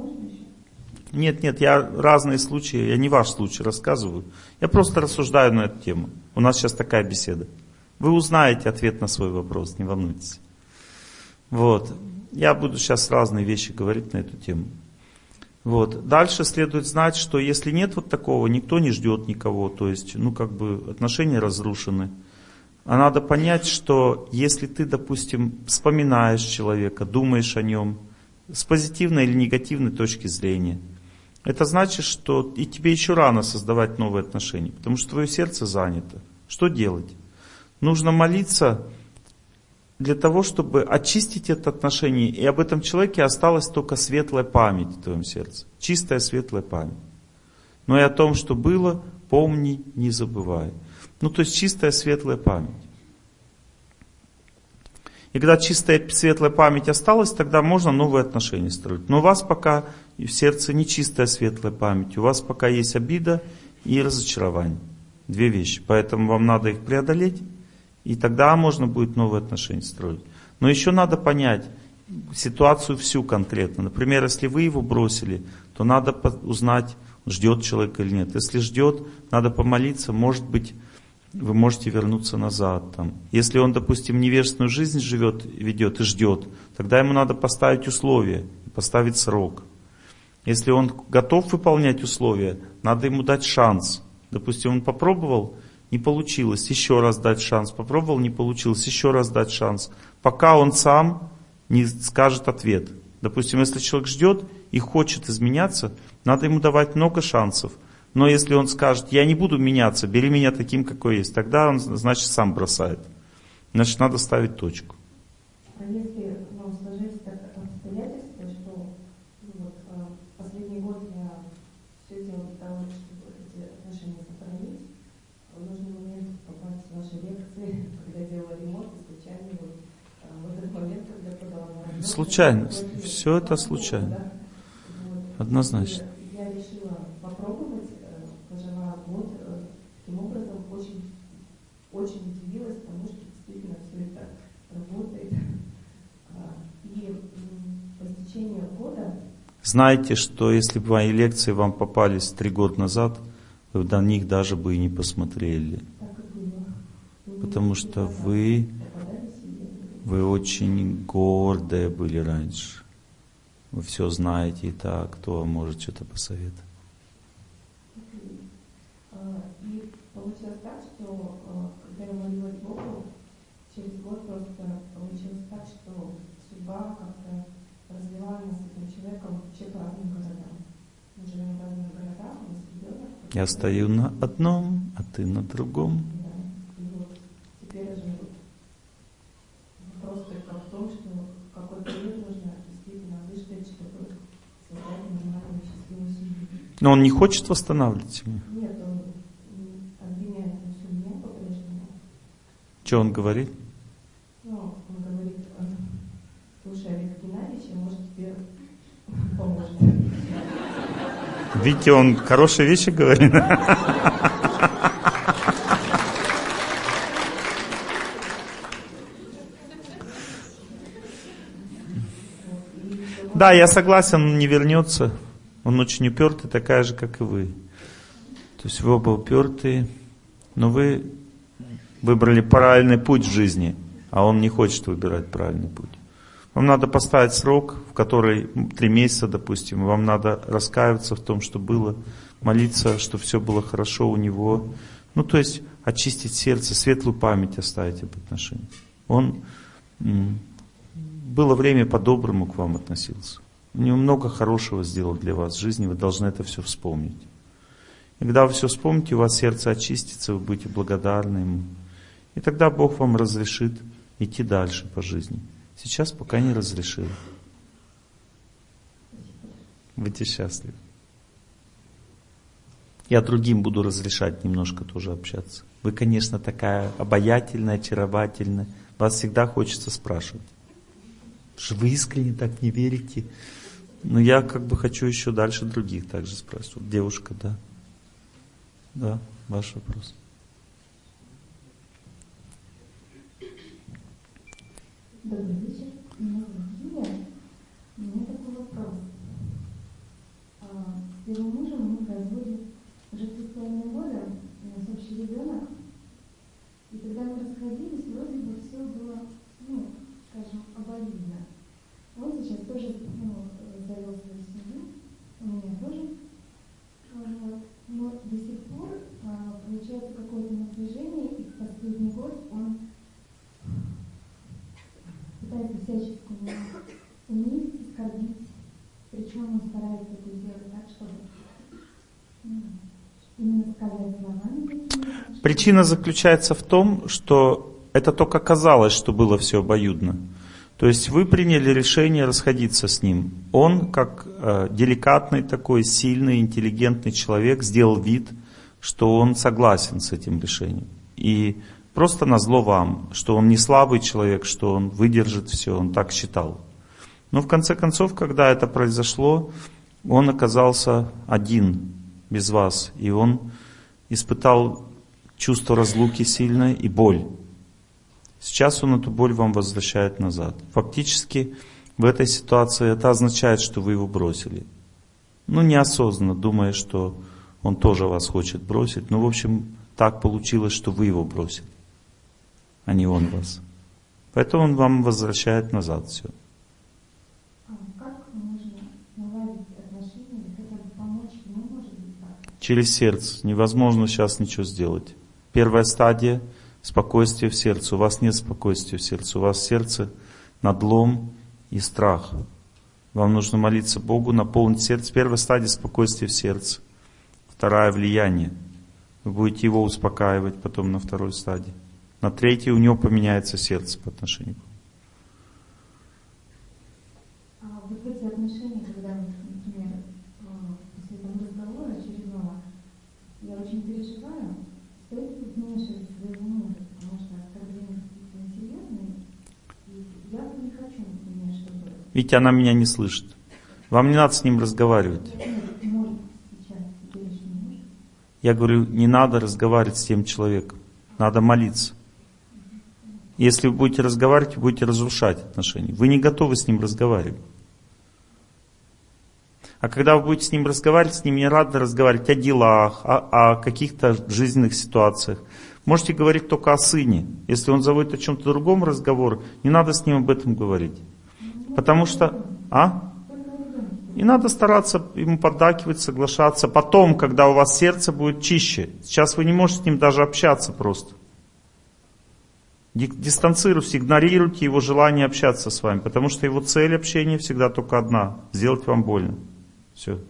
Нет, я разные случаи, я не ваш случай рассказываю. Я просто рассуждаю на эту тему. У нас сейчас такая беседа. Вы узнаете ответ на свой вопрос, не волнуйтесь. Вот. Я буду сейчас разные вещи говорить на эту тему. Вот. Дальше следует знать, что если нет вот такого, никто не ждет никого, то есть, отношения разрушены. А надо понять, что если ты, допустим, вспоминаешь человека, думаешь о нем с позитивной или негативной точки зрения, это значит, что и тебе еще рано создавать новые отношения, потому что твое сердце занято. Что делать? Нужно молиться для того, чтобы очистить это отношение, и об этом человеке осталась только светлая память в твоем сердце. Чистая светлая память. Но и о том, что было, помни, не забывай. То есть чистая светлая память. И когда чистая светлая память осталась, тогда можно новые отношения строить. Но у вас пока в сердце не чистая светлая память. У вас пока есть обида и разочарование. Две вещи. Поэтому вам надо их преодолеть. И тогда можно будет новые отношения строить. Но еще надо понять ситуацию всю конкретно. Например, если вы его бросили, то надо узнать, ждет человек или нет. Если ждет, надо помолиться. Может быть, вы можете вернуться назад. Если он, допустим, невежественную жизнь ведет и ждет, тогда ему надо поставить условия, поставить срок. Если он готов выполнять условия, надо ему дать шанс. Допустим, он попробовал, не получилось, еще раз дать шанс. Попробовал, не получилось, еще раз дать шанс. Пока он сам не скажет ответ. Допустим, если человек ждет и хочет изменяться, надо ему давать много шансов. Но если он скажет, я не буду меняться, бери меня таким, какой есть, тогда он, значит, сам бросает. Значит, надо ставить точку. А если сложились так обстоятельства, что последний год я все делала для того, чтобы эти отношения сохранить, в нужный момент попасть в ваши лекции, когда делала ремонт, и случайно в этот момент, когда продала на Случайно. Все это случайно. Однозначно. Я решила попробовать, прожила год, таким образом очень удивилась тому, что действительно все это работает. И по истечению года... Знаете, что если бы мои лекции вам попались 3 года назад, вы на них даже бы и не посмотрели. Так и было. Потому что вы очень гордые были раньше. Вы все знаете и так, кто вам может что-то посоветовать. И получилось так, что когда я молилась Богу, через год просто получилось так, что судьба как-то развела нас с этим человеком вообще по разным городам. Мы живем в разных городах, у нас ребенок. Я стою на одном, а ты на другом. Да. И вот теперь уже вопрос только в том, что в какой период нужно действительно выждать, чтобы создать нормальную счастливую семью. Но он не хочет восстанавливать семью. Нет, он обвиняет всю меня по-прежнему. Что он говорит? Он говорит, слушай, Олег Геннадьевич, может, тебе поможет. Видите, он хорошие вещи говорит. Да, я согласен, он не вернется. Он очень упертый, такая же, как и вы. То есть вы оба упертые, но вы выбрали правильный путь в жизни, а он не хочет выбирать правильный путь. Вам надо поставить срок, в который 3 месяца, допустим, вам надо раскаиваться в том, что было, молиться, что все было хорошо у него. Ну, то есть очистить сердце, светлую память оставить об отношениях. Он было время по-доброму к вам относился. У него много хорошего сделал для вас в жизни, вы должны это все вспомнить. И когда вы все вспомните, у вас сердце очистится, вы будете благодарны ему. И тогда Бог вам разрешит идти дальше по жизни. Сейчас пока не разрешил. Будьте счастливы. Я другим буду разрешать немножко тоже общаться. Вы, конечно, такая обаятельная, очаровательная. Вас всегда хочется спрашивать. Потому что вы искренне так не верите. Но я как бы хочу еще дальше других также спрашивать. Девушка, да? Да, ваш вопрос. Добрый вечер. Меня зовут Юлия. У меня такой вопрос. С первым мужем мы в разводе уже 3,5 года, у нас общий ребенок. И когда мы расходились, вроде бы все было, скажем, обоюдно. Он сейчас тоже завел свою семью, у меня тоже. Но до сих пор получается какое-то напряжение, и в последний год он пытается всячески меня унизить, оскорбить. Причем он старается это сделать так, чтобы именно сказать словами какими-то. Причина заключается в том, что это только казалось, что было все обоюдно. То есть вы приняли решение расходиться с ним. Он, как деликатный такой, сильный, интеллигентный человек, сделал вид, что он согласен с этим решением. И просто назло вам, что он не слабый человек, что он выдержит все, он так считал. Но в конце концов, когда это произошло, он оказался один, без вас. И он испытал чувство разлуки сильное и боль. Сейчас он эту боль вам возвращает назад. Фактически в этой ситуации это означает, что вы его бросили. Неосознанно, думая, что он тоже вас хочет бросить. В общем, так получилось, что вы его бросили, а не он вас. Поэтому он вам возвращает назад все. Как можно наладить отношения, хотя бы помочь ему, может быть, так? Через сердце. Невозможно сейчас ничего сделать. Первая стадия — спокойствие в сердце. У вас нет спокойствия в сердце. У вас в сердце надлом и страх. Вам нужно молиться Богу, наполнить сердце. Первая стадия — спокойствие в сердце. Вторая — влияние. Вы будете его успокаивать потом на второй стадии. На третьей у него поменяется сердце по отношению к вам. А вот эти отношения, когда, например, после этого разговора очередного, я очень переживаю, стоит ли вмешивать своего мужа, потому что оскорбления действительно серьезные, и я не хочу, например, чтобы... Видите, она меня не слышит. Вам не надо с ним разговаривать. Может, сейчас теперешний муж. Я говорю, не надо разговаривать с тем человеком. Надо молиться. Если вы будете разговаривать, вы будете разрушать отношения. Вы не готовы с ним разговаривать. А когда вы будете с ним разговаривать, с ним не надо разговаривать о делах, о каких-то жизненных ситуациях. Можете говорить только о сыне. Если он заводит о чем-то другом разговор, не надо с ним об этом говорить. Потому что... И надо стараться ему поддакивать, соглашаться. Потом, когда у вас сердце будет чище. Сейчас вы не можете с ним даже общаться просто. Дистанцируйтесь, игнорируйте его желание общаться с вами. Потому что его цель общения всегда только одна. Сделать вам больно. Все.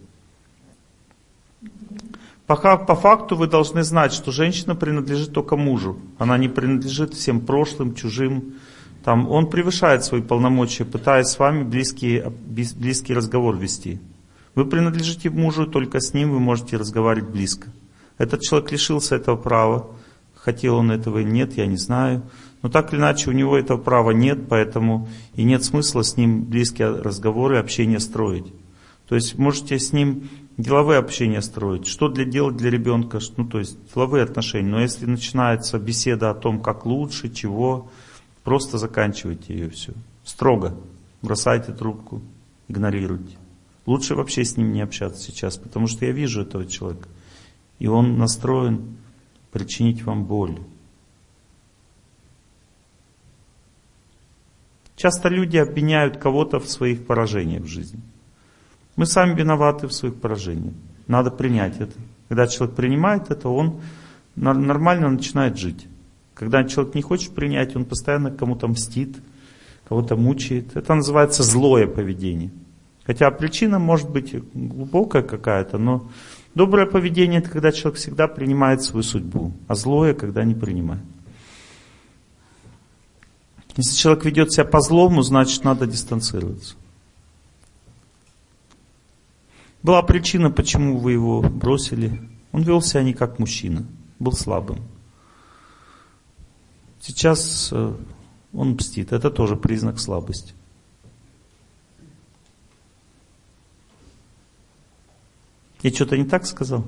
По факту вы должны знать, что женщина принадлежит только мужу. Она не принадлежит всем прошлым, чужим. Он превышает свои полномочия, пытаясь с вами близкий разговор вести. Вы принадлежите мужу, только с ним вы можете разговаривать близко. Этот человек лишился этого права. Хотел он этого или нет, я не знаю. Но так или иначе у него этого права нет, поэтому и нет смысла с ним близкие разговоры, общение строить. То есть можете с ним деловые общения строить. Что делать для ребенка, то есть деловые отношения. Но если начинается беседа о том, как лучше, чего, просто заканчивайте ее все. Строго. Бросайте трубку, игнорируйте. Лучше вообще с ним не общаться сейчас, потому что я вижу этого человека. И он настроен причинить вам боль. Часто люди обвиняют кого-то в своих поражениях в жизни. Мы сами виноваты в своих поражениях. Надо принять это. Когда человек принимает это, он нормально начинает жить. Когда человек не хочет принять, он постоянно кому-то мстит, кого-то мучает. Это называется злое поведение. Хотя причина может быть глубокая какая-то, но доброе поведение — это когда человек всегда принимает свою судьбу, а злое — когда не принимает. Если человек ведет себя по-злому, значит надо дистанцироваться. Была причина, почему вы его бросили. Он вел себя не как мужчина, был слабым. Сейчас он мстит. Это тоже признак слабости. Я что-то не так сказал?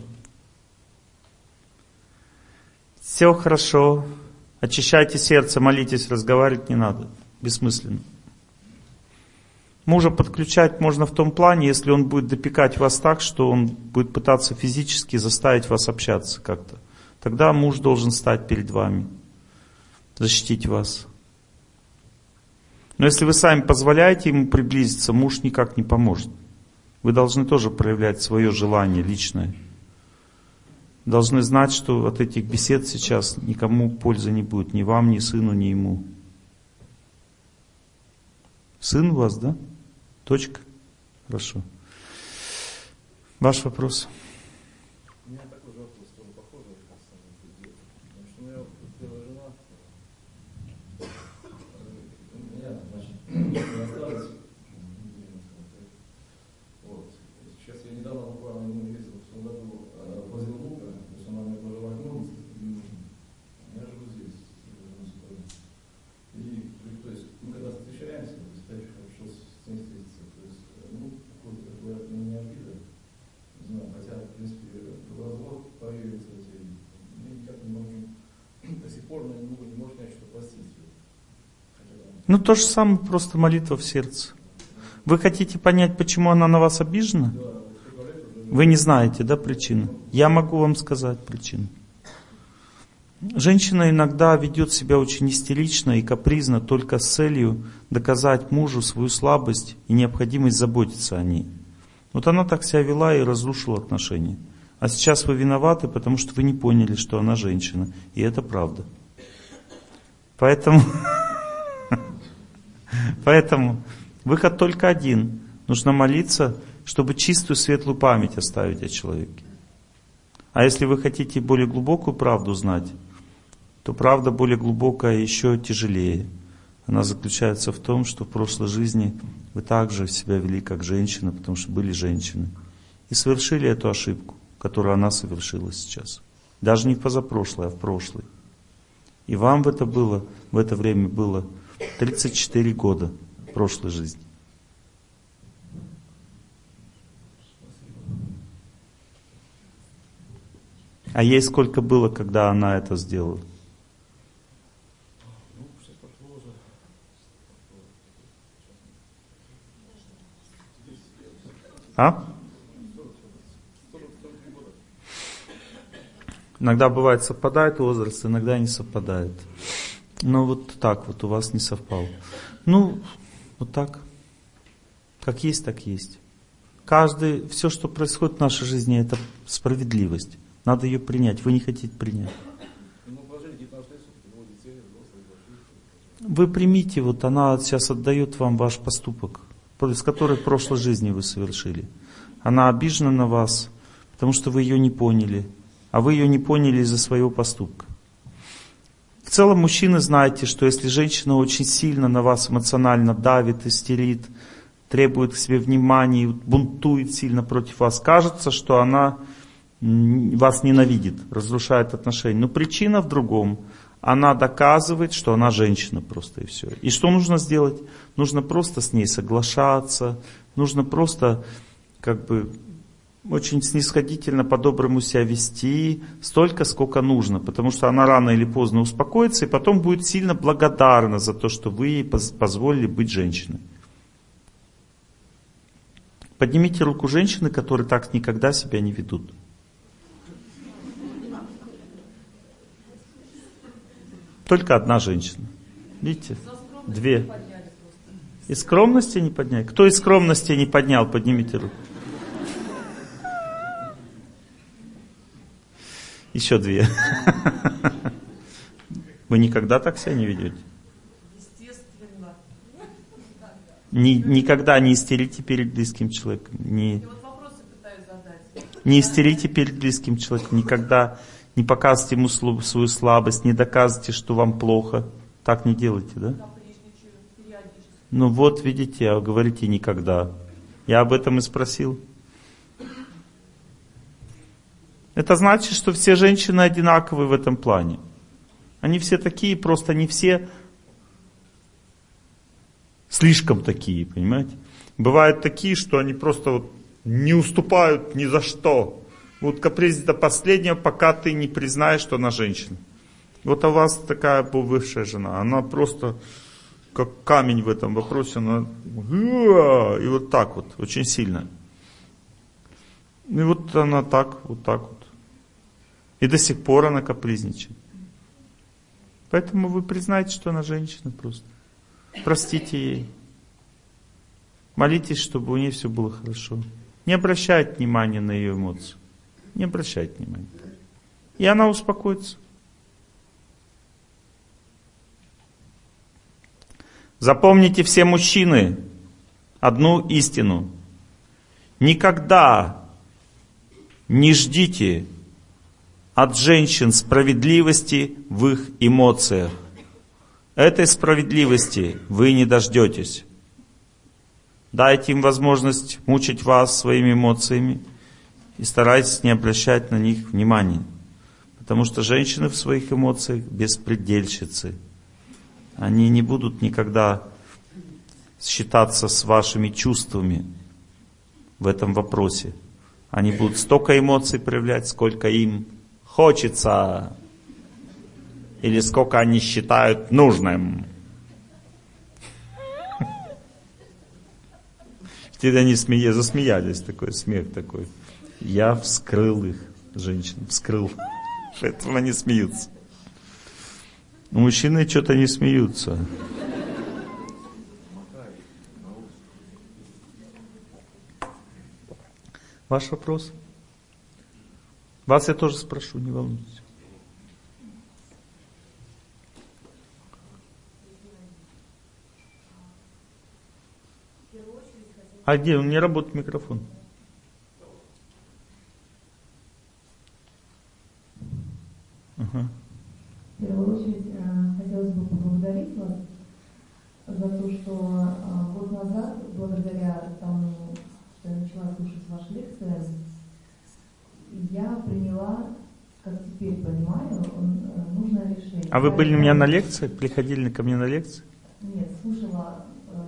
Все хорошо. Очищайте сердце, молитесь, разговаривать не надо. Бессмысленно. Мужа подключать можно в том плане, если он будет допекать вас так, что он будет пытаться физически заставить вас общаться как-то. Тогда муж должен стать перед вами, защитить вас. Но если вы сами позволяете ему приблизиться, муж никак не поможет. Вы должны тоже проявлять свое желание личное. Должны знать, что от этих бесед сейчас никому пользы не будет, ни вам, ни сыну, ни ему. Сын у вас, да? Точка? Хорошо. Ваш вопрос? У меня такой же вопрос, тоже похожий, как самое дело. Потому что у меня первая жена, у меня, значит, не осталось. Вот. Сейчас я недавно буквально ездил в том году возле Лука, то есть она мне пожила к нему, я живу здесь, и то есть мы когда встречаемся, то есть я еще хорошо с ней встретиться, то есть, какой-то такой от меня обида, не знаю, хотя, в принципе, развод появился, мы никак не можем, до сих пор не можем понять, что простить ее. Ну, то же самое, просто молитва в сердце. Вы хотите понять, почему она на вас обижена? Вы не знаете, да, причину? Я могу вам сказать причину. Женщина иногда ведет себя очень истерично и капризно только с целью доказать мужу свою слабость и необходимость заботиться о ней. Вот она так себя вела и разрушила отношения. А сейчас вы виноваты, потому что вы не поняли, что она женщина. И это правда. Поэтому выход только один. Нужно молиться, чтобы чистую, светлую память оставить о человеке. А если вы хотите более глубокую правду знать, то правда более глубокая еще тяжелее. Она заключается в том, что в прошлой жизни вы также себя вели как женщина, потому что были женщины. И совершили эту ошибку, которую она совершила сейчас. Даже не в позапрошлой, а в прошлой. И вам в это время было 34 года прошлой жизни. А ей сколько было, когда она это сделала? А? Иногда бывает совпадает возраст, иногда не совпадает. Но вот так вот у вас не совпало. Ну, вот так. Как есть, так есть. Все, что происходит в нашей жизни, это справедливость. Надо ее принять. Вы не хотите принять. Вы примите, вот она сейчас отдает вам ваш поступок, из которой в прошлой жизни вы совершили. Она обижена на вас, потому что вы ее не поняли. А вы ее не поняли из-за своего поступка. В целом, мужчины, знаете, что если женщина очень сильно на вас эмоционально давит, истерит, требует к себе внимания, бунтует сильно против вас, кажется, что она вас ненавидит, разрушает отношения. Но причина в другом. Она доказывает, что она женщина просто и все. И что нужно сделать? Нужно просто с ней соглашаться, нужно просто очень снисходительно, по-доброму себя вести, столько, сколько нужно, потому что она рано или поздно успокоится и потом будет сильно благодарна за то, что вы ей позволили быть женщиной. Поднимите руку женщины, которые так никогда себя не ведут. Только одна женщина. Видите? Две. Из скромности не подняли? Кто из скромности не поднял? Поднимите руку. Еще две. Вы никогда так себя не ведете? Естественно. Никогда не истерите перед близким человеком. Я вот вопросы пытаюсь задать. Не истерите перед близким человеком. Никогда не показывайте ему свою слабость, не доказывайте, что вам плохо. Так не делайте, да? Капризничаю периодически. Ну вот, видите, а говорите никогда. Я об этом и спросил. Это значит, что все женщины одинаковы в этом плане. Они все такие, просто не все слишком такие, понимаете? Бывают такие, что они просто вот не уступают ни за что. Вот каприз до последнего, пока ты не признаешь, что она женщина. Вот у вас такая бывшая жена, она просто как камень в этом вопросе, она и вот так вот, очень сильно. И вот она так вот. И до сих пор она капризничает. Поэтому вы признаете, что она женщина просто. Простите ей. Молитесь, чтобы у нее все было хорошо. Не обращайте внимания на ее эмоции. Не обращайте внимания. И она успокоится. Запомните все мужчины одну истину. Никогда не ждите от женщин справедливости в их эмоциях. Этой справедливости вы не дождетесь. Дайте им возможность мучить вас своими эмоциями и старайтесь не обращать на них внимания. Потому что женщины в своих эмоциях беспредельщицы. Они не будут никогда считаться с вашими чувствами в этом вопросе. Они будут столько эмоций проявлять, сколько им хочется, или сколько они считают нужным. Теперь они засмеялись, такой смех такой. Я вскрыл их, женщин, вскрыл. Поэтому они смеются. Мужчины что-то не смеются. Ваш вопрос? Вас я тоже спрошу, не волнуйтесь. А где? У меня работает микрофон. Ага. В первую очередь хотелось бы поблагодарить вас за то, что год назад, благодаря тому, что я начала слушать ваши лекции, я приняла, как теперь понимаю, нужное решение. А вы были у меня на лекции? Приходили ко мне на лекции? Нет, слушала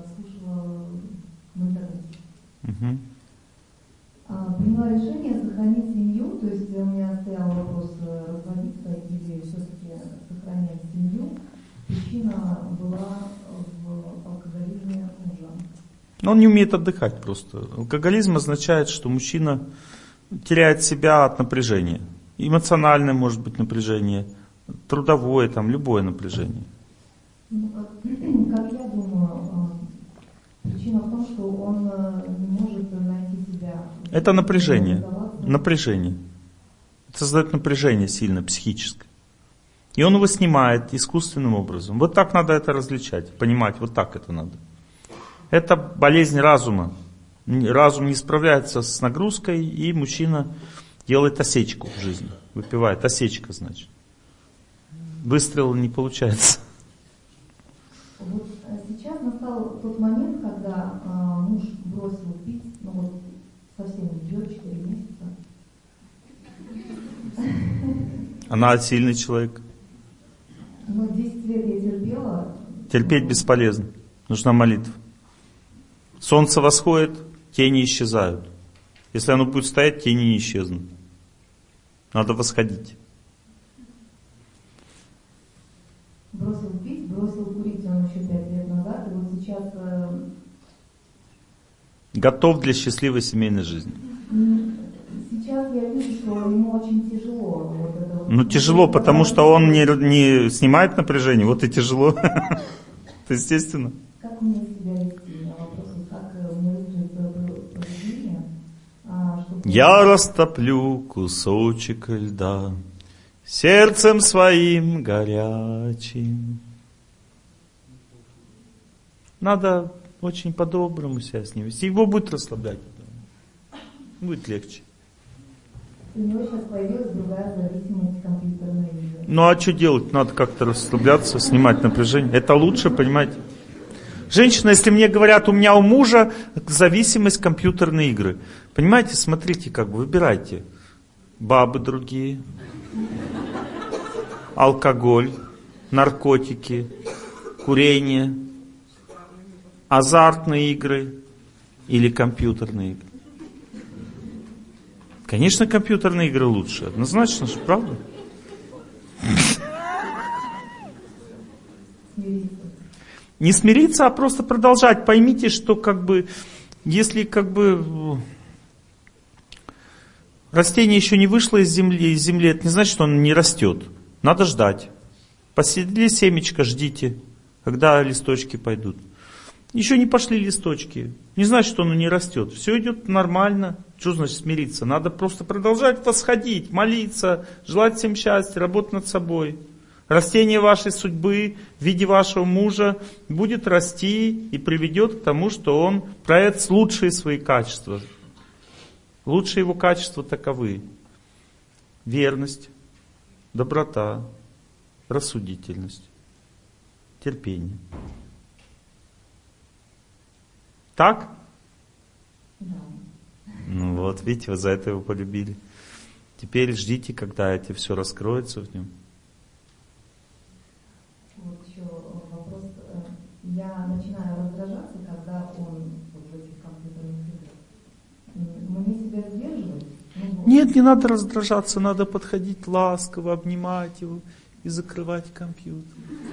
в интернете. Угу. Приняла решение сохранить семью, то есть у меня стоял вопрос разводиться или все-таки сохранять семью. Причина была в алкоголизме мужа. Но он не умеет отдыхать просто. Алкоголизм означает, что мужчина теряет себя от напряжения. Эмоциональное может быть напряжение, трудовое, там, любое напряжение. Ну, как я думаю, причина в том, что он не может найти себя. Это напряжение. Напряжение. Это создает напряжение сильно, психическое. И он его снимает искусственным образом. Вот так надо это различать, понимать, вот так это надо. Это болезнь разума. Разум не справляется с нагрузкой, и мужчина делает осечку в жизни. Выпивает. Осечка, значит. Выстрел не получается. Вот сейчас настал тот момент, когда муж бросил пить, ну вот совсем не пьет, 4 месяца. Она сильный человек. Но 10 лет я терпела. Терпеть бесполезно. Нужна молитва. Солнце восходит, тени исчезают. Если оно будет стоять, тени не исчезнут. Надо восходить. Бросил пить, бросил курить он еще 5 лет назад. И вот сейчас готов для счастливой семейной жизни. Сейчас я вижу, что ему очень тяжело. Вот это вот. Ну тяжело, потому что он не снимает напряжение, вот и тяжело. Это естественно. Как мне себя вести? Вопрос, как мне выбрать поведение, чтобы... Я растоплю кусочек льда сердцем своим горячим. Надо очень по-доброму себя с ним вести. Его будет расслаблять. Будет легче. У него сейчас появилась другая зависимость компьютерной игры. Ну а что делать? Надо как-то расслабляться, снимать напряжение. Это лучше, понимаете? Женщина, если мне говорят, у меня у мужа зависимость компьютерной игры. Понимаете, смотрите, как бы выбирайте. Бабы другие, алкоголь, наркотики, курение, азартные игры или компьютерные игры. Конечно, компьютерные игры лучше. Однозначно же, правда? Не смириться, а просто продолжать. Поймите, что если растение еще не вышло из земли, это не значит, что оно не растет. Надо ждать. Посадили семечко, ждите, когда листочки пойдут. Еще не пошли листочки. Не значит, что оно не растет. Все идет нормально. Что значит смириться? Надо просто продолжать восходить, молиться, желать всем счастья, работать над собой. Растение вашей судьбы в виде вашего мужа будет расти и приведет к тому, что он проявит лучшие свои качества. Лучшие его качества таковы: верность, доброта, рассудительность, терпение. Так? Да. Ну вот, видите, вы за это его полюбили. Теперь ждите, когда это все раскроется в нем. Вот еще вопрос. Я начинаю раздражаться, когда он в этих компьютерных играх. Мне себя сдерживать? Нет, не надо раздражаться, надо подходить ласково, обнимать его и закрывать компьютер.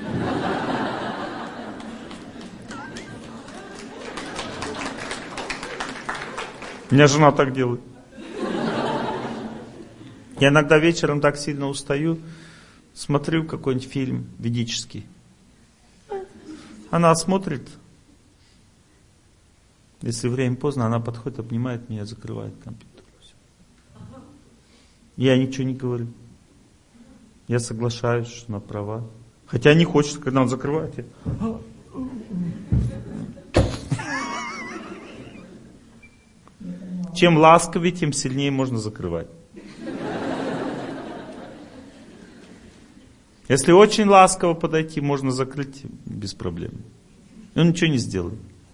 У меня жена так делает. Я иногда вечером так сильно устаю, смотрю какой-нибудь фильм ведический. Она смотрит. Если время поздно, она подходит, обнимает меня, закрывает компьютер. Я ничего не говорю. Я соглашаюсь, что она права. Хотя не хочет, когда он закрывает. Чем ласковее, тем сильнее можно закрывать. Если очень ласково подойти, можно закрыть без проблем. И он ничего не сделает.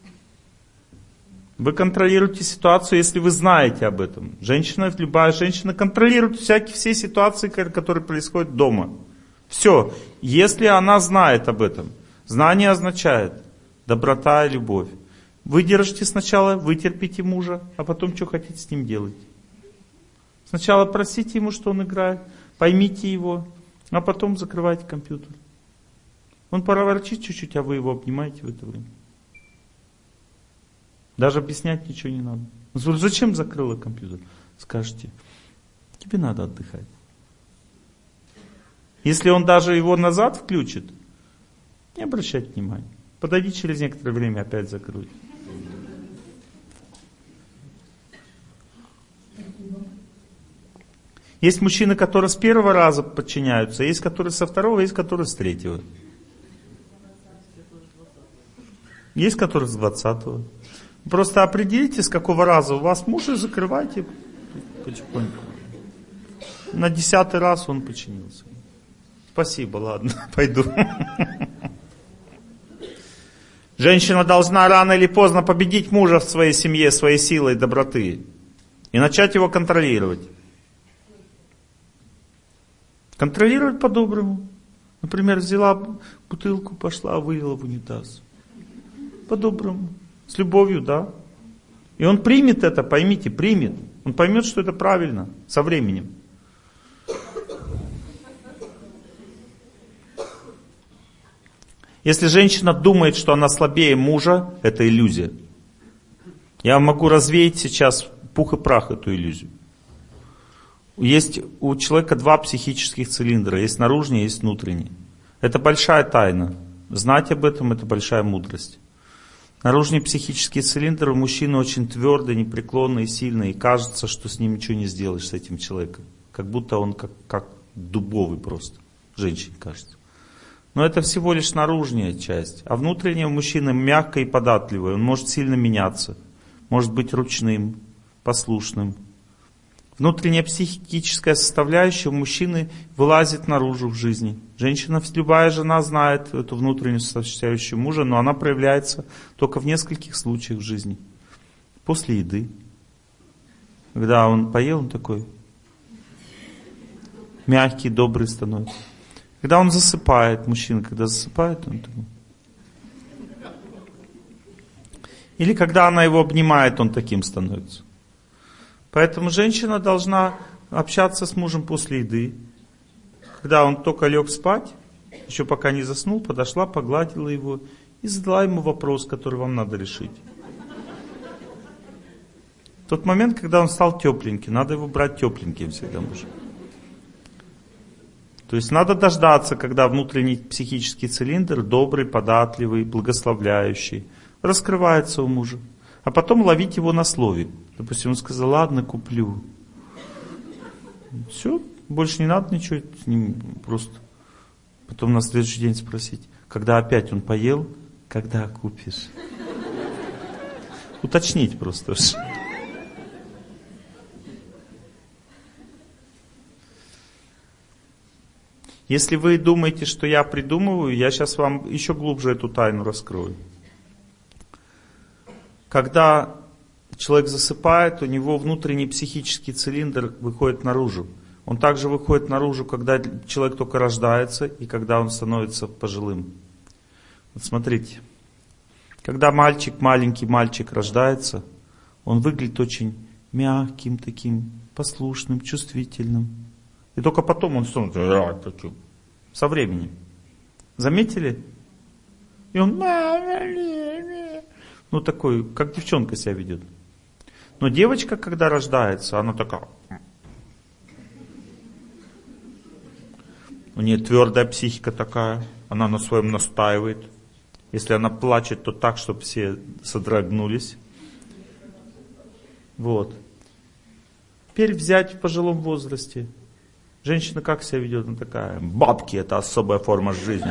Вы контролируете ситуацию, если вы знаете об этом. Любая женщина контролирует все ситуации, которые происходят дома. Все. Если она знает об этом. Знание означает доброта и любовь. Выдержите сначала, вытерпите мужа, а потом что хотите с ним делать. Сначала простите ему, что он играет, поймите его, а потом закрывайте компьютер. Он поворчит чуть-чуть, а вы его обнимаете в это время. Даже объяснять ничего не надо. Он говорит, зачем закрыла компьютер? Скажете, тебе надо отдыхать. Если он даже его назад включит, не обращайте внимания. Подойди через некоторое время, опять закройте. Есть мужчины, которые с первого раза подчиняются, есть которые со второго, есть которые с третьего. Есть которые с 20-го. Просто определите, с какого раза у вас муж, и закрывайте потихоньку. На 10-й раз он подчинился. Спасибо, ладно, пойду. Женщина должна рано или поздно победить мужа в своей семье, своей силой доброты. И начать его контролировать. Контролировать по-доброму. Например, взяла бутылку, пошла, вылила в унитаз. По-доброму. С любовью, да. И он примет это, поймите, примет. Он поймет, что это правильно со временем. Если женщина думает, что она слабее мужа, это иллюзия. Я могу развеять сейчас пух и прах эту иллюзию. Есть у человека два психических цилиндра. Есть наружный, есть внутренний. Это большая тайна. Знать об этом — это большая мудрость. Наружный психический цилиндр у мужчины очень твердый, непреклонный и сильный. И кажется, что с ним ничего не сделаешь, с этим человеком. Как будто он как дубовый просто. Женщине кажется. Но это всего лишь наружная часть. А внутренняя у мужчины мягкая и податливая. Он может сильно меняться. Может быть ручным, послушным. Внутренняя психическая составляющая у мужчины вылазит наружу в жизни. Женщина, любая жена знает эту внутреннюю составляющую мужа, но она проявляется только в нескольких случаях в жизни. После еды. Когда он поел, он такой мягкий, добрый становится. Когда он засыпает, мужчина, когда засыпает, он такой. Или когда она его обнимает, он таким становится. Поэтому женщина должна общаться с мужем после еды. Когда он только лег спать, еще пока не заснул, подошла, погладила его и задала ему вопрос, который вам надо решить. В тот момент, когда он стал тепленький, надо его брать тепленьким всегда мужем. То есть надо дождаться, когда внутренний психический цилиндр, добрый, податливый, благословляющий, раскрывается у мужа. А потом ловить его на слове. Допустим, он сказал, ладно, куплю. Все, больше не надо ничего с ним, просто потом на следующий день спросить, когда опять он поел, когда купишь. Уточнить просто. Если вы думаете, что я придумываю, я сейчас вам еще глубже эту тайну раскрою. Когда человек засыпает, у него внутренний психический цилиндр выходит наружу. Он также выходит наружу, когда человек только рождается и когда он становится пожилым. Вот смотрите, когда маленький мальчик рождается, он выглядит очень мягким таким, послушным, чувствительным. И только потом он становится со временем. Заметили? И он такой, как девчонка себя ведет. Но девочка, когда рождается, она такая. У нее твердая психика такая, она на своем настаивает. Если она плачет, то так, чтобы все содрогнулись. Вот. Теперь взять в пожилом возрасте. Женщина как себя ведет? Она такая, бабки, это особая форма жизни.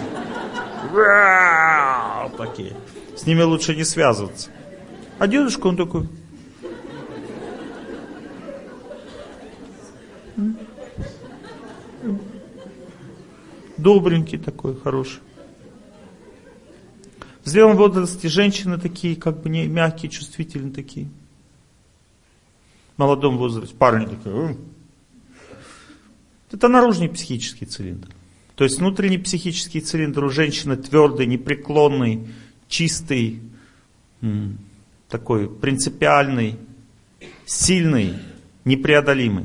Такие. С ними лучше не связываться. А дедушка, он такой. Добренький такой, хороший. В зрелом возрасте женщины такие, как бы не мягкие, чувствительные такие. В молодом возрасте парни такие. Это наружный психический цилиндр. То есть внутренний психический цилиндр у женщины твердый, непреклонный, чистый, такой принципиальный, сильный, непреодолимый.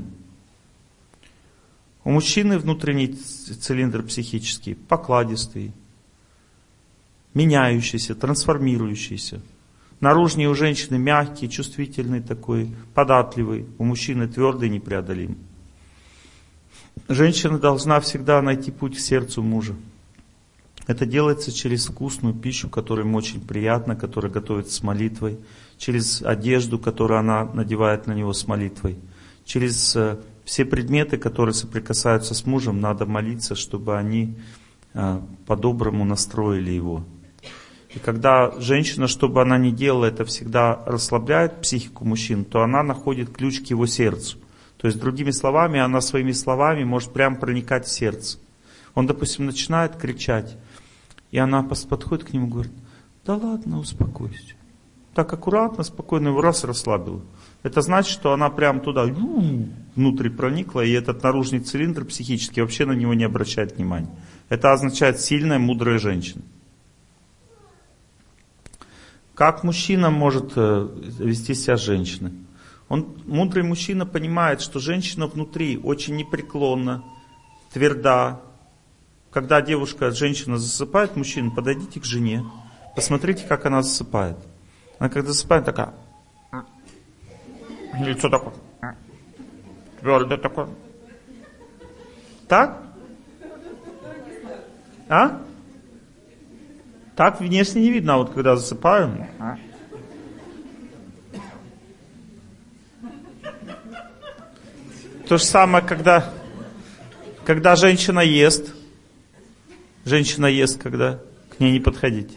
У мужчины внутренний цилиндр психический покладистый, меняющийся, трансформирующийся. Наружный у женщины мягкий, чувствительный такой, податливый. У мужчины твердый, непреодолимый. Женщина должна всегда найти путь к сердцу мужа. Это делается через вкусную пищу, которая ему очень приятна, которая готовится с молитвой, через одежду, которую она надевает на него с молитвой, через все предметы, которые соприкасаются с мужем, надо молиться, чтобы они по-доброму настроили его. И когда женщина, что бы она ни делала, это всегда расслабляет психику мужчин, то она находит ключ к его сердцу. То есть, другими словами, она своими словами может прямо проникать в сердце. Он, допустим, начинает кричать, и она подходит к нему и говорит, да ладно, успокойся. Так аккуратно, спокойно его раз расслабила. Это значит, что она прямо туда внутрь проникла, и этот наружный цилиндр психический вообще на него не обращает внимания. Это означает сильная, мудрая женщина. Как мужчина может вести себя с женщиной? Мудрый мужчина понимает, что женщина внутри очень непреклонна, тверда. Когда женщина засыпает, мужчина, подойдите к жене, посмотрите, как она засыпает. Она когда засыпает, такая, Лицо такое. Твердое такое. Так? А? Так внешне не видно, а вот когда засыпаю. То же самое, когда женщина ест. Женщина ест, когда к ней не подходите.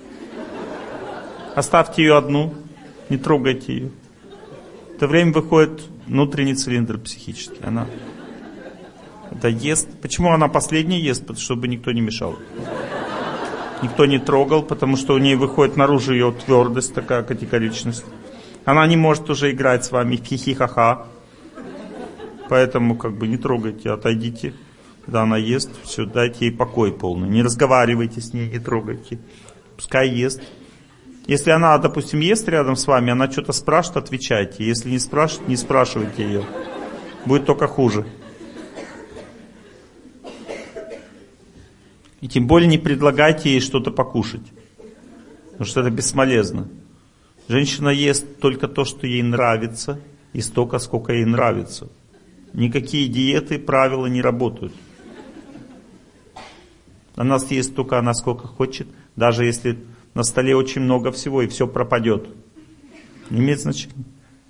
Оставьте ее одну, не трогайте ее. В это время выходит внутренний цилиндр психический. Она это ест. Почему она последняя ест? Потому что чтобы никто не мешал. Никто не трогал, потому что у нее выходит наружу ее твердость, такая категоричность. Она не может уже играть с вами хихи-ха-ха. Поэтому как бы не трогайте, отойдите. Когда она ест, все, дайте ей покой полный. Не разговаривайте с ней, не трогайте. Пускай ест. Если она, допустим, ест рядом с вами, она что-то спрашивает, отвечайте. Если не спрашивает, не спрашивайте ее. Будет только хуже. И тем более не предлагайте ей что-то покушать. Потому что это бесполезно. Женщина ест только то, что ей нравится, и столько, сколько ей нравится. Никакие диеты, правила не работают. Она съест только она сколько хочет, даже если на столе очень много всего, и все пропадет. Не имеет значения.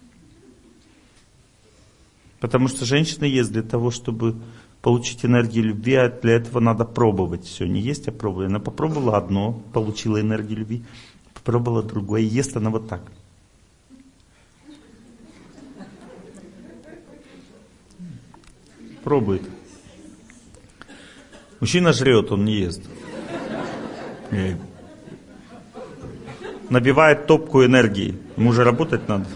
Потому что женщина ест для того, чтобы получить энергию любви, а для этого надо пробовать все. Не есть, а пробовать. Она попробовала одно, получила энергию любви, попробовала другое, и ест она вот так. Пробует. Мужчина жрет, он не ест. Набивает топку энергии. Ему же работать надо.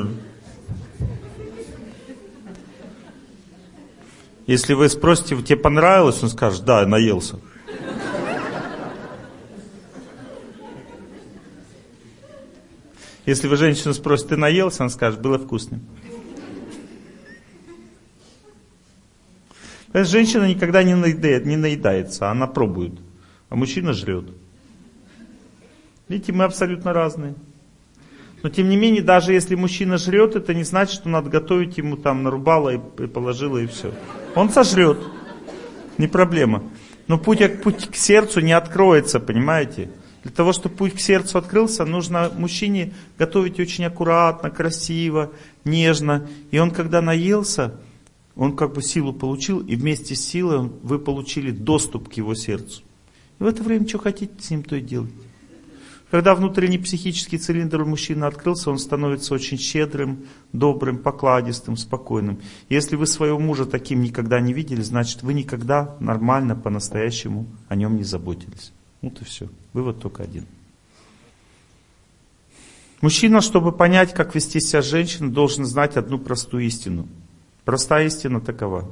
Если вы спросите, тебе понравилось, он скажет, да, наелся. Если вы женщину спросите, ты наелся, он скажет, было вкусно. Женщина никогда не наедается, она пробует, а мужчина жрет. Видите, мы абсолютно разные. Но тем не менее, даже если мужчина жрет, это не значит, что надо готовить ему там нарубала и положила и все. Он сожрет, не проблема. Но путь к сердцу не откроется, понимаете? Для того, чтобы путь к сердцу открылся, нужно мужчине готовить очень аккуратно, красиво, нежно. И он, когда наелся, он как бы силу получил, и вместе с силой вы получили доступ к его сердцу. И в это время, что хотите с ним, то и делайте. Когда внутренний психический цилиндр у мужчины открылся, он становится очень щедрым, добрым, покладистым, спокойным. Если вы своего мужа таким никогда не видели, значит, вы никогда нормально, по-настоящему о нем не заботились. Вот и все. Вывод только один. Мужчина, чтобы понять, как вести себя с женщиной, должен знать одну простую истину. Простая истина такова.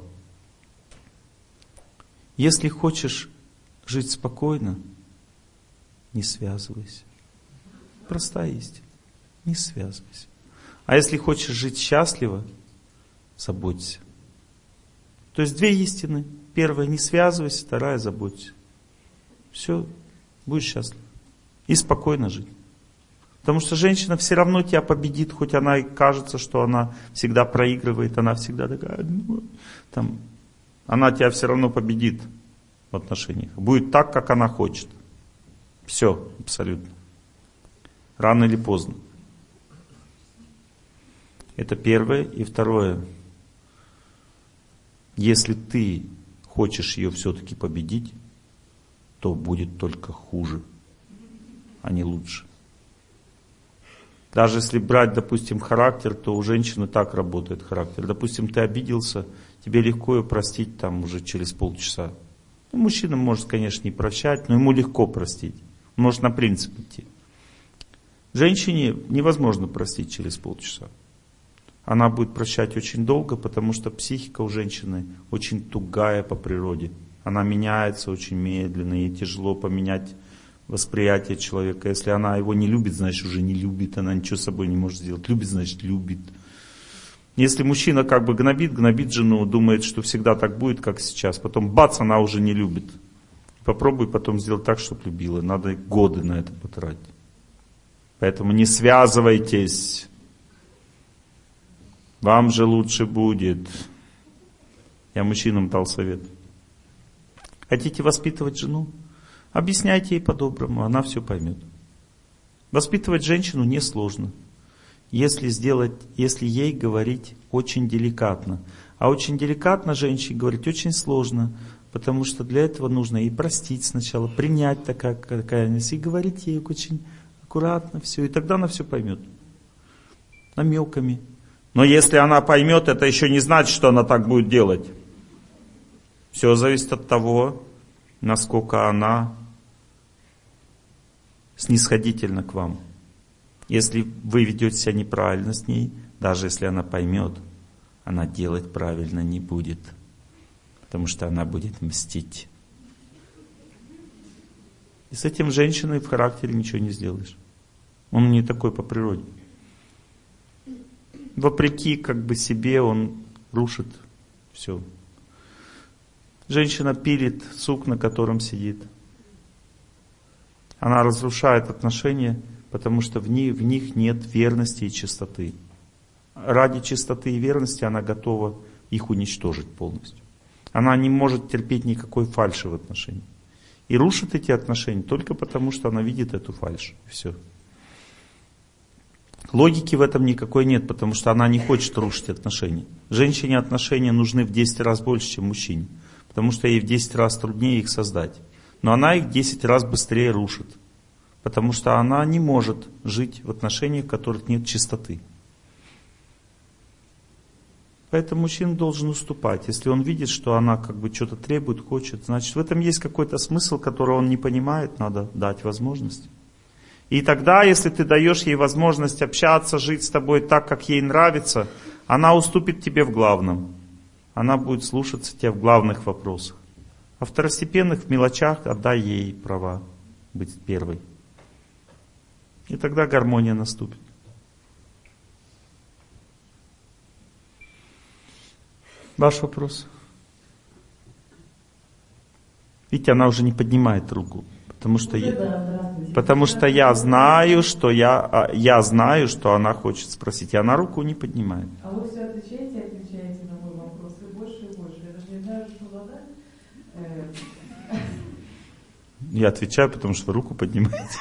Если хочешь жить спокойно, не связывайся. Простая истина. Не связывайся. А если хочешь жить счастливо, заботься. То есть две истины. Первая, не связывайся, вторая, заботься. Все, будешь счастлив. И спокойно жить. Потому что женщина все равно тебя победит, хоть она и кажется, что она всегда проигрывает, она всегда такая, там, она тебя все равно победит в отношениях. Будет так, как она хочет. Все, абсолютно. Рано или поздно. Это первое. И второе. Если ты хочешь ее все-таки победить, то будет только хуже, а не лучше. Даже если брать, допустим, характер, то у женщины так работает характер. Допустим, ты обиделся, тебе легко ее простить там уже через полчаса. Ну, мужчина может, конечно, не прощать, но ему легко простить. Он может на принцип идти. Женщине невозможно простить через полчаса. Она будет прощать очень долго, потому что психика у женщины очень тугая по природе. Она меняется очень медленно, ей тяжело поменять восприятие человека. Если она его не любит, значит уже не любит, она ничего с собой не может сделать. Любит, значит любит. Если мужчина как бы гнобит жену, думает, что всегда так будет, как сейчас, потом бац, она уже не любит. Попробуй потом сделать так, чтобы любила. Надо годы на это потратить. Поэтому не связывайтесь. Вам же лучше будет. Я мужчинам дал совет. Хотите воспитывать жену? Объясняйте ей по-доброму, она все поймет. Воспитывать женщину несложно, если ей говорить очень деликатно. А очень деликатно женщине говорить очень сложно, потому что для этого нужно ей простить сначала, принять такая, какая она есть, и говорить ей очень аккуратно все, и тогда она все поймет. Намеками. Но если она поймет, это еще не значит, что она так будет делать. Все зависит от того, насколько она снисходительна к вам. Если вы ведете себя неправильно с ней, даже если она поймет, она делать правильно не будет, потому что она будет мстить. И с этим женщиной в характере ничего не сделаешь. Он не такой по природе. Вопреки себе он рушит все. Женщина пилит сук, на котором сидит. Она разрушает отношения, потому что в них нет верности и чистоты. Ради чистоты и верности она готова их уничтожить полностью. Она не может терпеть никакой фальши в отношениях. И рушит эти отношения только потому, что она видит эту фальшь. Все. Логики в этом никакой нет, потому что она не хочет рушить отношения. Женщине отношения нужны в 10 раз больше, чем мужчине. Потому что ей в 10 раз труднее их создать. Но она их в 10 раз быстрее рушит. Потому что она не может жить в отношениях, в которых нет чистоты. Поэтому мужчина должен уступать. Если он видит, что она что-то требует, хочет, значит в этом есть какой-то смысл, который он не понимает, надо дать возможность. И тогда, если ты даешь ей возможность общаться, жить с тобой так, как ей нравится, она уступит тебе в главном. Она будет слушаться тебя в главных вопросах. А второстепенных, в мелочах, отдай ей права быть первой. И тогда гармония наступит. Ваш вопрос? Видите, она уже не поднимает руку. Потому что я знаю, что она хочет спросить. И она руку не поднимает. А вы все отвечаете на мой вопрос. И больше. Я даже не знаю, что задать. Я отвечаю, потому что вы руку поднимаете.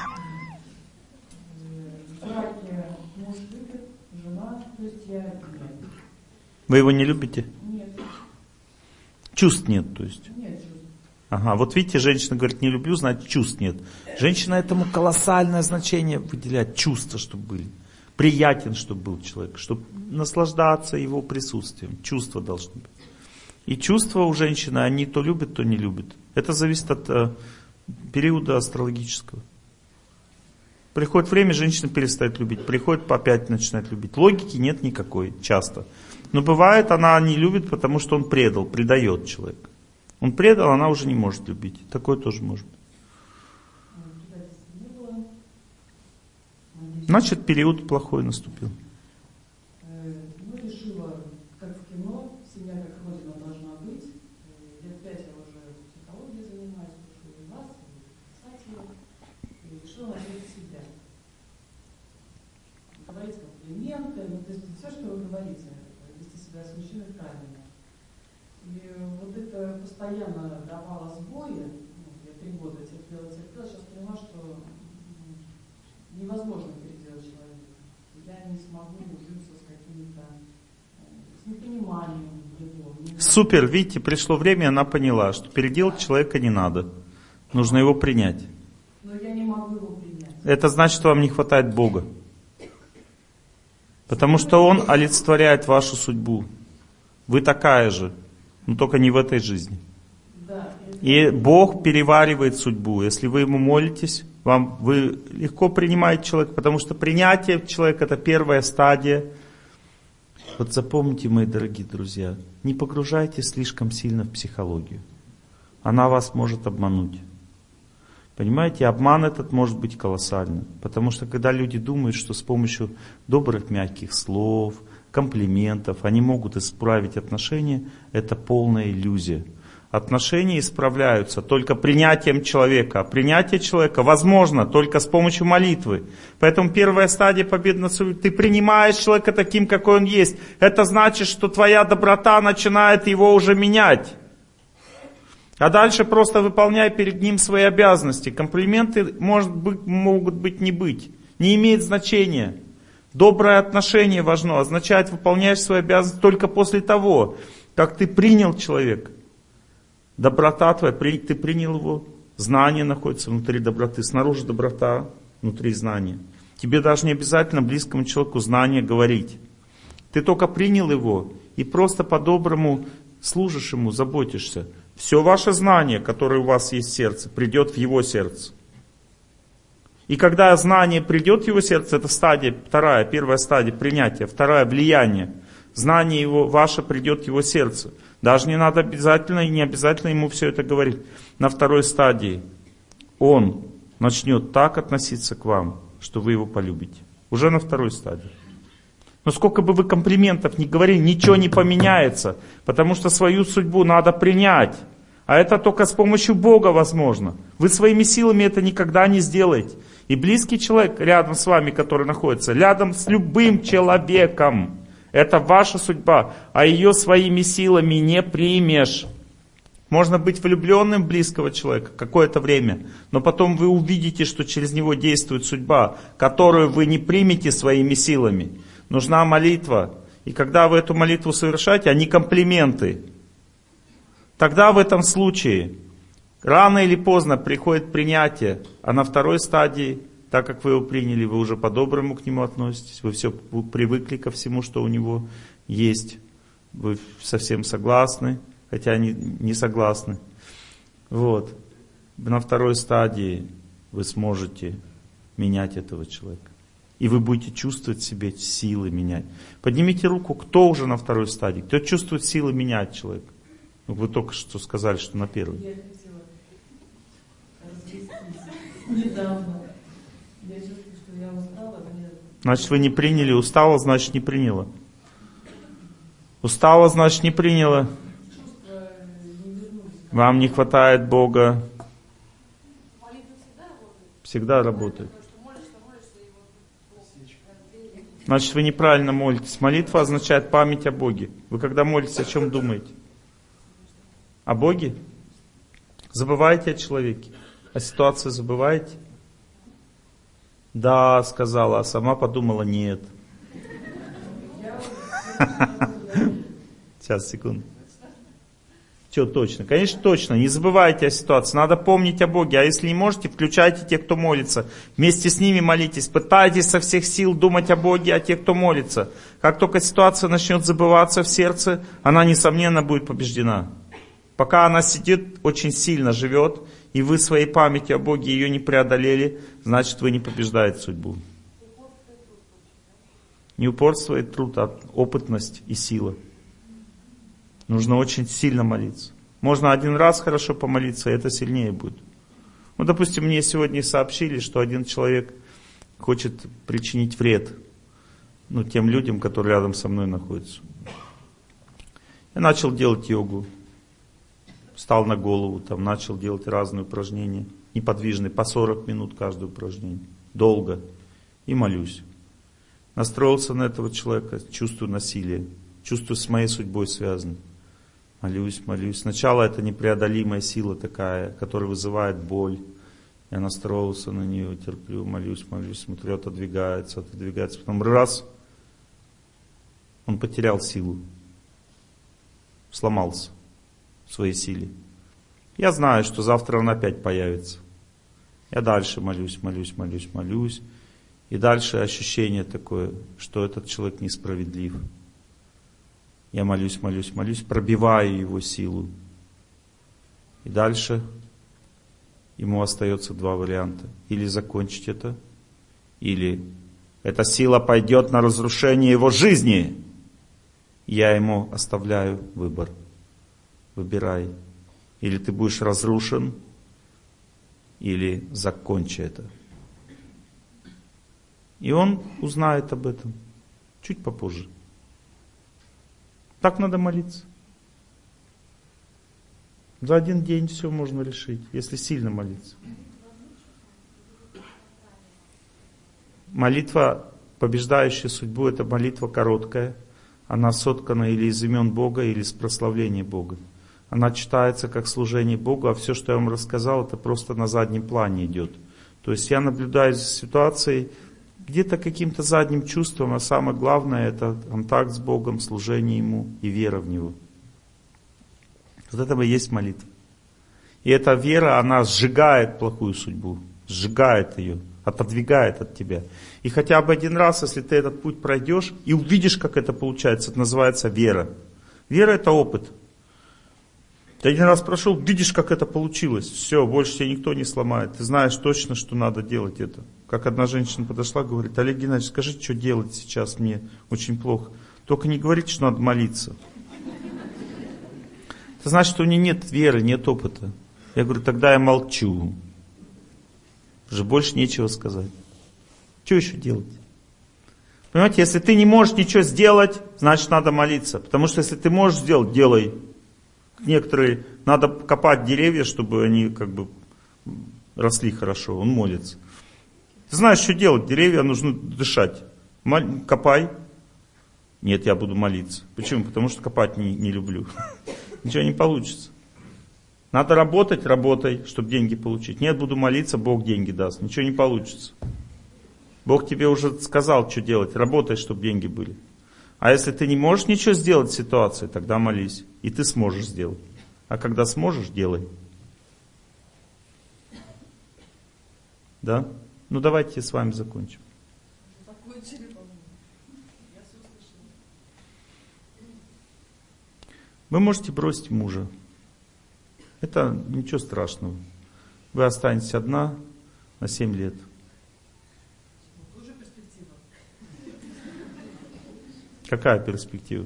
В браке муж любит, жена, то есть я нет. Вы его не любите? Нет. Чувств нет, то есть? Нет чувств. Ага, вот видите, женщина говорит, не люблю, значит чувств нет. Женщина этому колоссальное значение выделяет, чувства, чтобы были. Приятен, чтобы был человек, чтобы наслаждаться его присутствием. Чувства должны быть. И чувства у женщины, они то любят, то не любят. Это зависит от периода астрологического. Приходит время, женщина перестает любить, приходит опять начинает любить. Логики нет никакой, часто. Но бывает, она не любит, потому что он предает человека. Он предал, она уже не может любить. Такое тоже может быть. Значит, период плохой наступил. Ну, решила, как в кино, семья как родина должна быть. Лет 5 я уже психологией занимаюсь, слушаю и вас, и писателей. И решила начать себя. Говорить комплименты, то есть все, что вы говорите, вести себя с мужчиной правильно. И вот это постоянно давало сбои. Я 3 года терпела, сейчас поняла, что невозможно переделать человека. Я не смогу ужиться с какими-то, с непониманием его. Супер, видите, пришло время, она поняла, что переделать человека не надо. Нужно его принять. Но я не могу его принять. Это значит, что вам не хватает Бога. Потому что Он олицетворяет вашу судьбу. Вы такая же, но только не в этой жизни. Да, и Бог переваривает судьбу. Если вы Ему молитесь, вы легко принимаете человека, потому что принятие человека — это первая стадия. Вот запомните, мои дорогие друзья, не погружайтесь слишком сильно в психологию. Она вас может обмануть. Понимаете, обман этот может быть колоссальным. Потому что когда люди думают, что с помощью добрых, мягких слов, комплиментов они могут исправить отношения, это полная иллюзия. Отношения исправляются только принятием человека. А принятие человека возможно только с помощью молитвы. Поэтому первая стадия победы над собой. Ты принимаешь человека таким, какой он есть. Это значит, что твоя доброта начинает его уже менять. А дальше просто выполняй перед ним свои обязанности. Комплименты могут быть не быть. Не имеет значения. Доброе отношение важно. Означает, выполняешь свои обязанности только после того, как ты принял человека. Доброта твоя, ты принял его, знание находится внутри доброты, снаружи доброта, внутри знания. Тебе даже не обязательно близкому человеку знание говорить. Ты только принял его и просто по-доброму служишь ему, заботишься. Все ваше знание, которое у вас есть в сердце, придет в его сердце. И когда знание придет в его сердце, это стадия вторая, первая стадия принятия, вторая влияние. Знание его, ваше придет в его сердце. Даже не надо обязательно и не обязательно ему все это говорить. На второй стадии он начнет так относиться к вам, что вы его полюбите. Уже на второй стадии. Но сколько бы вы комплиментов ни говорили, ничего не поменяется. Потому что свою судьбу надо принять. А это только с помощью Бога возможно. Вы своими силами это никогда не сделаете. И близкий человек рядом с вами, который находится, рядом с любым человеком, это ваша судьба, а ее своими силами не примешь. Можно быть влюбленным в близкого человека какое-то время, но потом вы увидите, что через него действует судьба, которую вы не примете своими силами. Нужна молитва. И когда вы эту молитву совершаете, а не комплименты, тогда в этом случае рано или поздно приходит принятие, а на второй стадии, так как вы его приняли, вы уже по-доброму к нему относитесь, вы все привыкли ко всему, что у него есть, вы совсем согласны, хотя не согласны. Вот. На второй стадии вы сможете менять этого человека. И вы будете чувствовать в себе силы менять. Поднимите руку, кто уже на второй стадии, кто чувствует силы менять человека. Вы только что сказали, что на первой. Я хотела развестись недавно. Я чувствую, что я устала. Значит, вы не приняли. Устала, значит, не приняла. Устала, значит, не приняла. Вам не хватает Бога. Всегда работает. Значит, вы неправильно молитесь. Молитва означает память о Боге. Вы когда молитесь, о чем думаете? О Боге? Забываете о человеке? О ситуации забываете? Да, сказала, а сама подумала, нет. Сейчас, секунду. Что точно? Конечно, точно. Не забывайте о ситуации. Надо помнить о Боге. А если не можете, включайте тех, кто молится. Вместе с ними молитесь. Пытайтесь со всех сил думать о Боге, о тех, кто молится. Как только ситуация начнет забываться в сердце, она, несомненно, будет побеждена. Пока она сидит, очень сильно живет, и вы своей памятью о Боге ее не преодолели, значит, вы не побеждаете судьбу. Не упорство и труд, а опытность и сила. Нужно очень сильно молиться. Можно один раз хорошо помолиться, и это сильнее будет. Ну, допустим, мне сегодня сообщили, что один человек хочет причинить вред тем людям, которые рядом со мной находятся. Я начал делать йогу. Встал на голову, начал делать разные упражнения. Неподвижные, по 40 минут каждое упражнение. Долго. И молюсь. Настроился на этого человека, чувствую насилие. Чувствую с моей судьбой связано. Молюсь. Сначала это непреодолимая сила такая, которая вызывает боль. Я настроился на нее, терплю, молюсь, смотрю, отодвигается. Потом раз, он потерял силу. Сломался в своей силе. Я знаю, что завтра он опять появится. Я дальше молюсь. И дальше ощущение такое, что этот человек несправедлив. Я молюсь, пробиваю его силу. И дальше ему остается два варианта. Или закончить это, или эта сила пойдет на разрушение его жизни. Я ему оставляю выбор. Выбирай. Или ты будешь разрушен, или закончи это. И он узнает об этом чуть попозже. Так надо молиться. За один день все можно решить, если сильно молиться. Молитва, побеждающая судьбу, это молитва короткая. Она соткана или из имен Бога, или из прославления Бога. Она читается как служение Богу, а все, что я вам рассказал, это просто на заднем плане идет. То есть я наблюдаю за ситуацией где-то каким-то задним чувством, а самое главное это контакт с Богом, служение Ему и вера в Него. Вот это и есть молитва. И эта вера, она сжигает плохую судьбу, сжигает ее, отодвигает от тебя. И хотя бы один раз, если ты этот путь пройдешь и увидишь, как это получается, это называется вера. Вера — это опыт. Ты один раз прошел, видишь, как это получилось. Все, больше тебя никто не сломает. Ты знаешь точно, что надо делать это. Как одна женщина подошла, говорит: Олег Геннадьевич, скажите, что делать сейчас, мне очень плохо. Только не говорите, что надо молиться. Это значит, что у нее нет веры, нет опыта. Я говорю: тогда я молчу. Уже больше нечего сказать. Что еще делать? Понимаете, если ты не можешь ничего сделать, значит надо молиться. Потому что если ты можешь сделать, делай. Некоторые, надо копать деревья, чтобы они как бы росли хорошо. Он молится. Ты знаешь, что делать? Деревья нужно дышать. Копай. Нет, я буду молиться. Почему? Потому что копать не люблю. Ничего не получится. Надо работать, работай, чтобы деньги получить. Нет, буду молиться, Бог деньги даст. Ничего не получится. Бог тебе уже сказал, что делать. Работай, чтобы деньги были. А если ты не можешь ничего сделать в ситуации, тогда молись. И ты сможешь сделать. А когда сможешь, делай. Да? Ну давайте с вами закончим. Вы можете бросить мужа. Это ничего страшного. Вы останетесь одна на 7 лет. Какая перспектива?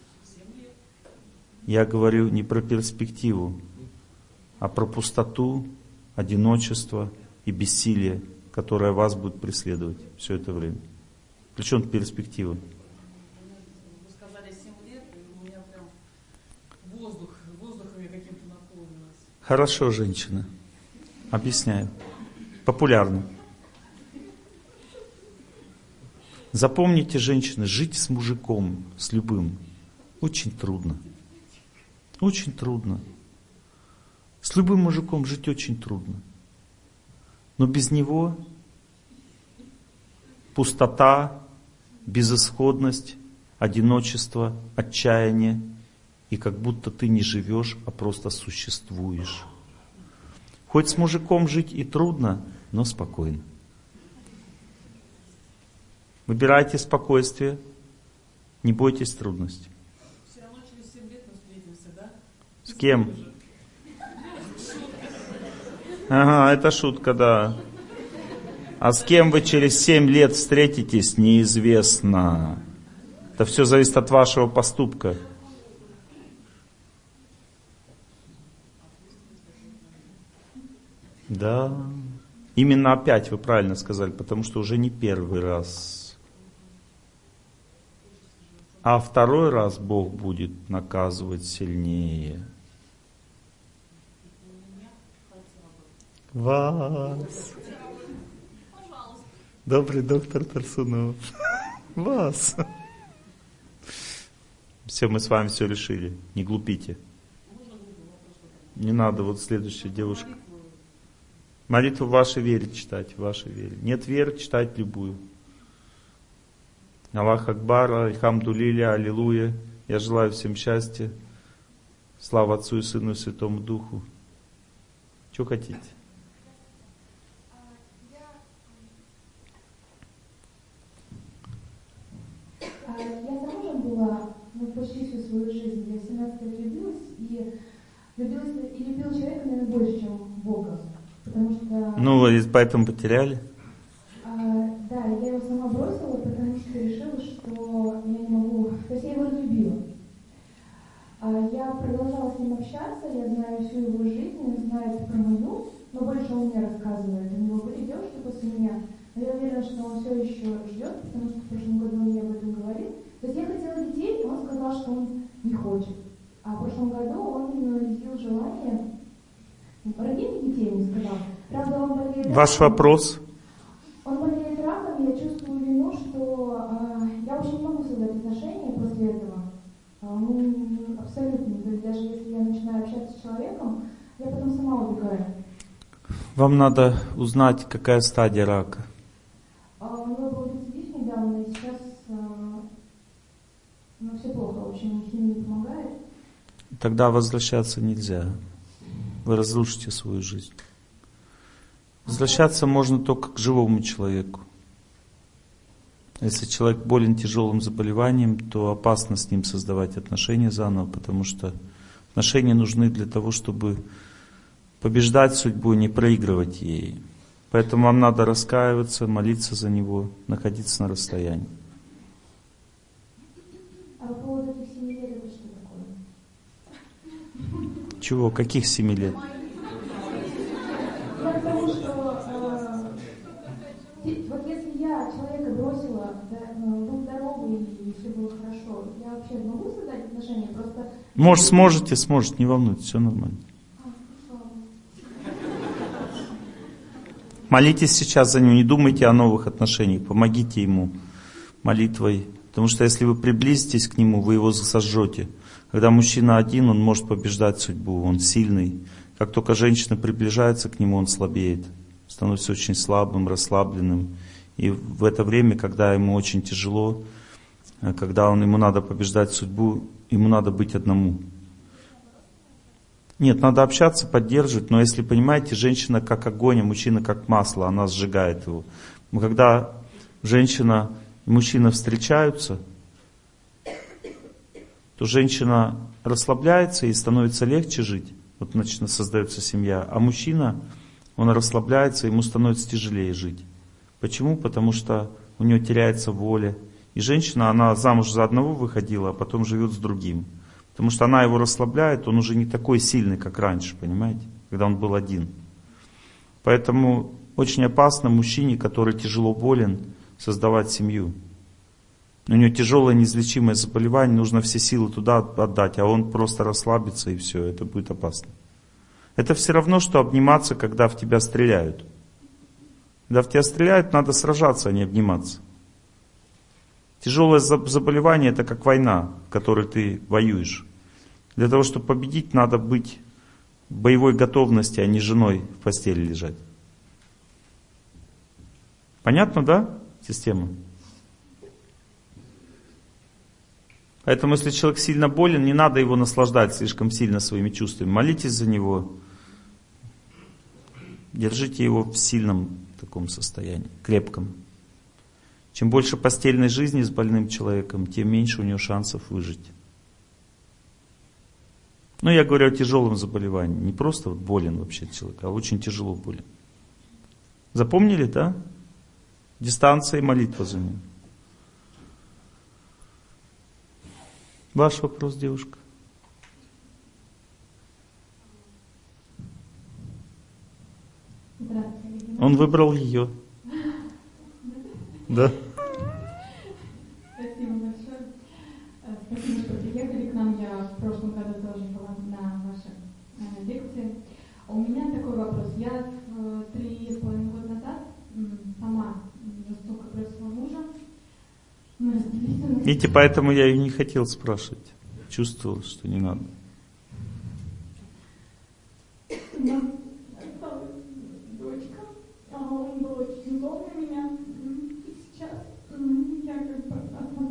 Я говорю не про перспективу, а про пустоту, одиночество и бессилие, которое вас будет преследовать все это время. Причем перспектива? Вы сказали 7 лет, и у меня прям воздухом я каким-то наполнилась. Хорошо, женщина. Объясняю. Популярно. Запомните, женщины, жить с мужиком, с любым, очень трудно. Очень трудно. С любым мужиком жить очень трудно. Но без него пустота, безысходность, одиночество, отчаяние. И как будто ты не живешь, а просто существуешь. Хоть с мужиком жить и трудно, но спокойно. Выбирайте спокойствие, не бойтесь трудностей. Все равно через 7 лет мы встретимся, да? С кем? Ага, это шутка, да. А с кем вы через 7 лет встретитесь, неизвестно. Это все зависит от вашего поступка. Да. Именно опять вы правильно сказали, потому что уже не первый раз. А второй раз Бог будет наказывать сильнее. Вас. Добрый доктор Тарсунов. Вас. Все, мы с вами все решили. Не глупите. Не надо, вот следующая девушка. Молитву в вашей вере читать, в вашей вере. Нет веры, читать любую. Аллах Акбар, Альхамдулилля, Аллилуйя. Я желаю всем счастья. Слава Отцу и Сыну и Святому Духу. Что хотите? Я замужем была почти всю свою жизнь. Я в 17 лет влюбилась и любила человека, наверное, больше, чем Бога. Потому что... Ну, вы поэтому потеряли? Да, я его сама бросила, потому что решила, что я не могу... То есть я его разлюбила. Я продолжала с ним общаться, я знаю всю его жизнь, он знает про мою, но больше он мне рассказывает. У него были девушки после меня, но я уверена, что он все еще ждет, потому что в прошлом году он мне об этом говорил. То есть я хотела детей, и он сказал, что он не хочет. А в прошлом году он изъявил желание воскресенье сказал. Правда, он болеет Ваш раком. вопрос? Он болеет раком, и я чувствую вину, что я уже не могу создать отношения после этого. Ну, абсолютно. То есть даже если я начинаю общаться с человеком, я потом сама убегаю. Вам надо узнать, какая стадия рака. У него был рецидив недавно, и сейчас все плохо. В общем, химия не помогает. Тогда возвращаться нельзя. Вы разрушите свою жизнь. Возвращаться можно только к живому человеку. Если человек болен тяжелым заболеванием, то опасно с ним создавать отношения заново, потому что отношения нужны для того, чтобы побеждать судьбу, не проигрывать ей. Поэтому вам надо раскаиваться, молиться за него, находиться на расстоянии. А по поводу этих 7 лет, это что такое? Чего? Каких 7 лет? Я к тому, что вот если я человека бросила, да, был здоровый и все было хорошо, я вообще могу создать отношения? Просто... Может, сможете, не волнуйтесь, все нормально. Молитесь сейчас за него, не думайте о новых отношениях, помогите ему молитвой. Потому что если вы приблизитесь к нему, вы его сожжете. Когда мужчина один, он может побеждать судьбу, он сильный. Как только женщина приближается к нему, он слабеет, становится очень слабым, расслабленным. И в это время, когда ему очень тяжело, когда ему надо побеждать судьбу, ему надо быть одному. Нет, надо общаться, поддерживать, но если понимаете, женщина как огонь, а мужчина как масло, она сжигает его. Но когда женщина и мужчина встречаются, то женщина расслабляется и становится легче жить. Вот создается семья. А мужчина, он расслабляется, ему становится тяжелее жить. Почему? Потому что у него теряется воля. И женщина, она замуж за одного выходила, а потом живет с другим. Потому что она его расслабляет, он уже не такой сильный, как раньше, понимаете? Когда он был один. Поэтому очень опасно мужчине, который тяжело болен, создавать семью. У него тяжелое неизлечимое заболевание, нужно все силы туда отдать, а он просто расслабится и все, это будет опасно. Это все равно, что обниматься, когда в тебя стреляют. Когда в тебя стреляют, надо сражаться, а не обниматься. Тяжелое заболевание — это как война, в которой ты воюешь. Для того, чтобы победить, надо быть в боевой готовности, а не женой в постели лежать. Понятно, да, система? Поэтому, если человек сильно болен, не надо его наслаждать слишком сильно своими чувствами. Молитесь за него. Держите его в сильном таком состоянии, крепком. Чем больше постельной жизни с больным человеком, тем меньше у него шансов выжить. Но я говорю о тяжелом заболевании. Не просто болен вообще человек, а очень тяжело болен. Запомнили, да? Дистанция и молитва за него. Ваш вопрос, девушка. Он выбрал ее. Да. Спасибо большое. Спасибо, что приехали к нам. Я в прошлом году тоже была на вашей лекции. У меня такой вопрос. Я 3,5 года назад сама жестоко бросила мужа. Мы расстались. Видите, поэтому я ее не хотел спрашивать. Чувствовал, что не надо. Осталась дочка. Он был очень зол на меня. И сейчас я как бы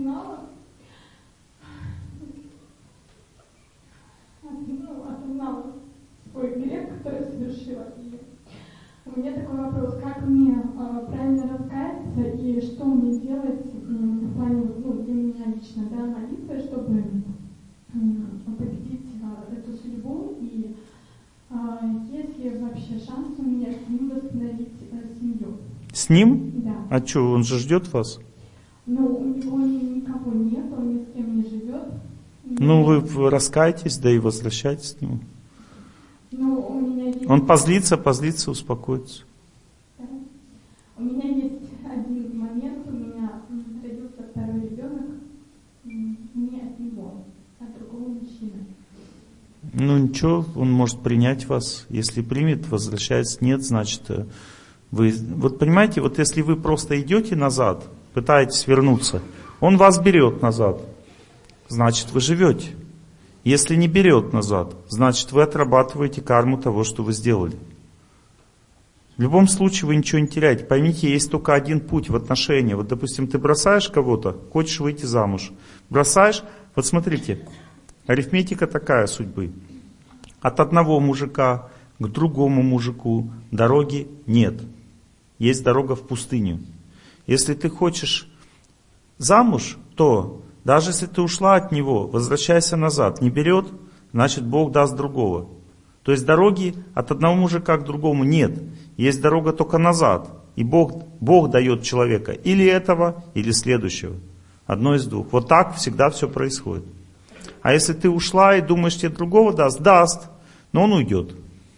осознала свой грех, который совершила. И у меня такой вопрос, как мне правильно раскаяться и что мне делать в плане, для меня лично, да, молитвы, чтобы победить эту судьбу, и есть ли вообще шанс у меня с ним восстановить семью? С ним? Да. А что, он же ждет вас? Ну, у него никого нет, он ни с кем не живет. Ну, вы раскайтесь, да и возвращайтесь к нему. Ну, у меня есть... Он позлится, успокоится. Да. У меня есть один момент, у меня родился второй ребенок не от него, от другого мужчины. Ну ничего, он может принять вас. Если примет, возвращается. Нет, значит, вы... Вот понимаете, вот если вы просто идете назад, пытаетесь вернуться, он вас берет назад. Значит, вы живете. Если не берет назад, значит, вы отрабатываете карму того, что вы сделали. В любом случае вы ничего не теряете. Поймите, есть только один путь в отношении. Вот, допустим, ты бросаешь кого-то, хочешь выйти замуж. Бросаешь, вот смотрите, арифметика такая судьбы. От одного мужика к другому мужику дороги нет. Есть дорога в пустыню. Если ты хочешь замуж, то даже если ты ушла от него, возвращайся назад. Не берет, значит Бог даст другого. То есть дороги от одного мужика к другому нет. Есть дорога только назад. И Бог дает человека или этого, или следующего. Одно из двух. Вот так всегда все происходит. А если ты ушла и думаешь, тебе другого даст, даст, но он уйдет.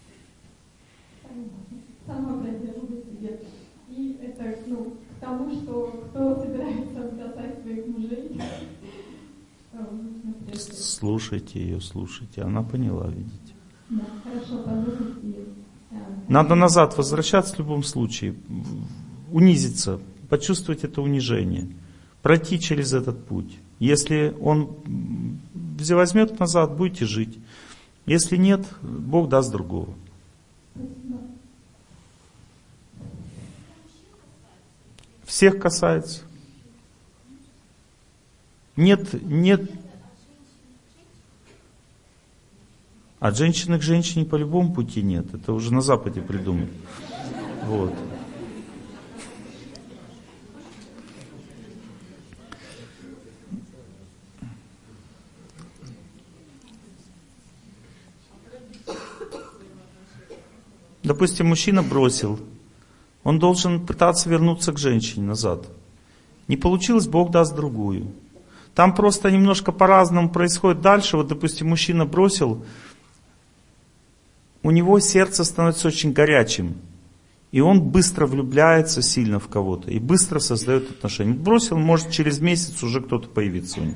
Сама придерживаю себе. И это к тому, что кто собирается бросать своих мужей. Слушайте ее, слушайте. Она поняла, видите. Да, хорошо, подумайте. Надо назад возвращаться в любом случае. Унизиться, почувствовать это унижение. Пройти через этот путь. Если он возьмет назад, будете жить. Если нет, Бог даст другого. Всех касается. Нет. От женщины к женщине по любому пути нет. Это уже на Западе придумали. Вот. Допустим, мужчина бросил. Он должен пытаться вернуться к женщине назад. Не получилось, Бог даст другую. Там просто немножко по-разному происходит дальше. Вот, допустим, мужчина бросил, у него сердце становится очень горячим. И он быстро влюбляется сильно в кого-то. И быстро создает отношения. Бросил, может через месяц уже кто-то появится у него.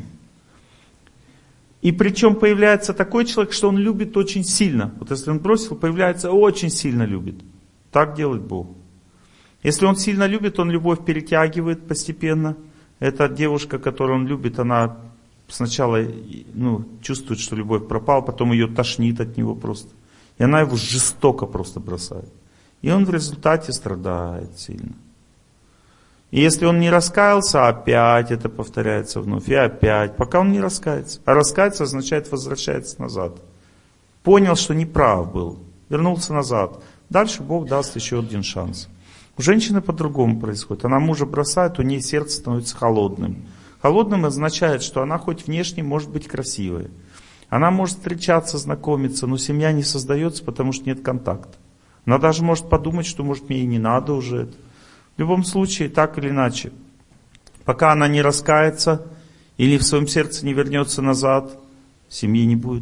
И причем появляется такой человек, что он любит очень сильно. Вот если он бросил, появляется очень сильно любит. Так делает Бог. Если он сильно любит, он любовь перетягивает постепенно. Эта девушка, которую он любит, она сначала чувствует, что любовь пропала, потом ее тошнит от него просто. И она его жестоко просто бросает. И он в результате страдает сильно. И если он не раскаялся, опять это повторяется вновь. И опять, пока он не раскается. А раскаяться означает возвращается назад. Понял, что неправ был. Вернулся назад. Дальше Бог даст еще один шанс. У женщины по-другому происходит. Она мужа бросает, у нее сердце становится холодным. Холодным означает, что она хоть внешне может быть красивой. Она может встречаться, знакомиться, но семья не создается, потому что нет контакта. Она даже может подумать, что может мне и не надо уже это. В любом случае, так или иначе, пока она не раскается или в своем сердце не вернется назад, семьи не будет.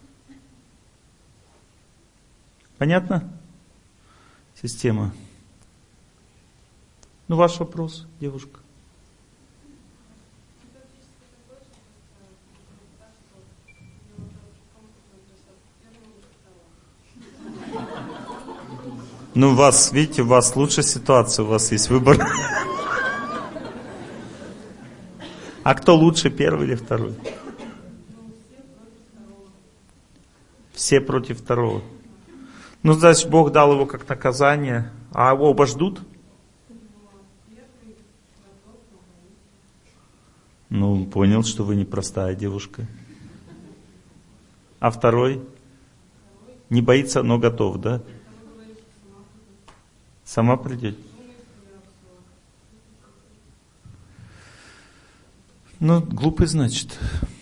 Понятно? Система. Ваш вопрос, девушка. У вас, видите, у вас лучшая ситуация, у вас есть выбор. А кто лучше, первый или второй? Все против второго. Значит, Бог дал его как наказание. А оба ждут? Понял, что вы непростая девушка. А второй? Не боится, но готов, да? Сама придет? Глупый, значит.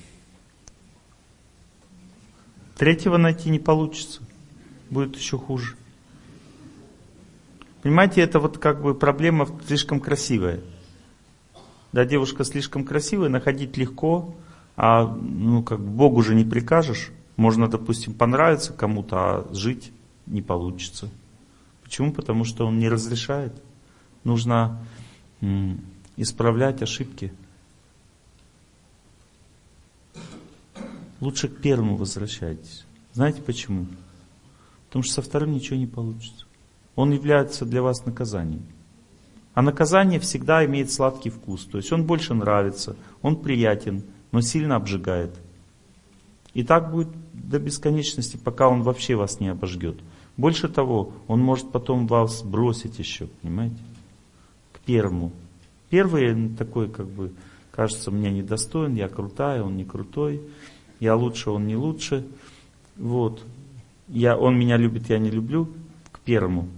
Третьего найти не получится. Будет еще хуже. Понимаете, это проблема слишком красивая. Да, девушка слишком красивая, находить легко, а Богу же не прикажешь. Можно, допустим, понравиться кому-то, а жить не получится. Почему? Потому что он не разрешает. Нужно исправлять ошибки. Лучше к первому возвращайтесь. Знаете почему? Потому что со вторым ничего не получится. Он является для вас наказанием. А наказание всегда имеет сладкий вкус. То есть он больше нравится, он приятен, но сильно обжигает. И так будет до бесконечности, пока он вообще вас не обожгет. Больше того, он может потом вас бросить еще, понимаете? К первому. Первый такой, как бы, кажется, мне недостоин, я крутая, он не крутой, я лучше, он не лучше. Вот. Он меня любит, я не люблю. К первому.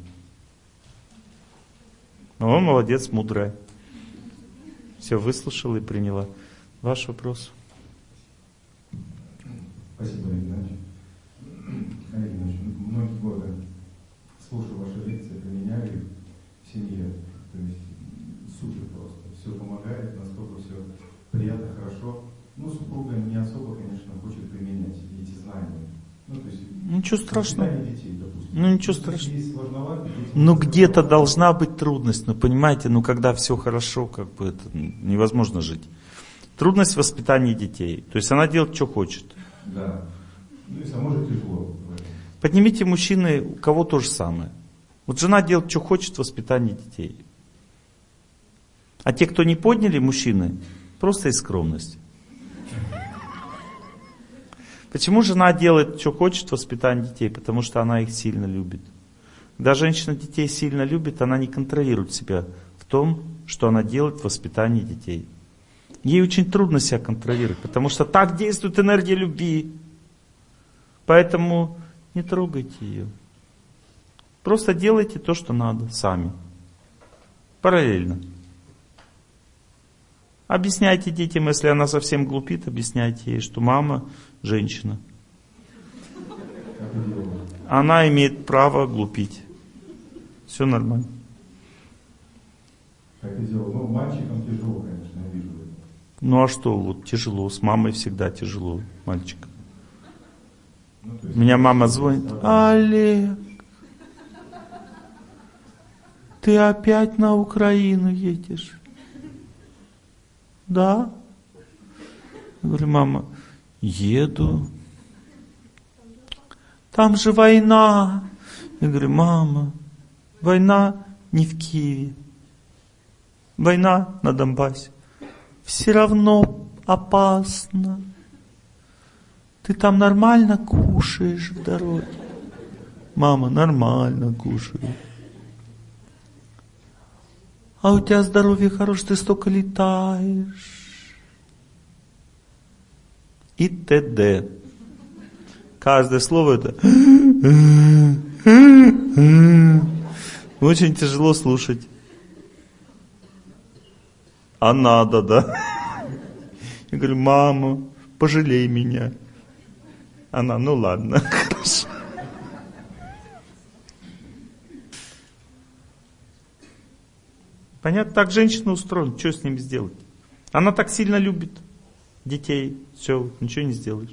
Но он молодец, мудрая. Все выслушала и приняла. Ваш вопрос. Спасибо, Олег Иванович. Олег Иванович, многие годы слушаю ваши лекции, применяю их в семье. То есть супер просто. Все помогает, насколько все приятно, хорошо. Ну, супруга не особо, конечно, хочет применять эти знания. Ну, то есть, ничего страшного. Детей, допустим. Ну, ничего страшного. Ну, где-то должна быть трудность. Ну, понимаете, когда все хорошо, как бы это невозможно жить. Трудность в воспитании детей. То есть она делает, что хочет. Да. Ну и само же тяжело. Поднимите мужчины, у кого то же самое. Вот жена делает, что хочет в воспитании детей. А те, кто не подняли, мужчины, просто из скромности. Почему жена делает, что хочет в воспитании детей? Потому что она их сильно любит. Когда женщина детей сильно любит, она не контролирует себя в том, что она делает в воспитании детей. Ей очень трудно себя контролировать, потому что так действует энергия любви. Поэтому не трогайте ее. Просто делайте то, что надо, сами. Параллельно. Объясняйте детям, если она совсем глупит, объясняйте ей, что мама женщина. Она имеет право глупить. Все нормально. Как я делал? Ну, мальчикам тяжело, конечно, я вижу. Ну а что, вот тяжело, с мамой всегда тяжело, мальчикам. Меня мама звонит: Олег, ты опять на Украину едешь? Да? Я говорю: мама, еду. Там же война. Я говорю: мама, война не в Киеве. Война на Донбассе. Все равно опасно. Ты там нормально кушаешь в дороге? Мама, нормально кушаю. А у тебя здоровье хорошее, ты столько летаешь. И т.д. Каждое слово это очень тяжело слушать. А надо, да? Я говорю: мама, пожалей меня. Она: ну ладно, хорошо. Понятно? Так женщина устроена. Что с ними сделать? Она так сильно любит детей. Все, ничего не сделаешь.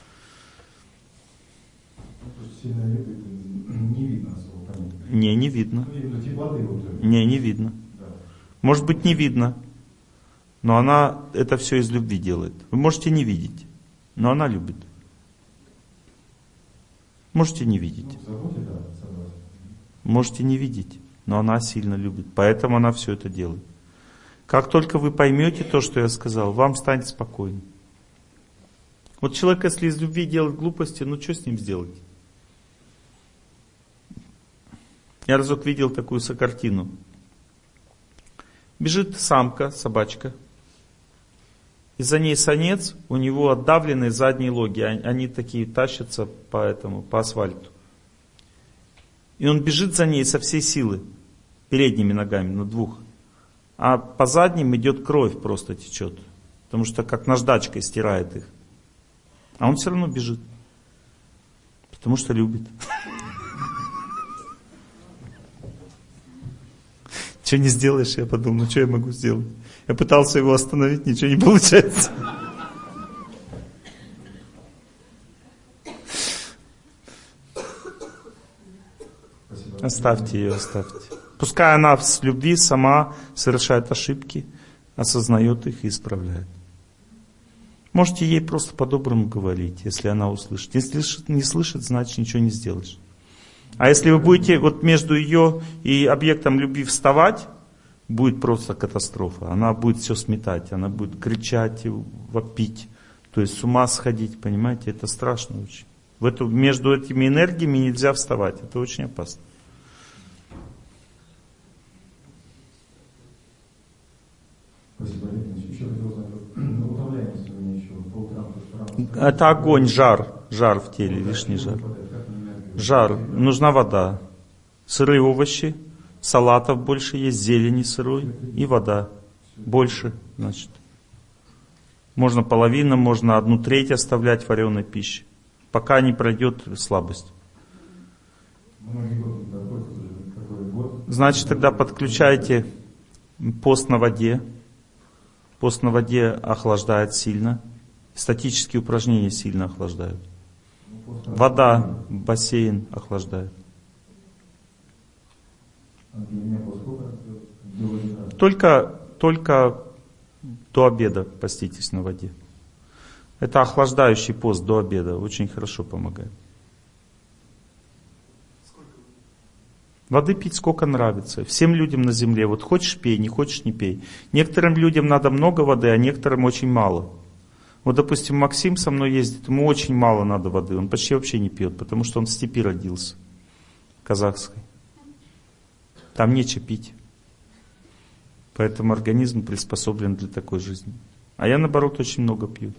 Сильно любит, не видно особо, понятно. Не видно. Ну, теплоты вот. Не видно. Да. Может быть, не видно. Но она это все из любви делает. Вы можете не видеть, но она любит. Можете не видеть. Ну, в заботе, да, согласен. Можете не видеть, но она сильно любит. Поэтому она все это делает. Как только вы поймете то, что я сказал, вам станет спокойно. Вот человек, если из любви делает глупости, ну что с ним сделать? Я разок видел такую картину. Бежит самка, собачка. И за ней самец, у него отдавленные задние логи. Они такие тащатся по асфальту. И он бежит за ней со всей силы. Передними ногами, на двух. А по задним идет кровь, просто течет. Потому что как наждачкой стирает их. А он все равно бежит. Потому что любит. Что не сделаешь, я подумал, ну что я могу сделать? Я пытался его остановить, ничего не получается. Спасибо. Оставьте ее, оставьте. Пускай она с любви сама совершает ошибки, осознает их и исправляет. Можете ей просто по-доброму говорить, если она услышит. Если не слышит, значит ничего не сделаешь. А если вы будете вот между ее и объектом любви вставать, будет просто катастрофа. Она будет все сметать, она будет кричать, вопить, то есть с ума сходить, понимаете, это страшно очень. Между этими энергиями нельзя вставать, это очень опасно. Спасибо, Олег Ильич. Еще хотел узнать, утомляемость у меня еще по утрам. Это огонь, жар в теле, лишний жар. Жар, нужна вода, сырые овощи, салатов больше есть, зелени сырой и вода. Больше, значит. Можно половину, можно 1/3 оставлять вареной пищи, пока не пройдет слабость. Значит, тогда подключайте пост на воде. Пост на воде охлаждает сильно. Статические упражнения сильно охлаждают. Вода, бассейн охлаждает. Только до обеда поститесь на воде. Это охлаждающий пост до обеда. Очень хорошо помогает. Воды пить сколько нравится. Всем людям на земле. Вот хочешь пей, не хочешь не пей. Некоторым людям надо много воды, а некоторым очень мало. Вот, допустим, Максим со мной ездит, ему очень мало надо воды. Он почти вообще не пьет, потому что он в степи родился. Казахской. Там нечего пить. Поэтому организм приспособлен для такой жизни. А я, наоборот, очень много пью.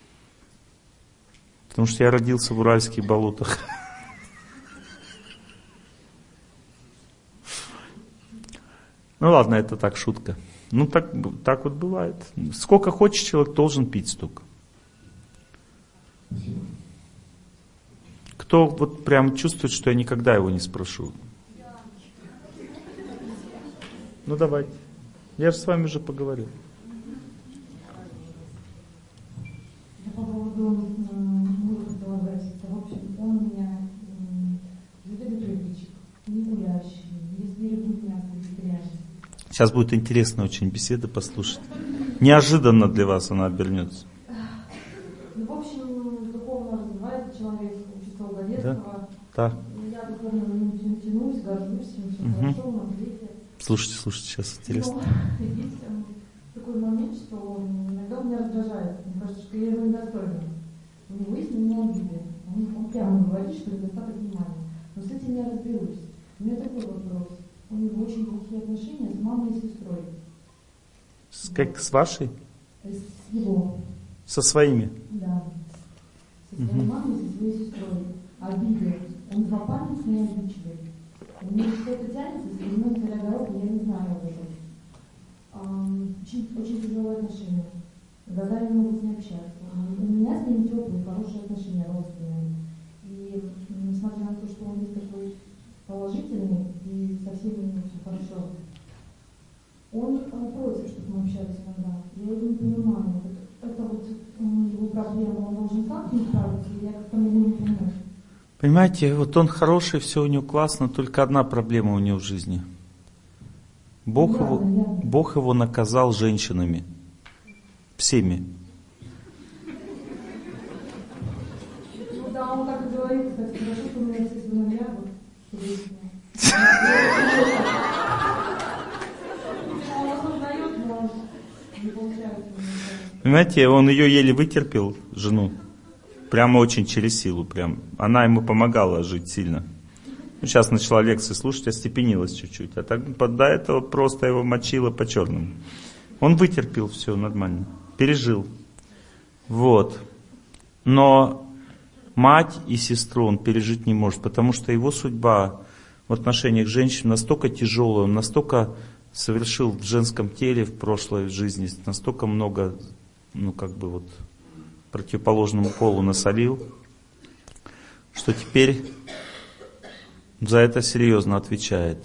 Потому что я родился в уральских болотах. Ну ладно, это так, шутка. Ну так вот бывает. Сколько хочет человек, должен пить столько. Кто вот прям чувствует, что я никогда его не спрошу? Ну давайте. Я же с вами уже поговорил. По поводу мужа, в общем, он у меня заведует привычек, не гулящий, не сберегут мясо, вегетарианец. Сейчас будет интересно очень беседа послушать. Неожиданно для вас она обернется. Ну, в общем, духовно развивается человек, учится у Галецкого. Да. Я духовно тянусь, горжусь, все хорошо, на ответе. Слушайте, сейчас интересно. Но есть такой момент, что иногда он меня раздражает. Мне кажется, что я его недостойна. У него есть на меня обиды. Он прямо говорит, что недостаток внимания. Но с этим я разберусь. У меня такой вопрос. У него очень плохие отношения с мамой и сестрой. С вашей? С его. Со своими? Да. Со своей мамой и со своей сестрой. Обиды. Он злопамятный и обидчивый. У него что-то тянется, с времен царя Гороха, я не знаю об этом. Очень тяжелые отношения. Годами могут не общаться. У меня с ним теплые, хорошие отношения, родственные. И несмотря на то, что он есть такой положительный и со всеми у него все хорошо, он против, чтобы мы общались иногда. Я его не понимаю. Это вот его проблема. Он должен сам с ним справиться, и я как-то могу не помочь. Понимаете, вот он хороший, все у него классно, только одна проблема у него в жизни. Бог его наказал женщинами. Всеми. Ну да, он так и говорит, кстати, хорошо, что у меня все сыновья, вот, он осознает, но не получается. Понимаете, он ее еле вытерпел, жену. Прямо очень через силу. Прям. Она ему помогала жить сильно. Ну, сейчас начала лекции слушать, остепенилась чуть-чуть. А так до этого просто его мочила по-черному. Он вытерпел все нормально. Пережил. Вот. Но мать и сестру он пережить не может, потому что его судьба в отношениях женщин настолько тяжелая, он настолько совершил в женском теле в прошлой жизни, настолько много, противоположному полу насолил, что теперь за это серьезно отвечает.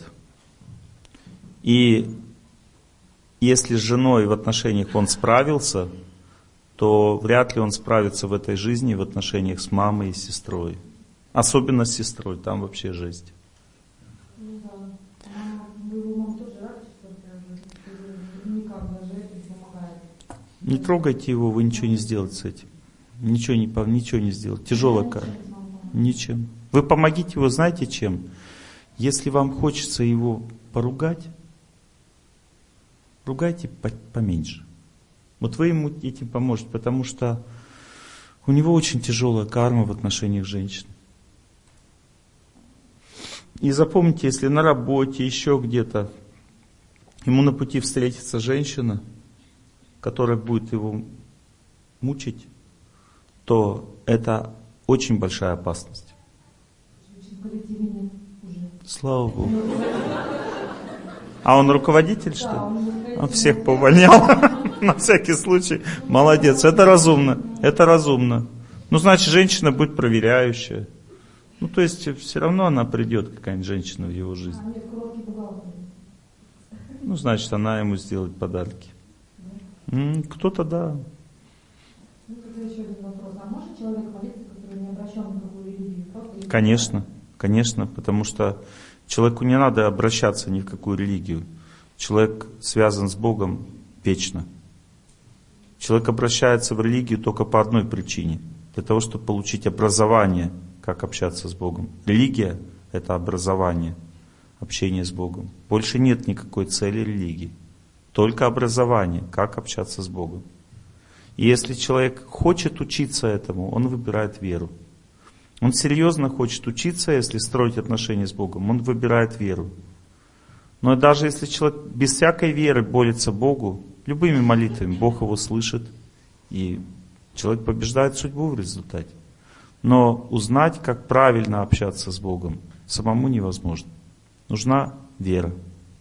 И если с женой в отношениях он справился, то вряд ли он справится в этой жизни в отношениях с мамой и сестрой. Особенно с сестрой, там вообще жесть. Ну да. Его мама тоже рак, никак даже это не помогает. Не трогайте его, вы ничего не сделаете с этим. Ничего не сделаете. Тяжелая кара. Ничем. Вы помогите его, знаете чем? Если вам хочется его поругать, ругайте поменьше. Вот вы ему этим поможете, потому что у него очень тяжелая карма в отношениях женщин. И запомните, если на работе, еще где-то, ему на пути встретится женщина, которая будет его мучить, то это очень большая опасность. Слава Богу. А он руководитель, что ли? Он всех повольнял. На всякий случай. Молодец. Это разумно. Это разумно. Ну, значит, женщина будет проверяющая. Ну, то есть, все равно она придет, какая-нибудь женщина в его жизнь. Ну, значит, она ему сделает подарки. Кто-то да. Ну, тогда еще один вопрос. А может человек молиться, который не обращен в другую религию? Конечно, конечно, потому что человеку не надо обращаться ни в какую религию. Человек связан с Богом вечно. Человек обращается в религию только по одной причине. Для того, чтобы получить образование, как общаться с Богом. Религия – это образование, общение с Богом. Больше нет никакой цели религии. Только образование, как общаться с Богом. И если человек хочет учиться этому, он выбирает веру. Он серьезно хочет учиться, если строить отношения с Богом, он выбирает веру. Но даже если человек без всякой веры молится Богу, любыми молитвами, Бог его слышит, и человек побеждает судьбу в результате. Но узнать, как правильно общаться с Богом, самому невозможно. Нужна вера.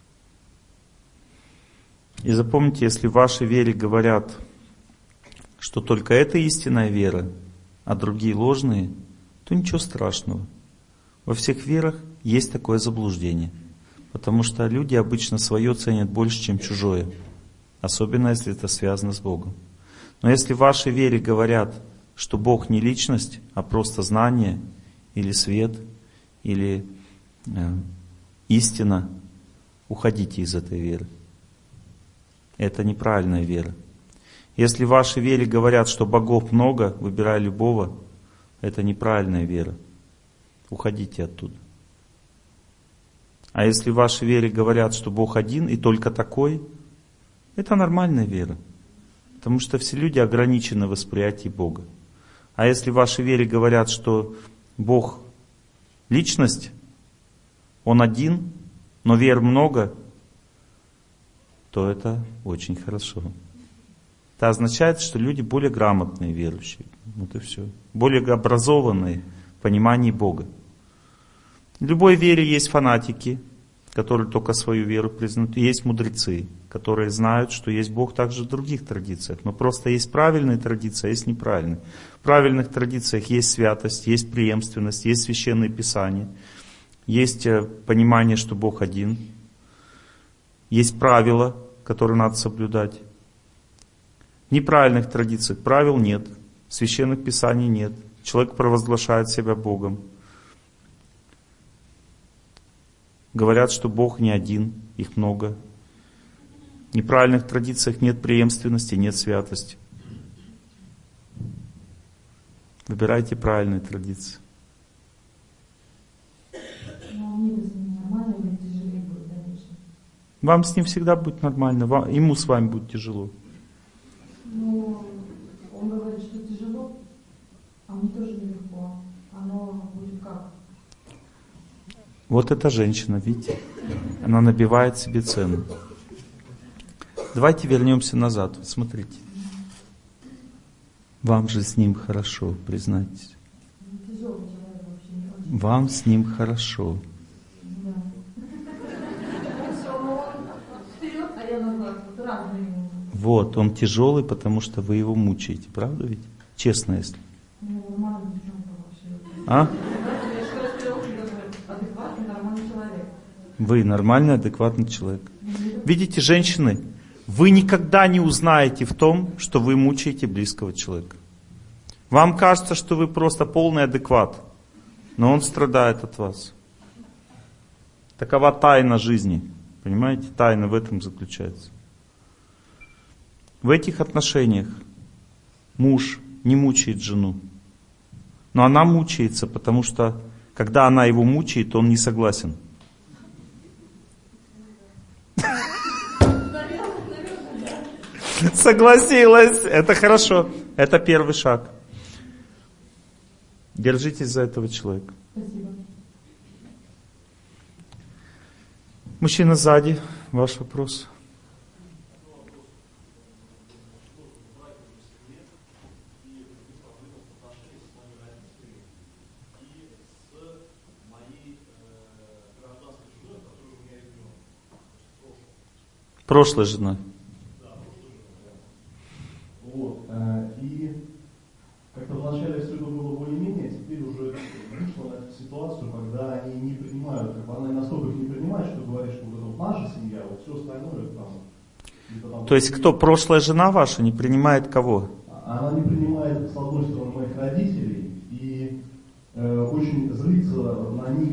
И запомните, если в вашей вере говорят, что только это истинная вера, а другие ложные, то ничего страшного. Во всех верах есть такое заблуждение. Потому что люди обычно свое ценят больше, чем чужое. Особенно, если это связано с Богом. Но если в вашей вере говорят, что Бог не личность, а просто знание, или свет, или истина, уходите из этой веры. Это неправильная вера. Если в вашей вере говорят, что богов много, выбирай любого, это неправильная вера. Уходите оттуда. А если в вашей вере говорят, что Бог один и только такой, это нормальная вера. Потому что все люди ограничены в восприятии Бога. А если в вашей вере говорят, что Бог личность, Он один, но вер много, то это очень хорошо. Это означает, что люди более грамотные верующие. Вот и все. Более образованные в понимании Бога. В любой вере есть фанатики, которые только свою веру признают. И есть мудрецы, которые знают, что есть Бог также в других традициях. Но просто есть правильные традиции, а есть неправильные. В правильных традициях есть святость, есть преемственность, есть священное писание. Есть понимание, что Бог один. Есть правила, которые надо соблюдать. В неправильных традициях правил нет, священных писаний нет. Человек провозглашает себя Богом. Говорят, что Бог не один, их много. В неправильных традициях нет преемственности, нет святости. Выбирайте правильные традиции. Вам с ним всегда будет нормально, ему с вами будет тяжело. Ну, он говорит, что тяжело, а мне тоже нелегко. Оно будет как? Вот эта женщина, видите? Она набивает себе цену. Давайте вернемся назад. Вот смотрите. Вам же с ним хорошо, признайтесь. Вам с ним хорошо. Вот, он тяжелый, потому что вы его мучаете. Правда ведь? Честно, если. А? Вы нормальный, адекватный человек. Видите, женщины, вы никогда не узнаете в том, что вы мучаете близкого человека. Вам кажется, что вы просто полный адекват, но он страдает от вас. Такова тайна жизни. Понимаете? Тайна в этом заключается. В этих отношениях муж не мучает жену. Но она мучается, потому что, когда она его мучает, он не согласен. Согласилась. Это хорошо. Это первый шаг. Держитесь за этого человека. Спасибо. Мужчина сзади. Ваш вопрос. Прошлой женой. Вот. И как-то вначале все это было более-менее, теперь уже вышло на эту ситуацию, когда они не принимают, как бы она настолько их не принимает, что говорит, что вот это вот наша семья, вот все остальное там. То есть кто, прошлая жена ваша, не принимает кого? Она не принимает, с одной стороны, моих родителей и очень злится на них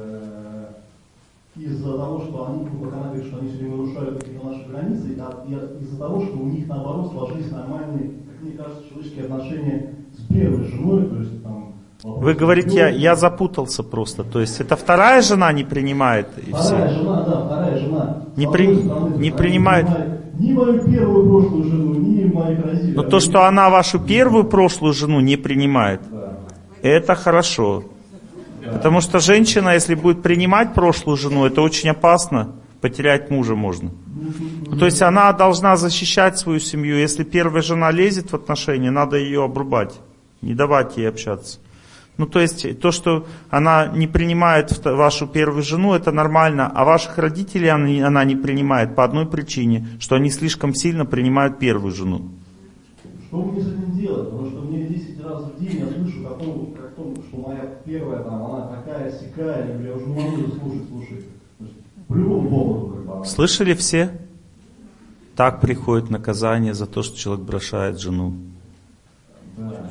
из-за того, что они, как она говорит, что они все время нарушают какие-то наши границы, и из-за того, что у них, наоборот, сложились нормальные, как мне кажется, человеческие отношения с первой женой, то есть там... Вы говорите, я запутался просто, то есть это вторая жена не принимает? Вторая жена. Не принимает... Ни мою первую прошлую жену, ни моих родителей. Но то, что она вашу первую прошлую жену не принимает, да, это хорошо. Да. Потому что женщина, если будет принимать прошлую жену, это очень опасно, потерять мужа можно. То есть она должна защищать свою семью. Если первая жена лезет в отношения, надо ее обрубать, не давать ей общаться. Ну, то есть, то, что она не принимает вашу первую жену, это нормально, а ваших родителей она не принимает по одной причине, что они слишком сильно принимают первую жену. Что мне с этим делать? Потому что мне 10 раз в день я слышу, что моя первая, там, она такая-сякая, я уже не могу ее слушать. По любому поводу, как бы. Слышали все? Так приходит наказание за то, что человек бросает жену. Да.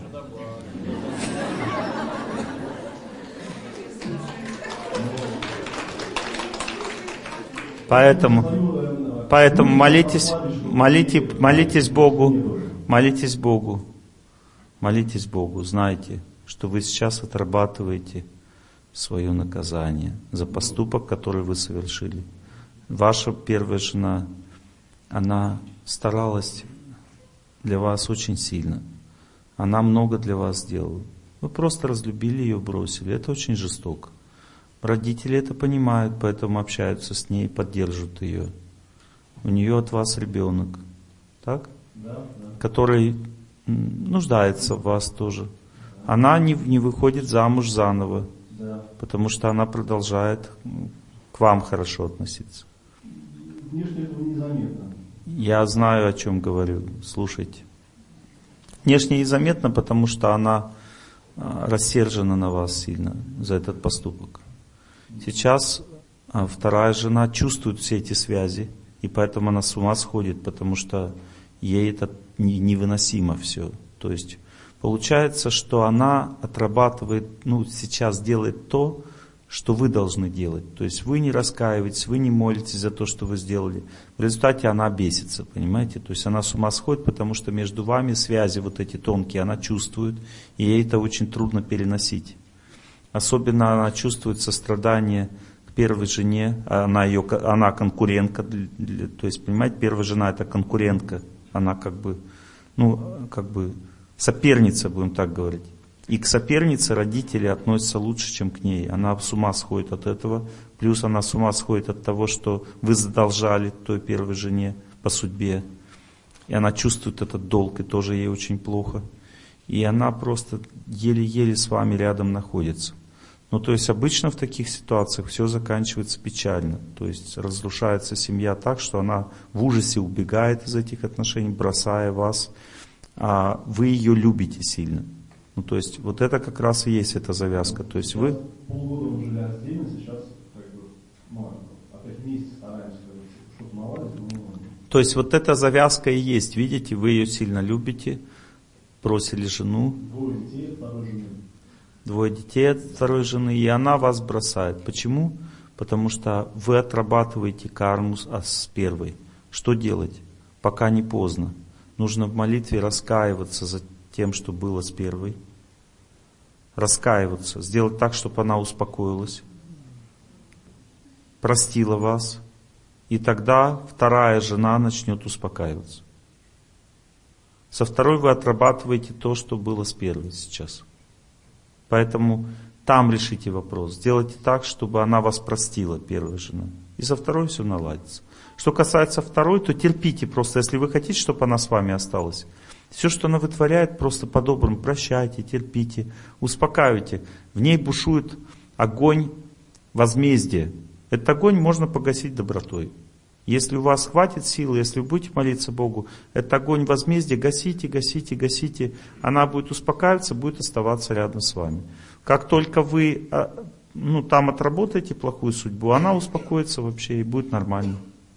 Поэтому молитесь Богу, молитесь Богу, знайте, что вы сейчас отрабатываете свое наказание за поступок, который вы совершили. Ваша первая жена, она старалась для вас очень сильно, она много для вас сделала. Вы просто разлюбили ее, бросили, это очень жестоко. Родители это понимают, поэтому общаются с ней, поддерживают ее. У нее от вас ребенок, так? Да. Который нуждается в вас тоже. Она не выходит замуж заново, потому что она продолжает к вам хорошо относиться. Внешне этого незаметно. Я знаю, о чем говорю, слушайте. Внешне незаметно, потому что она рассержена на вас сильно за этот поступок. Сейчас вторая жена чувствует все эти связи, и поэтому она с ума сходит, потому что ей это невыносимо все. То есть получается, что она отрабатывает, сейчас делает то, что вы должны делать. То есть вы не раскаиваетесь, вы не молитесь за то, что вы сделали. В результате она бесится, понимаете? То есть она с ума сходит, потому что между вами связи вот эти тонкие она чувствует, и ей это очень трудно переносить. Особенно она чувствует сострадание к первой жене, она конкурентка, то есть, понимаете, первая жена это конкурентка, она как бы соперница, будем так говорить. И к сопернице родители относятся лучше, чем к ней. Она с ума сходит от этого, плюс она с ума сходит от того, что вы задолжали той первой жене по судьбе. И она чувствует этот долг, и тоже ей очень плохо. И она просто еле-еле с вами рядом находится. То есть обычно в таких ситуациях все заканчивается печально. То есть разрушается семья так, что она в ужасе убегает из этих отношений, бросая вас, а вы ее любите сильно. То есть вот это как раз и есть эта завязка. То есть вы... Полгода мы жили отдельно, сейчас опять вместе стараемся что-то наладить. То есть вот эта завязка и есть. Видите, вы ее сильно любите, бросили жену. 2 детей от второй жены. 2 детей от второй жены, и она вас бросает. Почему? Потому что вы отрабатываете карму с первой. Что делать? Пока не поздно. нужно в молитве раскаиваться за тем, что было с первой. Раскаиваться, сделать так, чтобы она успокоилась, простила вас, и тогда вторая жена начнет успокаиваться. Со второй вы отрабатываете то, что было с первой сейчас. Поэтому там решите вопрос. Сделайте так, чтобы она вас простила, первая жена. И со второй все наладится. Что касается второй, то терпите просто, если вы хотите, чтобы она с вами осталась. Все, что она вытворяет, просто по-доброму прощайте, терпите, успокаивайте. В ней бушует огонь возмездия. Этот огонь можно погасить добротой. Если у вас хватит силы, если вы будете молиться Богу, этот огонь возмездия гасите, гасите, гасите. Она будет успокаиваться, будет оставаться рядом с вами. Как только вы там отработаете плохую судьбу, она успокоится вообще и будет нормально.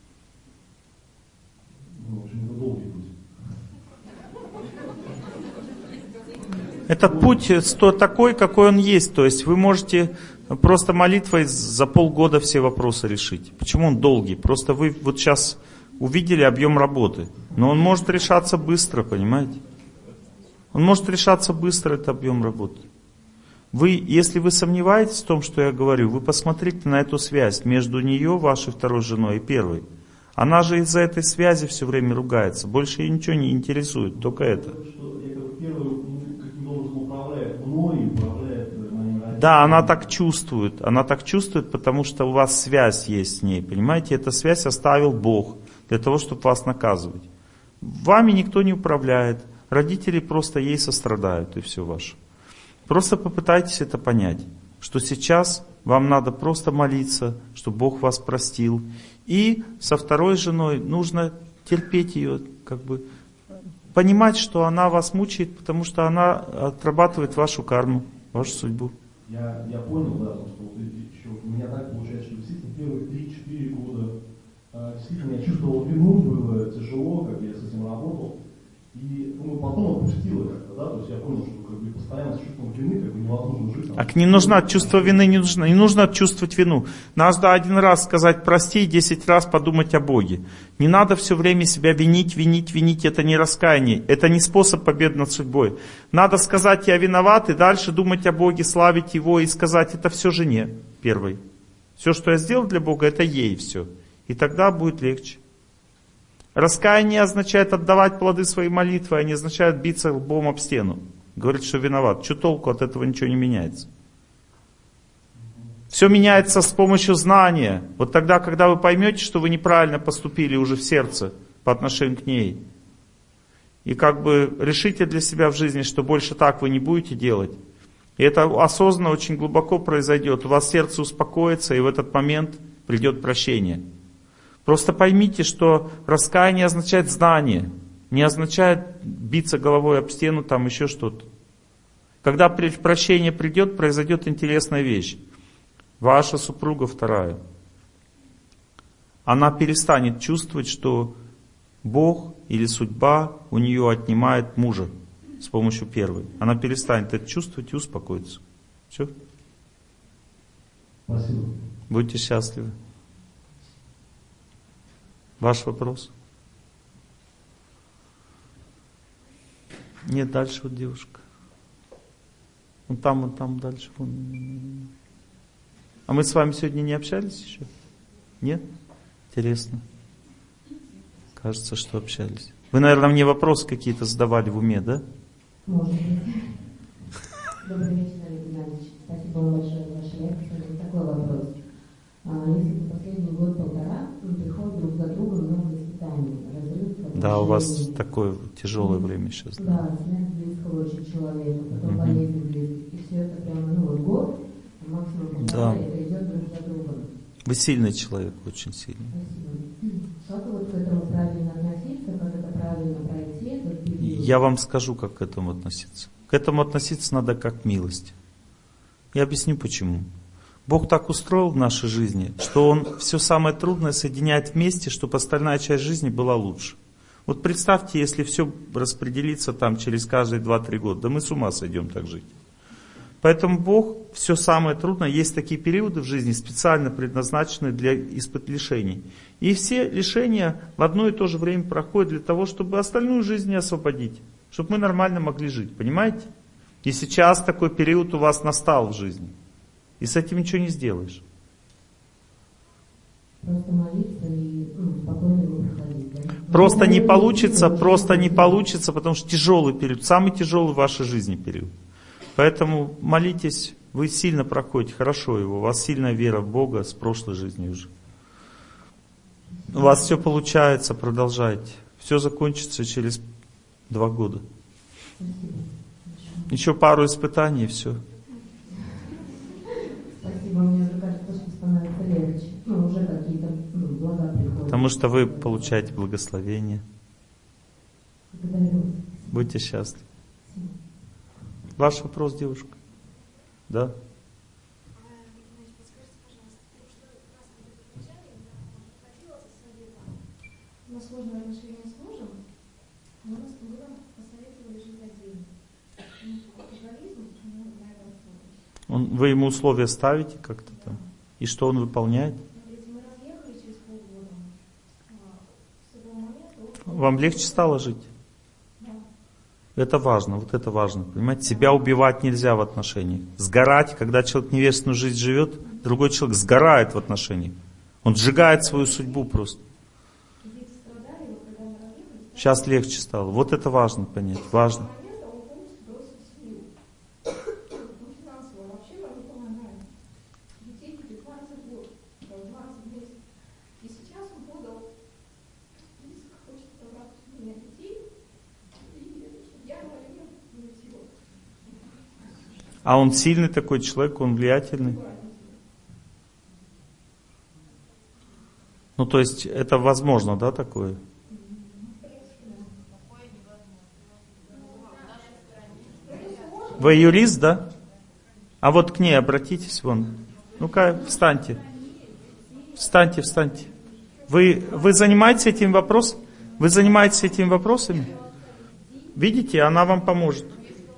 В общем, это долгий путь. Этот путь такой, какой он есть. То есть вы можете просто молитвой за полгода все вопросы решить. Почему он долгий? Просто вы вот сейчас увидели объем работы. Но он может решаться быстро, понимаете? Он может решаться быстро, это объем работы. Если вы сомневаетесь в том, что я говорю, вы посмотрите на эту связь между нее, вашей второй женой, и первой. Она же из-за этой связи все время ругается. Больше ее ничего не интересует, только это. Да, она так чувствует. Она так чувствует, потому что у вас связь есть с ней. Понимаете, эта связь оставил Бог для того, чтобы вас наказывать. Вами никто не управляет. Родители просто ей сострадают, и все ваше. Просто попытайтесь это понять, что сейчас вам надо просто молиться, чтобы Бог вас простил. И со второй женой нужно терпеть ее, понимать, что она вас мучает, потому что она отрабатывает вашу карму, вашу судьбу. Я понял, да, что еще у меня так получается, что действительно первые 3-4 года действительно я чувствовал вину, было тяжело, как я с этим работал. И потом отпустило как-то, да, то есть я понял, что постоянно с чувством вины невозможно жить. Так не нужно чувство вины, не нужно чувствовать вину. Надо один раз сказать прости и 10 раз подумать о Боге. Не надо все время себя винить, это не раскаяние, это не способ победы над судьбой. Надо сказать я виноват и дальше думать о Боге, славить Его и сказать это все жене первой. Все, что я сделал для Бога, это ей все. И тогда будет легче. Раскаяние означает отдавать плоды своей молитвы, а не означает биться лбом об стену. Говорит, что виноват. Что толку, от этого ничего не меняется. Все меняется с помощью знания. Вот тогда, когда вы поймете, что вы неправильно поступили уже в сердце по отношению к ней, и решите для себя в жизни, что больше так вы не будете делать, и это осознанно очень глубоко произойдет, у вас сердце успокоится, и в этот момент придет прощение. Просто поймите, что раскаяние означает знание, не означает биться головой об стену, там еще что-то. Когда прощение придет, произойдет интересная вещь. Ваша супруга вторая, она перестанет чувствовать, что Бог или судьба у нее отнимает мужа с помощью первой. Она перестанет это чувствовать и успокоится. Все? Спасибо. Будьте счастливы. Ваш вопрос? Нет, дальше вот девушка. Вон там дальше. Вон. А мы с вами сегодня не общались еще? Нет? Интересно. Кажется, что общались. Вы, наверное, мне вопросы какие-то задавали в уме, да? Может быть. Добрый вечер, Олег Геннадьевич. Спасибо вам большое за вашу лекцию. Такой вопрос. Если последний год-полтора приходит друг за другом много испытаний, разрыв. Да, у вас такое тяжелое время сейчас. Да, смерть близкого очень человека, потом болезнь близких. И все это прямо, год, максимум полтора, это идет друг за другом. Вы сильный человек, очень сильный. Спасибо. Как вот к этому правильно относиться, как это правильно пройти, этот период? Я вам скажу, как к этому относиться. К этому относиться надо как к милости. Я объясню почему. Бог так устроил в нашей жизни, что Он все самое трудное соединяет вместе, чтобы остальная часть жизни была лучше. Вот представьте, если все распределится там через каждые 2-3 года, да мы с ума сойдем так жить. Поэтому Бог, все самое трудное, есть такие периоды в жизни, специально предназначенные для лишений. И все лишения в одно и то же время проходят для того, чтобы остальную жизнь не освободить, чтобы мы нормально могли жить, понимаете? И сейчас такой период у вас настал в жизни. И с этим ничего не сделаешь. Просто молиться и спокойно его проходить, да? Просто не получится, потому что тяжелый период, самый тяжелый в вашей жизни период. Поэтому молитесь, вы сильно проходите, хорошо его, у вас сильная вера в Бога с прошлой жизни уже. У вас все получается, продолжайте. Все закончится через 2 года. Еще пару испытаний и все. Спасибо, мне кажется, что становится легче. Уже какие-то блага приходят. Потому что вы получаете благословение. Благодарю. Будьте счастливы. Ваш вопрос, девушка? Да? У нас сложные отношения с мужем, но нас посоветовали жить отдельно. Вы ему условия ставите как-то там? И что он выполняет? Мы разъехались через полгода. С этого момента... Вам легче стало жить? Это важно, вот это важно. Понимаете, себя убивать нельзя в отношениях. Сгорать, когда человек невежественную жизнь живет, другой человек сгорает в отношениях. Он сжигает свою судьбу просто. Сейчас легче стало. Вот это важно понять, важно. А он сильный такой человек, он влиятельный. Ну, то есть, это возможно, да, такое? Вы юрист, да? А вот к ней обратитесь, вон. Ну-ка, встаньте. Встаньте. Вы занимаетесь этим вопросом? Вы занимаетесь этими вопросами? Видите, она вам поможет.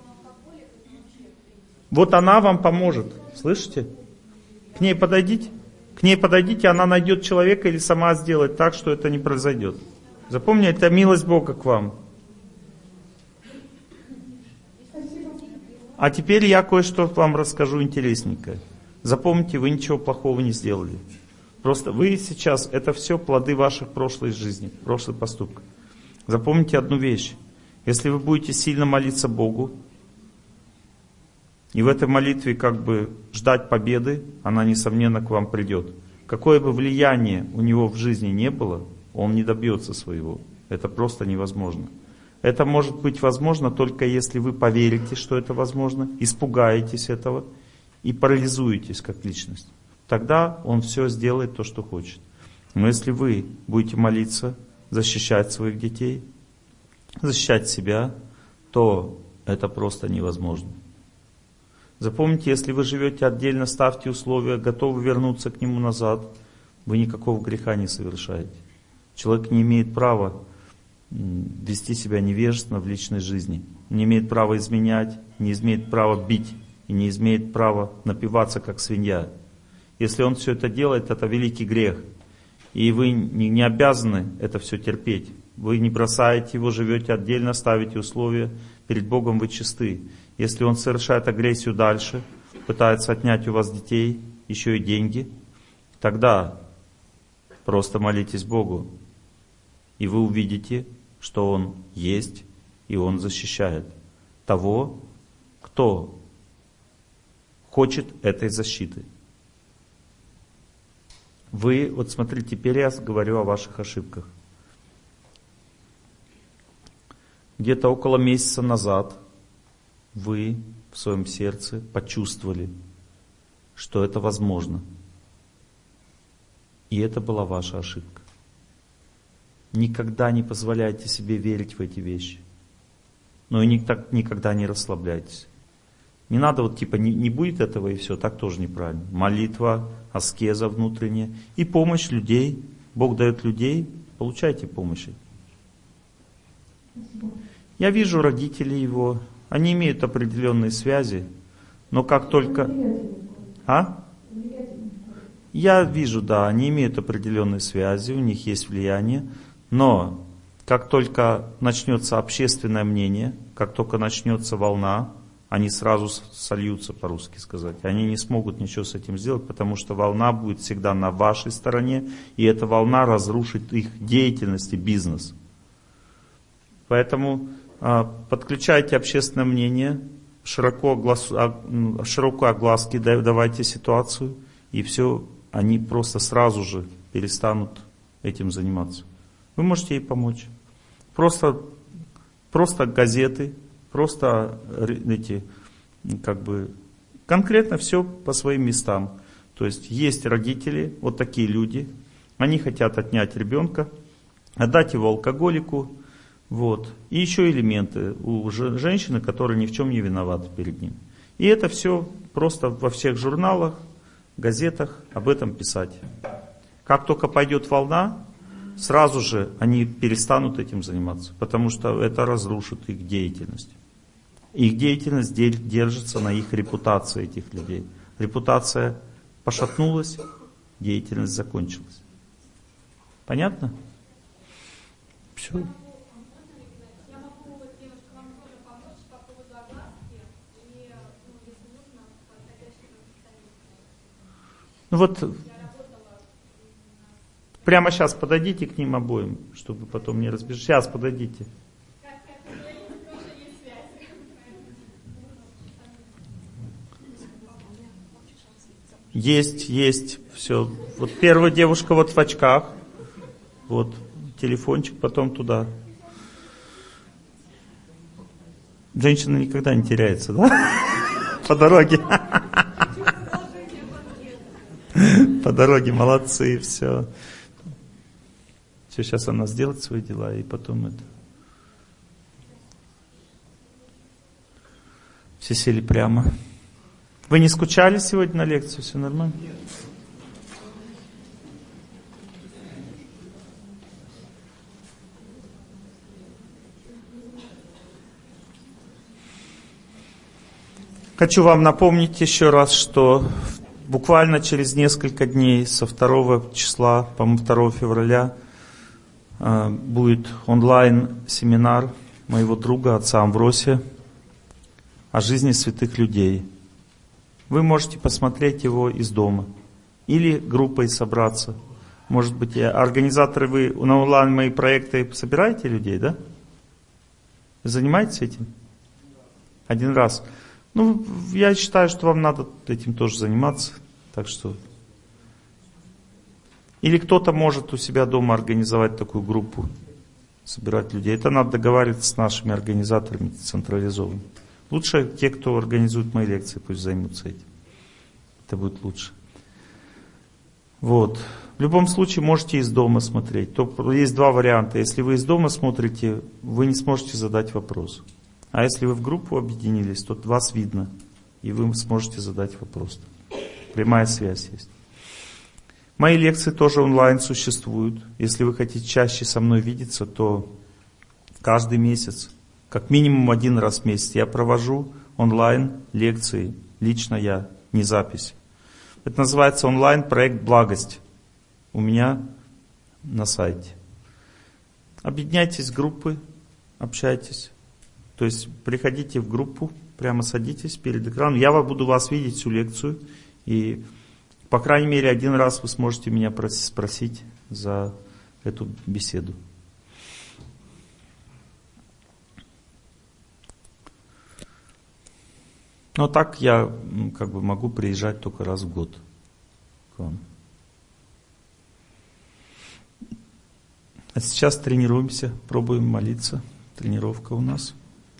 Вот она вам поможет. Слышите? К ней подойдите, она найдет человека или сама сделает так, что это не произойдет. Запомните, это милость Бога к вам. А теперь я кое-что вам расскажу интересненькое. Запомните, вы ничего плохого не сделали. Просто вы сейчас, это все плоды ваших прошлой жизни, прошлых поступков. Запомните одну вещь. Если вы будете сильно молиться Богу, и в этой молитве как бы ждать победы, она несомненно к вам придет. Какое бы влияние у него в жизни не было, он не добьется своего. Это просто невозможно. Это может быть возможно только если вы поверите, что это возможно, испугаетесь этого и парализуетесь как личность. Тогда он все сделает то, что хочет. Но если вы будете молиться, защищать своих детей, защищать себя, то это просто невозможно. Запомните, если вы живете отдельно, ставьте условия, готовы вернуться к нему назад, вы никакого греха не совершаете. Человек не имеет права вести себя невежественно в личной жизни, не имеет права изменять, не имеет права бить и не имеет права напиваться как свинья. Если он все это делает, это великий грех. И вы не обязаны это все терпеть. Вы не бросаете его, живете отдельно, ставите условия. Перед Богом вы чисты. Если он совершает агрессию дальше, пытается отнять у вас детей, еще и деньги, тогда просто молитесь Богу. И вы увидите, что он есть, и он защищает того, кто хочет этой защиты. Вы, вот смотрите, теперь я говорю о ваших ошибках. Где-то около месяца назад вы в своем сердце почувствовали, что это возможно. И это была ваша ошибка. Никогда не позволяйте себе верить в эти вещи. Но и никогда не расслабляйтесь. Не надо вот типа не будет этого и все, так тоже неправильно. Молитва, аскеза внутренняя и помощь людей. Бог дает людей, получайте помощь. Я вижу родителей его, они имеют определенные связи Но как только... Я вижу, да, они имеют определенные связи, у них есть влияние, но как только начнется общественное мнение, как только начнется волна, они сразу сольются, по-русски сказать. Они не смогут ничего с этим сделать, потому что волна будет всегда на вашей стороне, и эта волна разрушит их деятельность и бизнес. Поэтому подключайте общественное мнение, широко огласки давайте ситуацию, и все, они просто сразу же перестанут этим заниматься. Вы можете ей помочь. Просто газеты, просто эти, конкретно все по своим местам. То есть родители, вот такие люди, они хотят отнять ребенка, отдать его алкоголику, вот. И еще элементы у женщины, которая ни в чем не виновата перед ним. И это все просто во всех журналах, газетах об этом писать. Как только пойдет волна, сразу же они перестанут этим заниматься, потому что это разрушит их деятельность. Их деятельность держится на их репутации этих людей. Репутация пошатнулась, деятельность закончилась. Понятно? Все. Ну вот, прямо сейчас подойдите к ним обоим, чтобы потом не разбежать. Сейчас подойдите. Есть, все. Вот первая девушка вот в очках, вот телефончик, потом туда. Женщина никогда не теряется, да? По дороге. По дороге молодцы, все. Все, сейчас она сделает свои дела, и потом это. Все сели прямо. Вы не скучали сегодня на лекцию? Все нормально? Хочу вам напомнить еще раз, что буквально через несколько дней, со 2 числа, по-моему, 2 февраля, будет онлайн-семинар моего друга, отца Амвросия, о жизни святых людей. Вы можете посмотреть его из дома или группой собраться. Может быть, организаторы, вы на онлайн мои проекты собираете людей, да? Вы занимаетесь этим? Один раз. Ну, я считаю, что вам надо этим тоже заниматься. Так что... Или кто-то может у себя дома организовать такую группу, собирать людей. Это надо договариваться с нашими организаторами централизованно. Лучше те, кто организует мои лекции, пусть займутся этим. Это будет лучше. Вот. В любом случае можете из дома смотреть. Есть два варианта. Если вы из дома смотрите, вы не сможете задать вопрос. А если вы в группу объединились, то вас видно, и вы сможете задать вопрос. Прямая связь есть. Мои лекции тоже онлайн существуют. Если вы хотите чаще со мной видеться, то каждый месяц, как минимум 1 раз в месяц, я провожу онлайн лекции. Лично я, не запись. Это называется онлайн-проект «Благость». У меня на сайте. Объединяйтесь в группы, общайтесь. То есть приходите в группу, прямо садитесь перед экраном. Я буду вас видеть всю лекцию. И, по крайней мере, 1 раз вы сможете меня спросить за эту беседу. Но так я могу приезжать только раз в год к вам. А сейчас тренируемся, пробуем молиться. Тренировка у нас.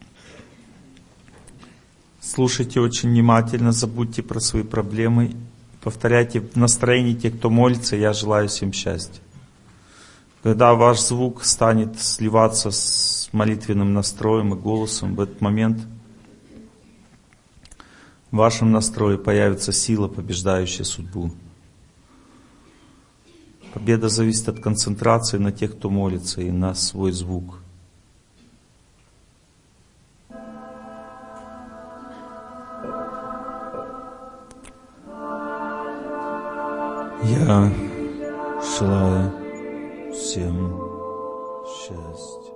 Слушайте очень внимательно, забудьте про свои проблемы. Повторяйте в настроении те, кто молится, я желаю всем счастья. Когда ваш звук станет сливаться с молитвенным настроем и голосом, в этот момент в вашем настрое появится сила, побеждающая судьбу. Победа зависит от концентрации на тех, кто молится, и на свой звук. Я желаю всем счастья.